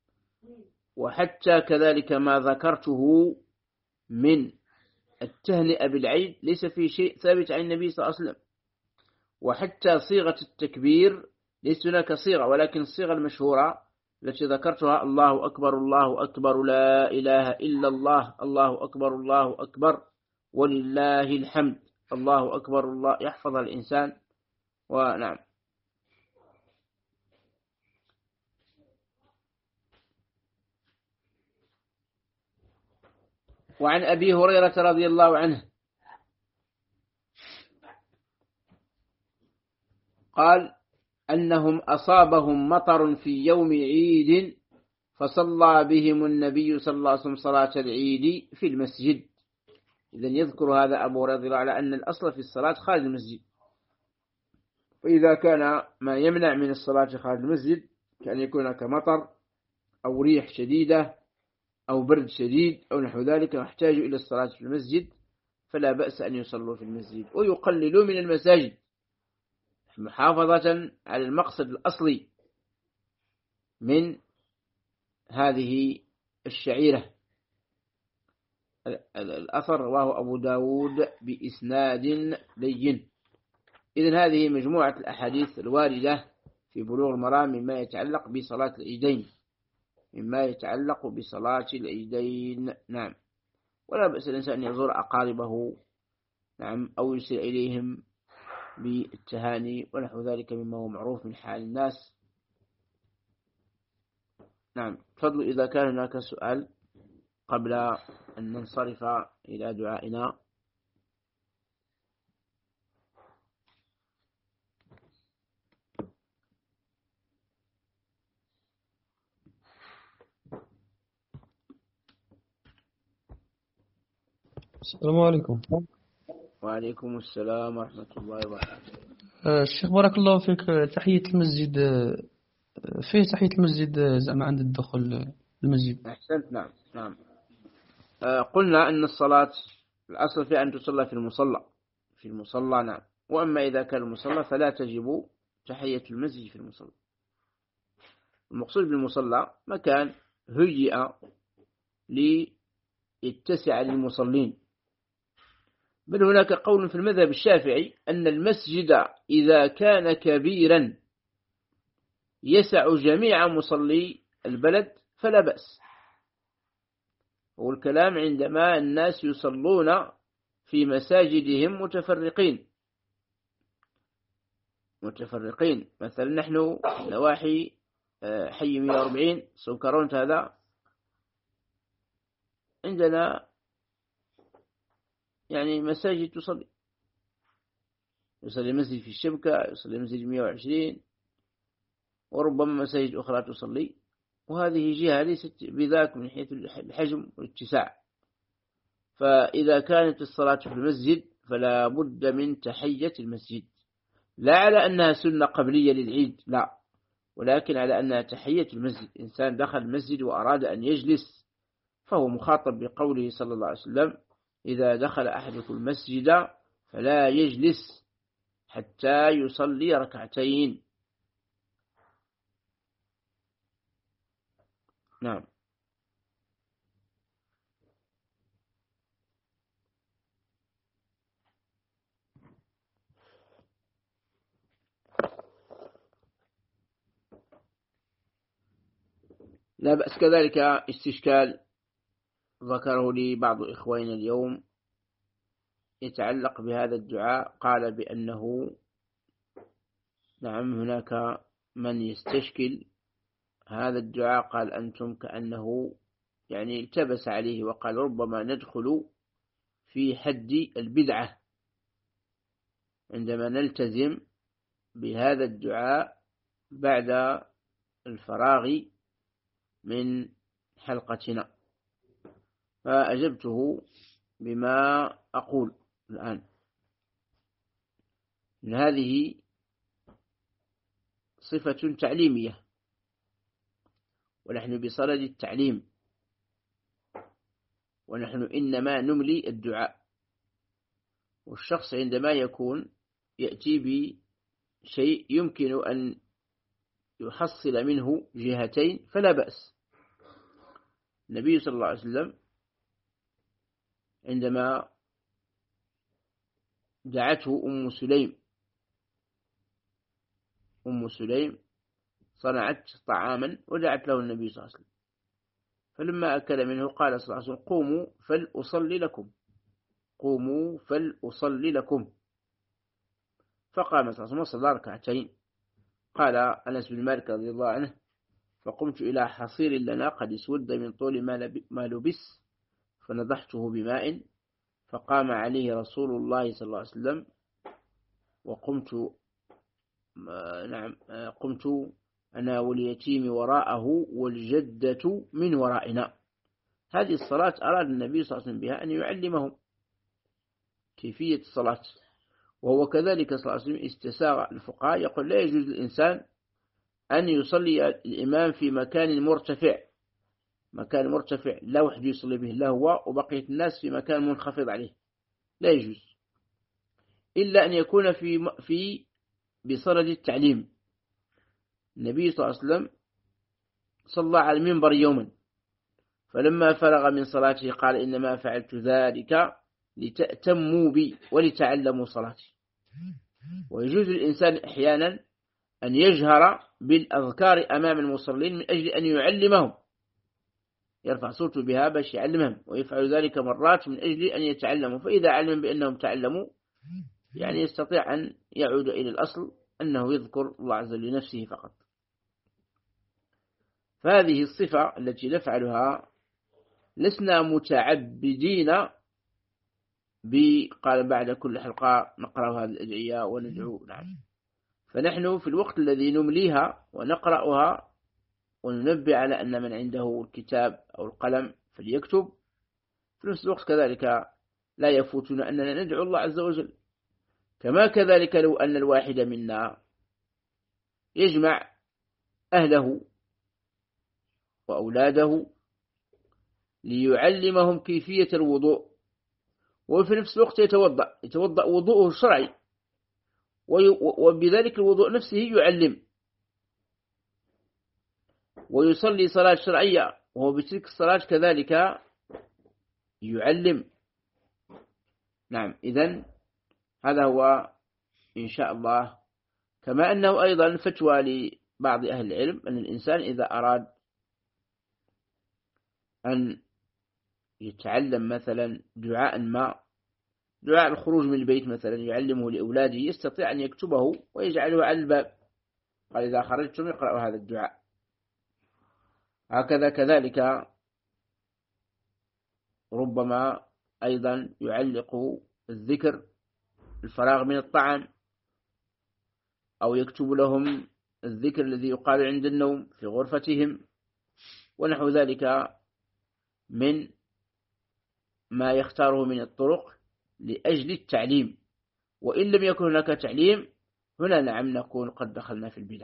وحتى كذلك ما ذكرته من التهنئة بالعيد ليس في شيء ثابت عن النبي صلى الله عليه وسلم. وحتى صيغة التكبير ليس هناك صيغة، ولكن الصيغة المشهورة التي ذكرتها الله أكبر الله أكبر لا إله إلا الله الله أكبر الله أكبر ولله الحمد الله أكبر الله، يحفظها الإنسان. ونعم. وعن أبي هريرة رضي الله عنه قال أنهم أصابهم مطر في يوم عيد فصلى بهم النبي صلى الله عليه وسلم صلاة العيد في المسجد. إذن يذكر هذا أبو هريرة رضي الله عنه أن الأصل في الصلاة خارج المسجد، وإذا كان ما يمنع من الصلاة خارج المسجد كأن يكون هناك مطر أو ريح شديدة أو برد شديد أو نحو ذلك يحتاج إلى الصلاة في المسجد فلا بأس أن يصلوا في المسجد ويقللوا من المساجد محافظة على المقصد الأصلي من هذه الشعيرة الأثر رواه أبو داود بإسناد لين. إذن هذه مجموعة الأحاديث الواردة في بلوغ المرام مما يتعلق بصلاة العيدين. نعم. ولا بأس الإنسان أن يزور أقاربه، نعم، أو يرسل إليهم بالتهاني ونحو ذلك مما هو معروف من حال الناس. نعم. تفضلوا إذا كان هناك سؤال قبل أن ننصرف إلى دعائنا. السلام عليكم. وعليكم السلام ورحمة الله وبركاته. الشيخ بارك الله فيك، تحية المسجد فيه تحية المسجد زعما عند الدخول المسجد؟ أحسنت. نعم. قلنا أن الصلاة الأصل فيها أن تصلى في المصلى. نعم. وأما إذا كان المصلى فلا تجب تحية المسجد في المصلى. المقصود بالمصلى مكان هيئ ليتسع للمصلين. بل هناك قول في المذهب الشافعي أن المسجد إذا كان كبيرا يسع جميع مصلي البلد فلا بأس. والكلام عندما الناس يصلون في مساجدهم متفرقين. مثلا نحن نواحي حي 140 سوكرونت، هذا عندنا يعني مساجد يصلي مسجد في الشبكة، يصلي مسجد 120، وربما مساجد أخرى تصلي، وهذه جهة ليست بذاك من حيث الحجم والاتساع. فإذا كانت الصلاة في المسجد فلا بد من تحية المسجد، لا على أنها سنة قبلية للعيد، لا، ولكن على أنها تحية المسجد. إنسان دخل المسجد وأراد أن يجلس فهو مخاطب بقوله صلى الله عليه وسلم: إذا دخل أحدكم المسجد فلا يجلس حتى يصلي ركعتين. نعم. لا بأس. كذلك استشكال ذكره لي بعض إخواننا اليوم يتعلق بهذا الدعاء. قال بأنه نعم هناك من يستشكل هذا الدعاء، قال أنتم كأنه يعني التبس عليه وقال ربما ندخل في حد البدعة عندما نلتزم بهذا الدعاء بعد الفراغ من حلقتنا. فأجبته بما أقول الآن، إن هذه صفة تعليمية، ونحن بصدد التعليم، ونحن إنما نملي الدعاء. والشخص عندما يأتي بشيء يمكن أن يحصل منه جهتين فلا بأس. النبي صلى الله عليه وسلم عندما دعته أم سليم صنعت طعاما ودعت له النبي صلى الله عليه وسلم، فلما أكل منه قال صلى الله عليه وسلم: قوموا فلأصلي لكم. فقام صلى الله عليه وسلم وصلى ركعتين. قال أنس بن مالك رضي الله عنه: فقمت إلى حصير لنا قد اسود من طول ما لبس فنضحته بماء، فقام عليه رسول الله صلى الله عليه وسلم، وقمت قمت أنا واليتيم وراءه والجدة من ورائنا. هذه الصلاة أراد النبي صلى الله عليه وسلم بها أن يعلمهم كيفية الصلاة. وهو كذلك صلى الله عليه وسلم استساغ الفقهاء يقول: لا يجوز للإنسان أن يصلي الإمام في مكان مرتفع لا وحده يصلي به، لا هو وبقية الناس في مكان منخفض عليه، لا يجوز، إلا أن يكون بصدد التعليم. النبي صلى الله عليه وسلم صلى على المنبر يوما، فلما فرغ من صلاته قال إنما فعلت ذلك لتأتموا بي ولتعلموا صلاتي. ويجوز للإنسان أحيانا أن يجهر بالأذكار أمام المصلين من أجل أن يعلمهم، يرفع صوته بها باش يعلمهم، ويفعل ذلك مرات من أجل أن يتعلموا، فإذا علم بأنهم تعلموا يعني يستطيع أن يعود إلى الأصل أنه يذكر الله عز وجل لنفسه فقط. فهذه الصفة التي نفعلها لسنا متعبدين قال بعد كل حلقة نقرأ هذه الأدعية وندعو. نعم، فنحن في الوقت الذي نمليها ونقرأها وننبه على أن من عنده الكتاب أو القلم فليكتب، في نفس الوقت كذلك لا يفوتنا أننا ندعو الله عز وجل. كما كذلك لو أن الواحد منا يجمع أهله وأولاده ليعلمهم كيفية الوضوء، وفي نفس الوقت يتوضأ وضوءه الشرعي، وبذلك الوضوء نفسه يعلم، ويصلي صلاة شرعية وهو بتلك الصلاة كذلك يعلم. نعم، إذن هذا هو إن شاء الله. كما أنه أيضا فتوى لبعض أهل العلم أن الإنسان إذا أراد أن يتعلم مثلا دعاء الخروج من البيت مثلا يعلمه لأولاده، يستطيع أن يكتبه ويجعله على الباب، قال إذا خرجتم اقرأوا هذا الدعاء. هكذا كذلك ربما أيضا يعلق الذكر الفراغ من الطعام، أو يكتب لهم الذكر الذي يقال عند النوم في غرفتهم ونحو ذلك من ما يختاره من الطرق لأجل التعليم. وإن لم يكن هناك تعليم هنا نعم نكون قد دخلنا في البدع.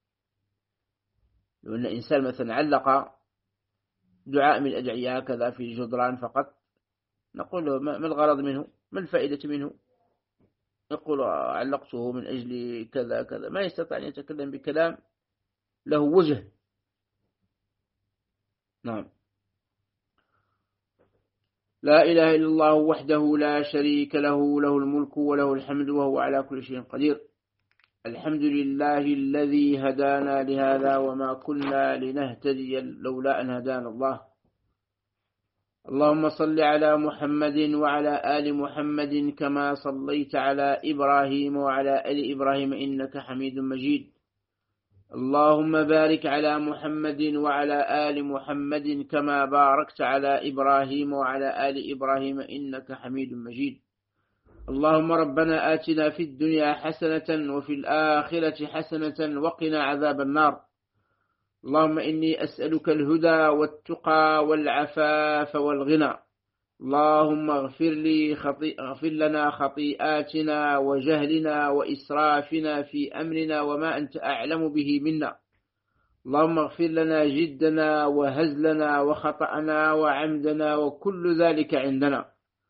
لو أن إنسان مثلا علق دعاء من الأدعية هكذا في جدران فقط، نقول له ما الغرض منه، ما الفائدة منه؟ يقول علقته من أجل كذا كذا، ما يستطيع أن يتكلم بكلام له وجه. نعم. لا إله إلا الله وحده لا شريك له، له الملك وله الحمد وهو على كل شيء قدير. الحمد لله الذي هدانا لهذا وما كنا لنهتدي لولا أن هدانا الله. اللهم صل على محمد وعلى آل محمد كما صليت على إبراهيم وعلى آل إبراهيم إنك حميد مجيد. اللهم بارك على محمد وعلى آل محمد كما باركت على إبراهيم وعلى آل إبراهيم إنك حميد مجيد. اللهم ربنا آتنا في الدنيا حسنة وفي الآخرة حسنة وقنا عذاب النار. اللهم إني أسألك الهدى والتقى والعفاف والغنى. اللهم اغفر لنا خطيئاتنا وجهلنا وإسرافنا في أمرنا وما أنت أعلم به منا. اللهم اغفر لنا جدنا وهزلنا وخطأنا وعمدنا وكل ذلك عندنا.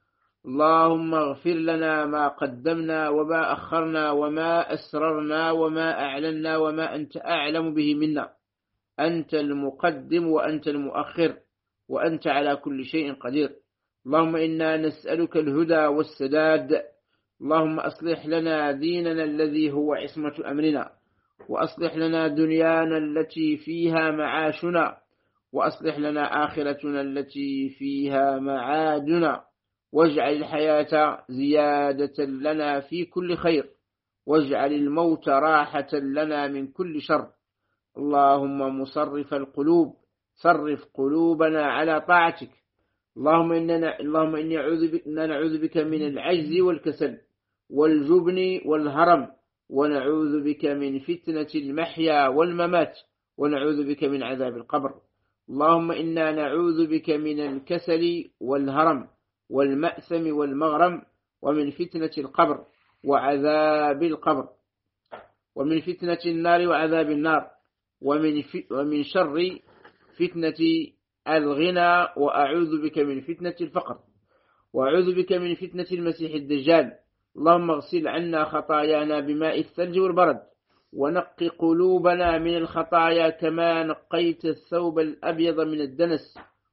اللهم اغفر لنا ما قدمنا وما أخرنا وما أسررنا وما أعلنا وما أنت أعلم به منا. أنت المقدم وأنت المؤخر وأنت على كل شيء قدير. اللهم إنا نسألك الهدى والسداد. اللهم أصلح لنا ديننا الذي هو عصمة أمرنا، وأصلح لنا دنيانا التي فيها معاشنا، وأصلح لنا آخرتنا التي فيها معادنا، واجعل الحياة زيادة لنا في كل خير، واجعل الموت راحة لنا من كل شر. اللهم مصرف القلوب صرف قلوبنا على طاعتك. اللهم إني نعوذ بك من العجز والكسل والجبن والهرم، ونعوذ بك من فتنة المحيا والممات، ونعوذ بك من عذاب القبر. اللهم إنا نعوذ بك من الكسل والهرم والمأثم والمغرم، ومن فتنة القبر وعذاب القبر، ومن فتنة النار وعذاب النار، ومن شر فتنة الغنى، وأعوذ بك من فتنة الفقر، وأعوذ بك من فتنة المسيح الدجال. اللهم اغسل عنا خطايانا بماء الثلج والبرد، ونقي قلوبنا من الخطايا كما نقيت الثوب الأبيض من الدنس،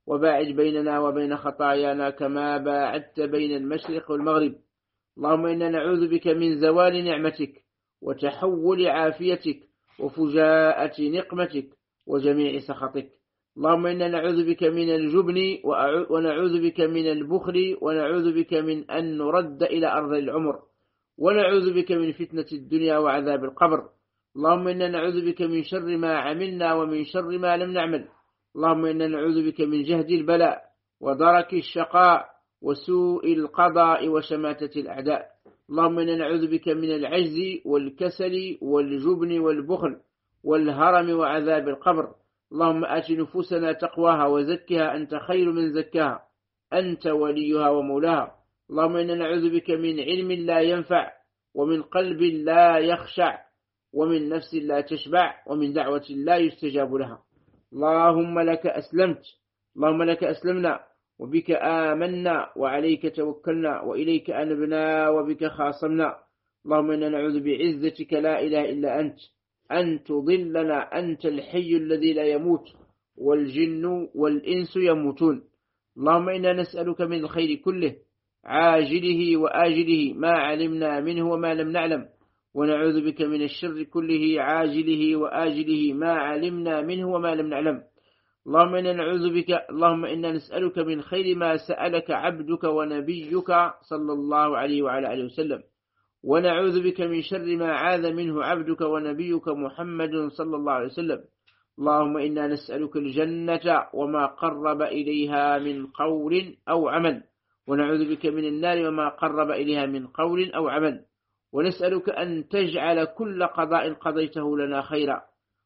وباعد بيننا وبين خطايانا كما باعدت بين المشرق والمغرب. اللهم إنا نعوذ بك من زوال نعمتك وتحول عافيتك وفجاءة نقمتك وجميع سخطك. اللهم إنا نعوذ بك من الجبن ونعوذ بك من البخل ونعوذ بك من أن نرد إلى أرض العمر ونعوذ بك من فتنة الدنيا وعذاب القبر. اللهم إنا نعوذ بك من شر ما عملنا ومن شر ما لم نعمل. اللهم إنا نعوذ بك من جهد البلاء ودرك الشقاء وسوء القضاء وشماتة الأعداء. اللهم إنا نعوذ بك من العجز والكسل والجبن والبخل والهرم وعذاب القبر. اللهم آت نفوسنا تقواها وزكها أنت خير من زكاها أنت وليها ومولاها. اللهم إنا نعوذ بك من علم لا ينفع ومن قلب لا يخشع ومن نفس لا تشبع ومن دعوة لا يستجاب لها. اللهم لك أسلمت، اللهم لك أسلمنا وبك آمنا وعليك توكلنا وإليك أنبنا وبك خاصمنا. اللهم إنا نعوذ بعزتك لا إله إلا أنت أن تضلنا، أنت الحي الذي لا يموت والجن والإنس يموتون. اللهم إنا نسألك من الخير كله عاجله وآجله ما علمنا منه وما لم نعلم، ونعوذ بك من الشر كله عاجله وآجله ما علمنا منه وما لم نعلم. اللهم إنا نعوذ بك، اللهم إنا نسألك من خير ما سألك عبدك ونبيك صلى الله عليه وعلى آله وسلم، ونعوذ بك من شر ما عاذ منه عبدك ونبيك محمد صلى الله عليه وسلم. اللهم إنا نسألك الجنة وما قرب إليها من قول أو عمل، ونعوذ بك من النار وما قرب إليها من قول أو عمل، ونسألك أن تجعل كل قضاء قضيته لنا خيرا.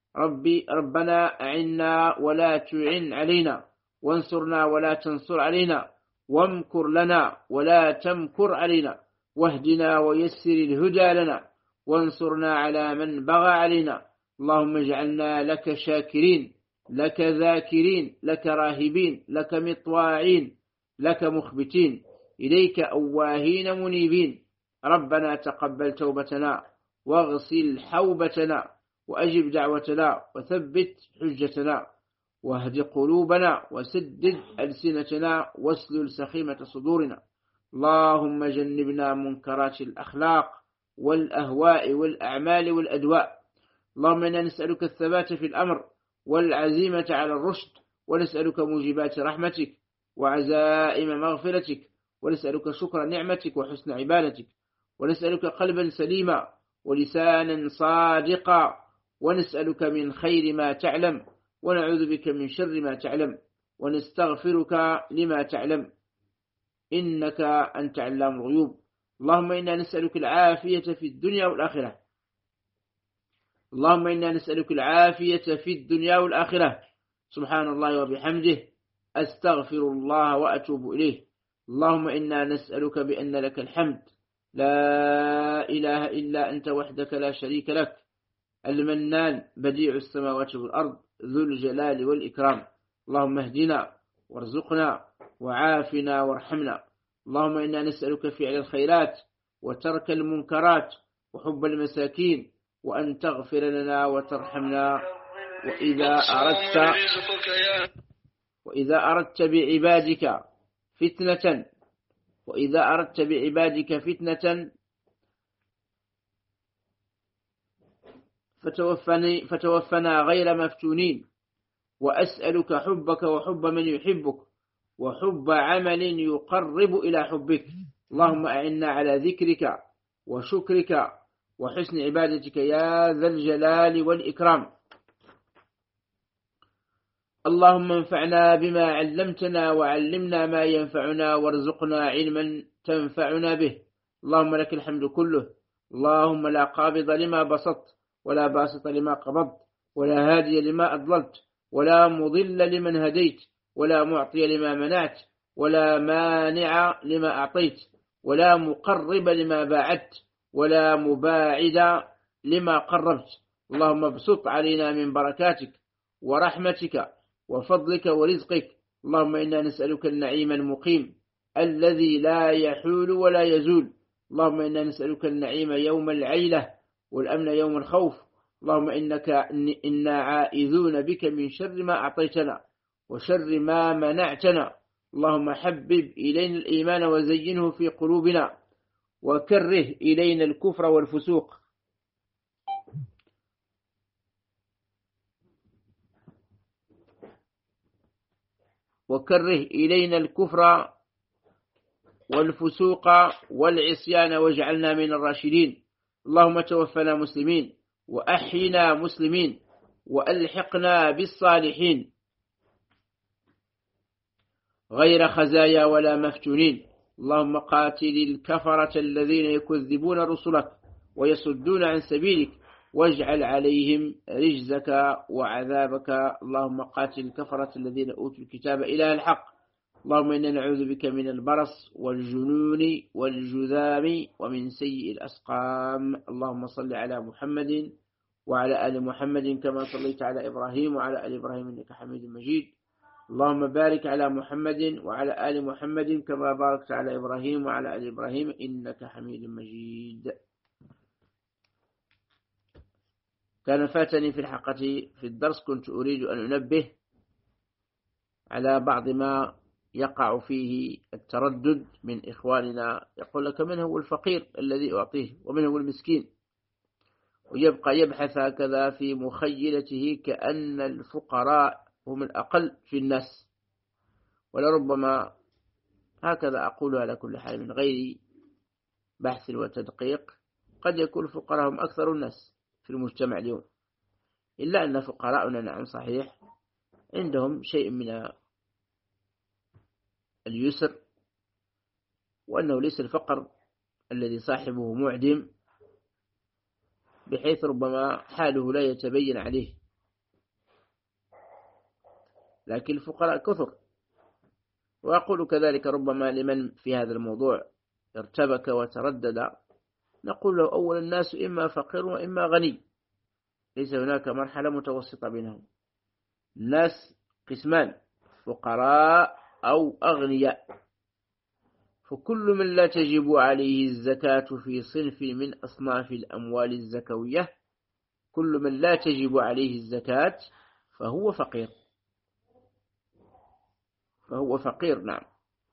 ربنا أعنا ولا تعن علينا، وانصرنا ولا تنصر علينا، وامكر لنا ولا تمكر علينا، واهدنا ويسر الهدى لنا، وانصرنا على من بغى علينا. اللهم اجعلنا لك شاكرين، لك ذاكرين، لك راهبين، لك مطواعين، لك مخبتين، إليك أواهين منيبين. ربنا تقبل توبتنا واغسل حوبتنا وأجب دعوتنا وثبت حجتنا واهد قلوبنا وسدد ألسنتنا واسلل سخيمة صدورنا. اللهم جنبنا منكرات الأخلاق والأهواء والأعمال والأدواء. اللهم إنا نسألك الثبات في الأمر والعزيمة على الرشد، ونسألك موجبات رحمتك وعزائم مغفرتك، ونسألك شكر نعمتك وحسن عبادتك، ونسألك قلبا سليما ولسانا صادقا، ونسألك من خير ما تعلم ونعوذ بك من شر ما تعلم، ونستغفرك لما تعلم إنك أنت علام الغيوب. اللهم إنا نسألك العافية في الدنيا والآخرة، اللهم إنا نسألك العافية في الدنيا والآخرة. سبحان الله وبحمده، أستغفر الله وأتوب إليه. اللهم إنا نسألك بأن لك الحمد، لا إله إلا أنت وحدك لا شريك لك، المنان بديع السماوات والأرض ذو الجلال والإكرام. اللهم اهدنا وارزقنا وعافنا وارحمنا. اللهم إنا نسألك فعل الخيرات وترك المنكرات وحب المساكين، وأن تغفر لنا وترحمنا. وإذا أردت بعبادك فتنة فتوفنا غير مفتونين، وأسألك حبك وحب من يحبك وحب عمل يقرب إلى حبك. اللهم أعنا على ذكرك وشكرك وحسن عبادتك يا ذا الجلال والإكرام. اللهم انفعنا بما علمتنا وعلمنا ما ينفعنا وارزقنا علما تنفعنا به. اللهم لك الحمد كله، اللهم لا قابض لما بسطت ولا باسط لما قبضت ولا هادي لما أضللت ولا مضل لمن هديت ولا معطي لما منعت ولا مانع لما أعطيت ولا مقرب لما باعدت ولا مباعد لما قربت. اللهم ابسط علينا من بركاتك ورحمتك وفضلك ورزقك. اللهم إنا نسألك النعيم المقيم الذي لا يحول ولا يزول. اللهم إنا نسألك النعيم يوم العيلة والأمن يوم الخوف. اللهم إنا عائذون بك من شر ما أعطيتنا وشر ما منعتنا. اللهم حبب إلينا الإيمان وزينه في قلوبنا وكره إلينا الكفر والفسوق والعصيان واجعلنا من الراشدين. اللهم توفنا مسلمين وأحينا مسلمين وألحقنا بالصالحين غير خزايا ولا مفتونين. اللهم قاتل الكفرة الذين يكذبون رسلك ويصدون عن سبيلك واجعل عليهم رجزك وعذابك. اللهم قاتل الكفرة الذين أوتوا الكتاب إله الحق. اللهم إنا نعوذ بك من البرص والجنون والجذام ومن سيء الأسقام. اللهم صل على محمد وعلى آل محمد كما صليت على إبراهيم وعلى آل إبراهيم إنك حميد مجيد. اللهم بارك على محمد وعلى آل محمد كما باركت على إبراهيم وعلى آل إبراهيم إنك حميد مجيد. كان فاتني في الحلقة في الدرس كنت أريد أن أنبه على بعض ما يقع فيه التردد من إخواننا. يقول لك من هو الفقير الذي أعطيه ومن هو المسكين، ويبقى يبحث هكذا في مخيلته كأن الفقراء هم الأقل في الناس. ولربما هكذا أقول على كل حال من غير بحث وتدقيق قد يكون الفقراء هم أكثر الناس في المجتمع اليوم، إلا أن فقراءنا نعم صحيح عندهم شيء من اليسر، وأنه ليس الفقر الذي صاحبه معدم بحيث ربما حاله لا يتبين عليه، لكن الفقراء كثر. وأقول كذلك ربما لمن في هذا الموضوع ارتبك وتردد نقول له أول الناس إما فقير وإما غني، ليس هناك مرحلة متوسطة بينهم. الناس قسمان، فقراء أو أغنياء. فكل من لا تجب عليه الزكاة في صنف من أصناف الأموال الزكوية، كل من لا تجب عليه الزكاة فهو فقير، نعم.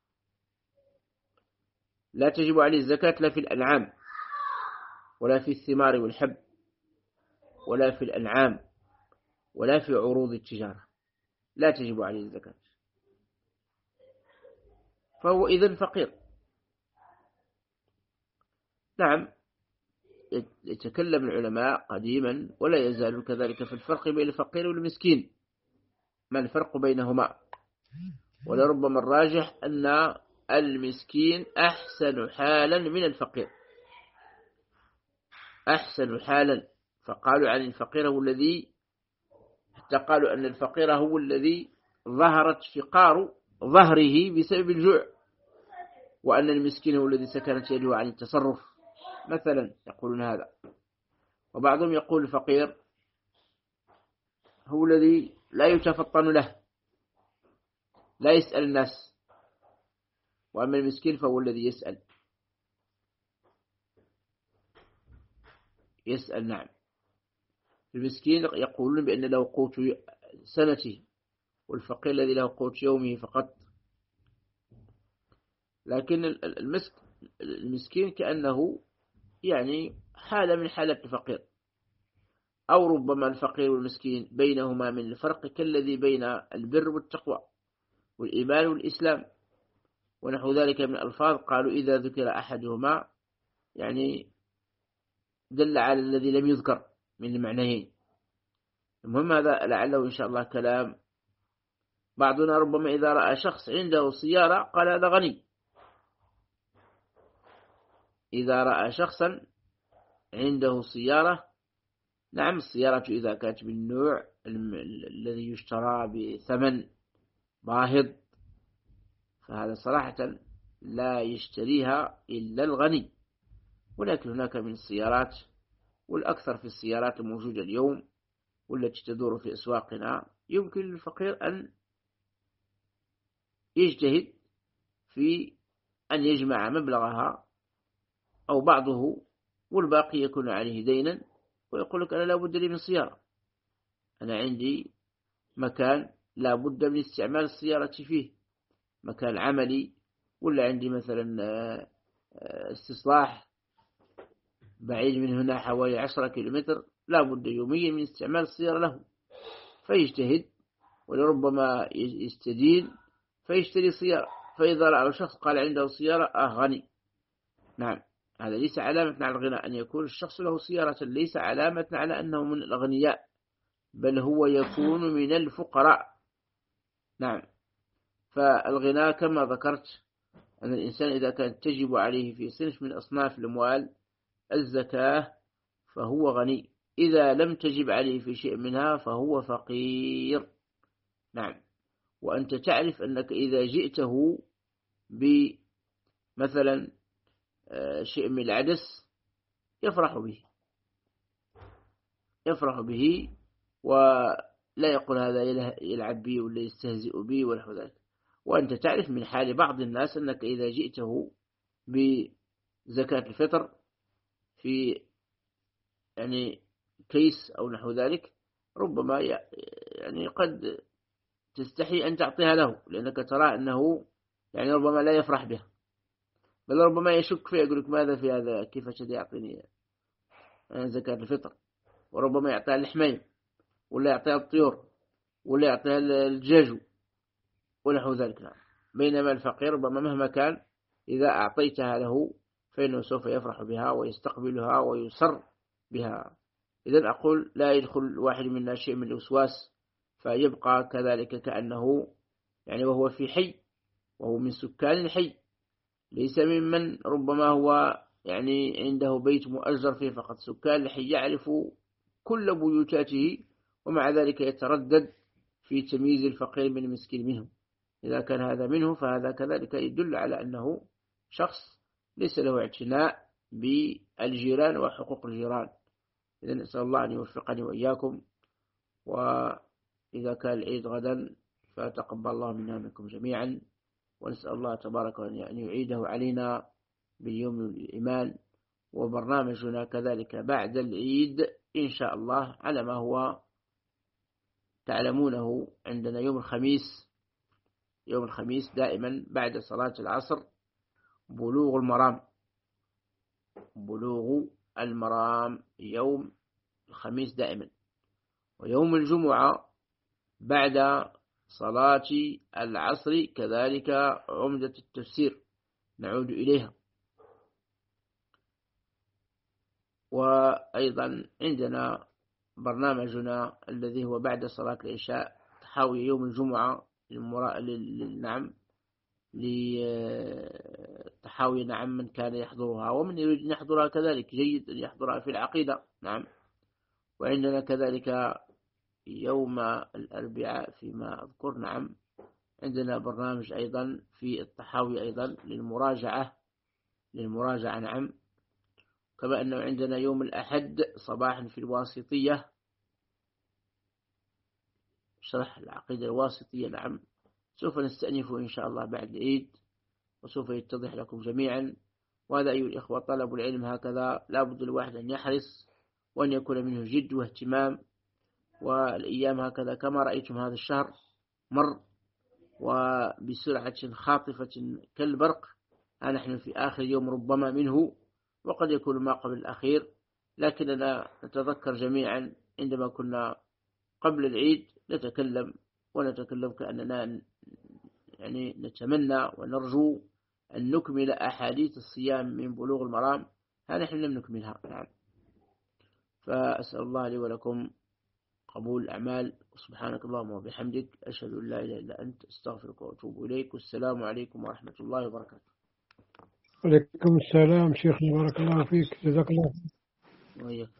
لا تجب عليه الزكاة لا في الأنعام ولا في الثمار والحب ولا في الأنعام ولا في عروض التجارة، لا تجب عليه الزكاة، فهو إذن فقير. نعم، يتكلم العلماء قديما ولا يزال كذلك في الفرق بين الفقير والمسكين، ما الفرق بينهما؟ ولربما الراجح أن المسكين أحسن حالا من الفقير، أحسن حالا. فقالوا عن الفقير هو الذي، حتى قالوا أن الفقير هو الذي ظهرت فقار ظهره بسبب الجوع، وأن المسكين هو الذي سكنت يده عن التصرف مثلا، يقولون هذا. وبعضهم يقول الفقير هو الذي لا يتفطن له، لا يسأل الناس، وأما المسكين فهو الذي يسأل. نعم، المسكين يقولون بأن له قوت سنته، والفقير الذي له قوت يومه فقط. لكن المسكين كأنه يعني حالة من حالة الفقير، أو ربما الفقير والمسكين بينهما من الفرق كالذي بين البر والتقوى والإيمان والإسلام ونحو ذلك من الألفاظ. قالوا إذا ذكر أحدهما يعني دل على الذي لم يذكر من المعنيين. المهم هذا لعله إن شاء الله كلام. بعضنا ربما إذا رأى شخص عنده سيارة قال هذا غني، إذا رأى شخصا عنده سيارة، نعم السيارة إذا كانت بالنوع الذي يشترى بثمن باهظ فهذا صراحة لا يشتريها إلا الغني. ولكن هناك من السيارات، والأكثر في السيارات الموجودة اليوم والتي تدور في أسواقنا، يمكن للفقير أن يجتهد في أن يجمع مبلغها أو بعضه، والباقي يكون عليه دينا، ويقول لك أنا لا بد لي من سيارة، أنا عندي مكان لا بد من استعمال السيارة فيه، مكان عملي، ولا عندي مثلا استصلاح بعيد من هنا حوالي 10 كيلومتر، لا بد يوميا من استعمال السيارة له، فيجتهد، ولربما يستدين فيشتري سيارة. فإذا رأى شخص قال عنده سيارة غني، نعم، هذا ليس علامة على الغنى أن يكون الشخص له سيارة، ليس علامة على أنه من الأغنياء، بل هو يكون من الفقراء. نعم. فالغنى كما ذكرت أن الإنسان إذا كانت تجب عليه في صنف من أصناف الأموال الزكاة فهو غني، إذا لم تجب عليه في شيء منها فهو فقير. نعم. وأنت تعرف أنك إذا جئته بمثلا شيء من العدس يفرح به ولا يقول هذا يلعب بي ولا يستهزئ بي ونحو ذلك. وأنت تعرف من حال بعض الناس أنك إذا جئته بزكاة الفطر في يعني كيس أو نحو ذلك ربما يعني قد تستحي أن تعطيها له، لأنك ترى أنه يعني ربما لا يفرح بها، بل ربما يشك فيه، يقول لك ماذا في هذا، كيف شد يعطيني زكاة الفطر، وربما يعطيها الحميم ولا يعطيها الطيور ولا يعطيها الدجاج ونحو ذلك. نعم. بينما الفقير ربما مهما كان إذا أعطيتها له فإنه سوف يفرح بها ويستقبلها ويسر بها. إذن أقول لا يدخل واحد منا شيء من الوسواس فيبقى كذلك كأنه يعني وهو في حي، وهو من سكان الحي، ليس ممن ربما هو يعني عنده بيت مؤجر فيه فقط. سكان الحي يعرف كل بيوتاته، ومع ذلك يتردد في تمييز الفقير من المسكين منه. إذا كان هذا منه فهذا كذلك يدل على أنه شخص ليس له اعتناء بالجيران وحقوق الجيران. إذن نسأل الله أن يوفقني وإياكم، وإذا كان العيد غدا فتقبل الله منا منكم جميعا، ونسأل الله تبارك أن يعيده علينا باليوم الإيمان. وبرنامجنا كذلك بعد العيد إن شاء الله على ما هو تعلمونه. عندنا يوم الخميس دائما بعد صلاة العصر بلوغ المرام يوم الخميس دائما، ويوم الجمعة بعد صلاة العصر كذلك عمدة التفسير نعود إليها. وأيضا عندنا برنامجنا الذي هو بعد صلاة العشاء تحاوي يوم الجمعة لتحاوي من كان يحضرها ومن يريد أن يحضرها كذلك جيد أن يحضرها في العقيدة. نعم. وعندنا كذلك يوم الأربعاء فيما أذكر. نعم. عندنا برنامج أيضا في التحاوي أيضا للمراجعة. نعم. كما أنه عندنا يوم الأحد صباحا في الواسطية شرح العقيدة الواسطية. نعم. سوف نستأنفه إن شاء الله بعد العيد وسوف يتضح لكم جميعا. وهذا أيها الإخوة طلب العلم هكذا لا بد الواحد أن يحرص وأن يكون منه جد واهتمام. والأيام هكذا كما رأيتم هذا الشهر مر وبسرعة خاطفة كالبرق، نحن في آخر يوم ربما منه، وقد يكون ما قبل الأخير. لكننا نتذكر جميعا عندما كنا قبل العيد ونتكلم كأننا يعني نتمنى ونرجو أن نكمل أحاديث الصيام من بلوغ المرام، نحن لم نكملها. نعم. فأسأل الله لي ولكم قبول الأعمال. سبحانك اللهم وبحمدك أشهد أن لا إله إلا أنت أستغفرك وأتوب إليك. والسلام عليكم ورحمة الله وبركاته. عليكم السلام شيخنا، بارك الله فيك، جزاك الله. وإياك.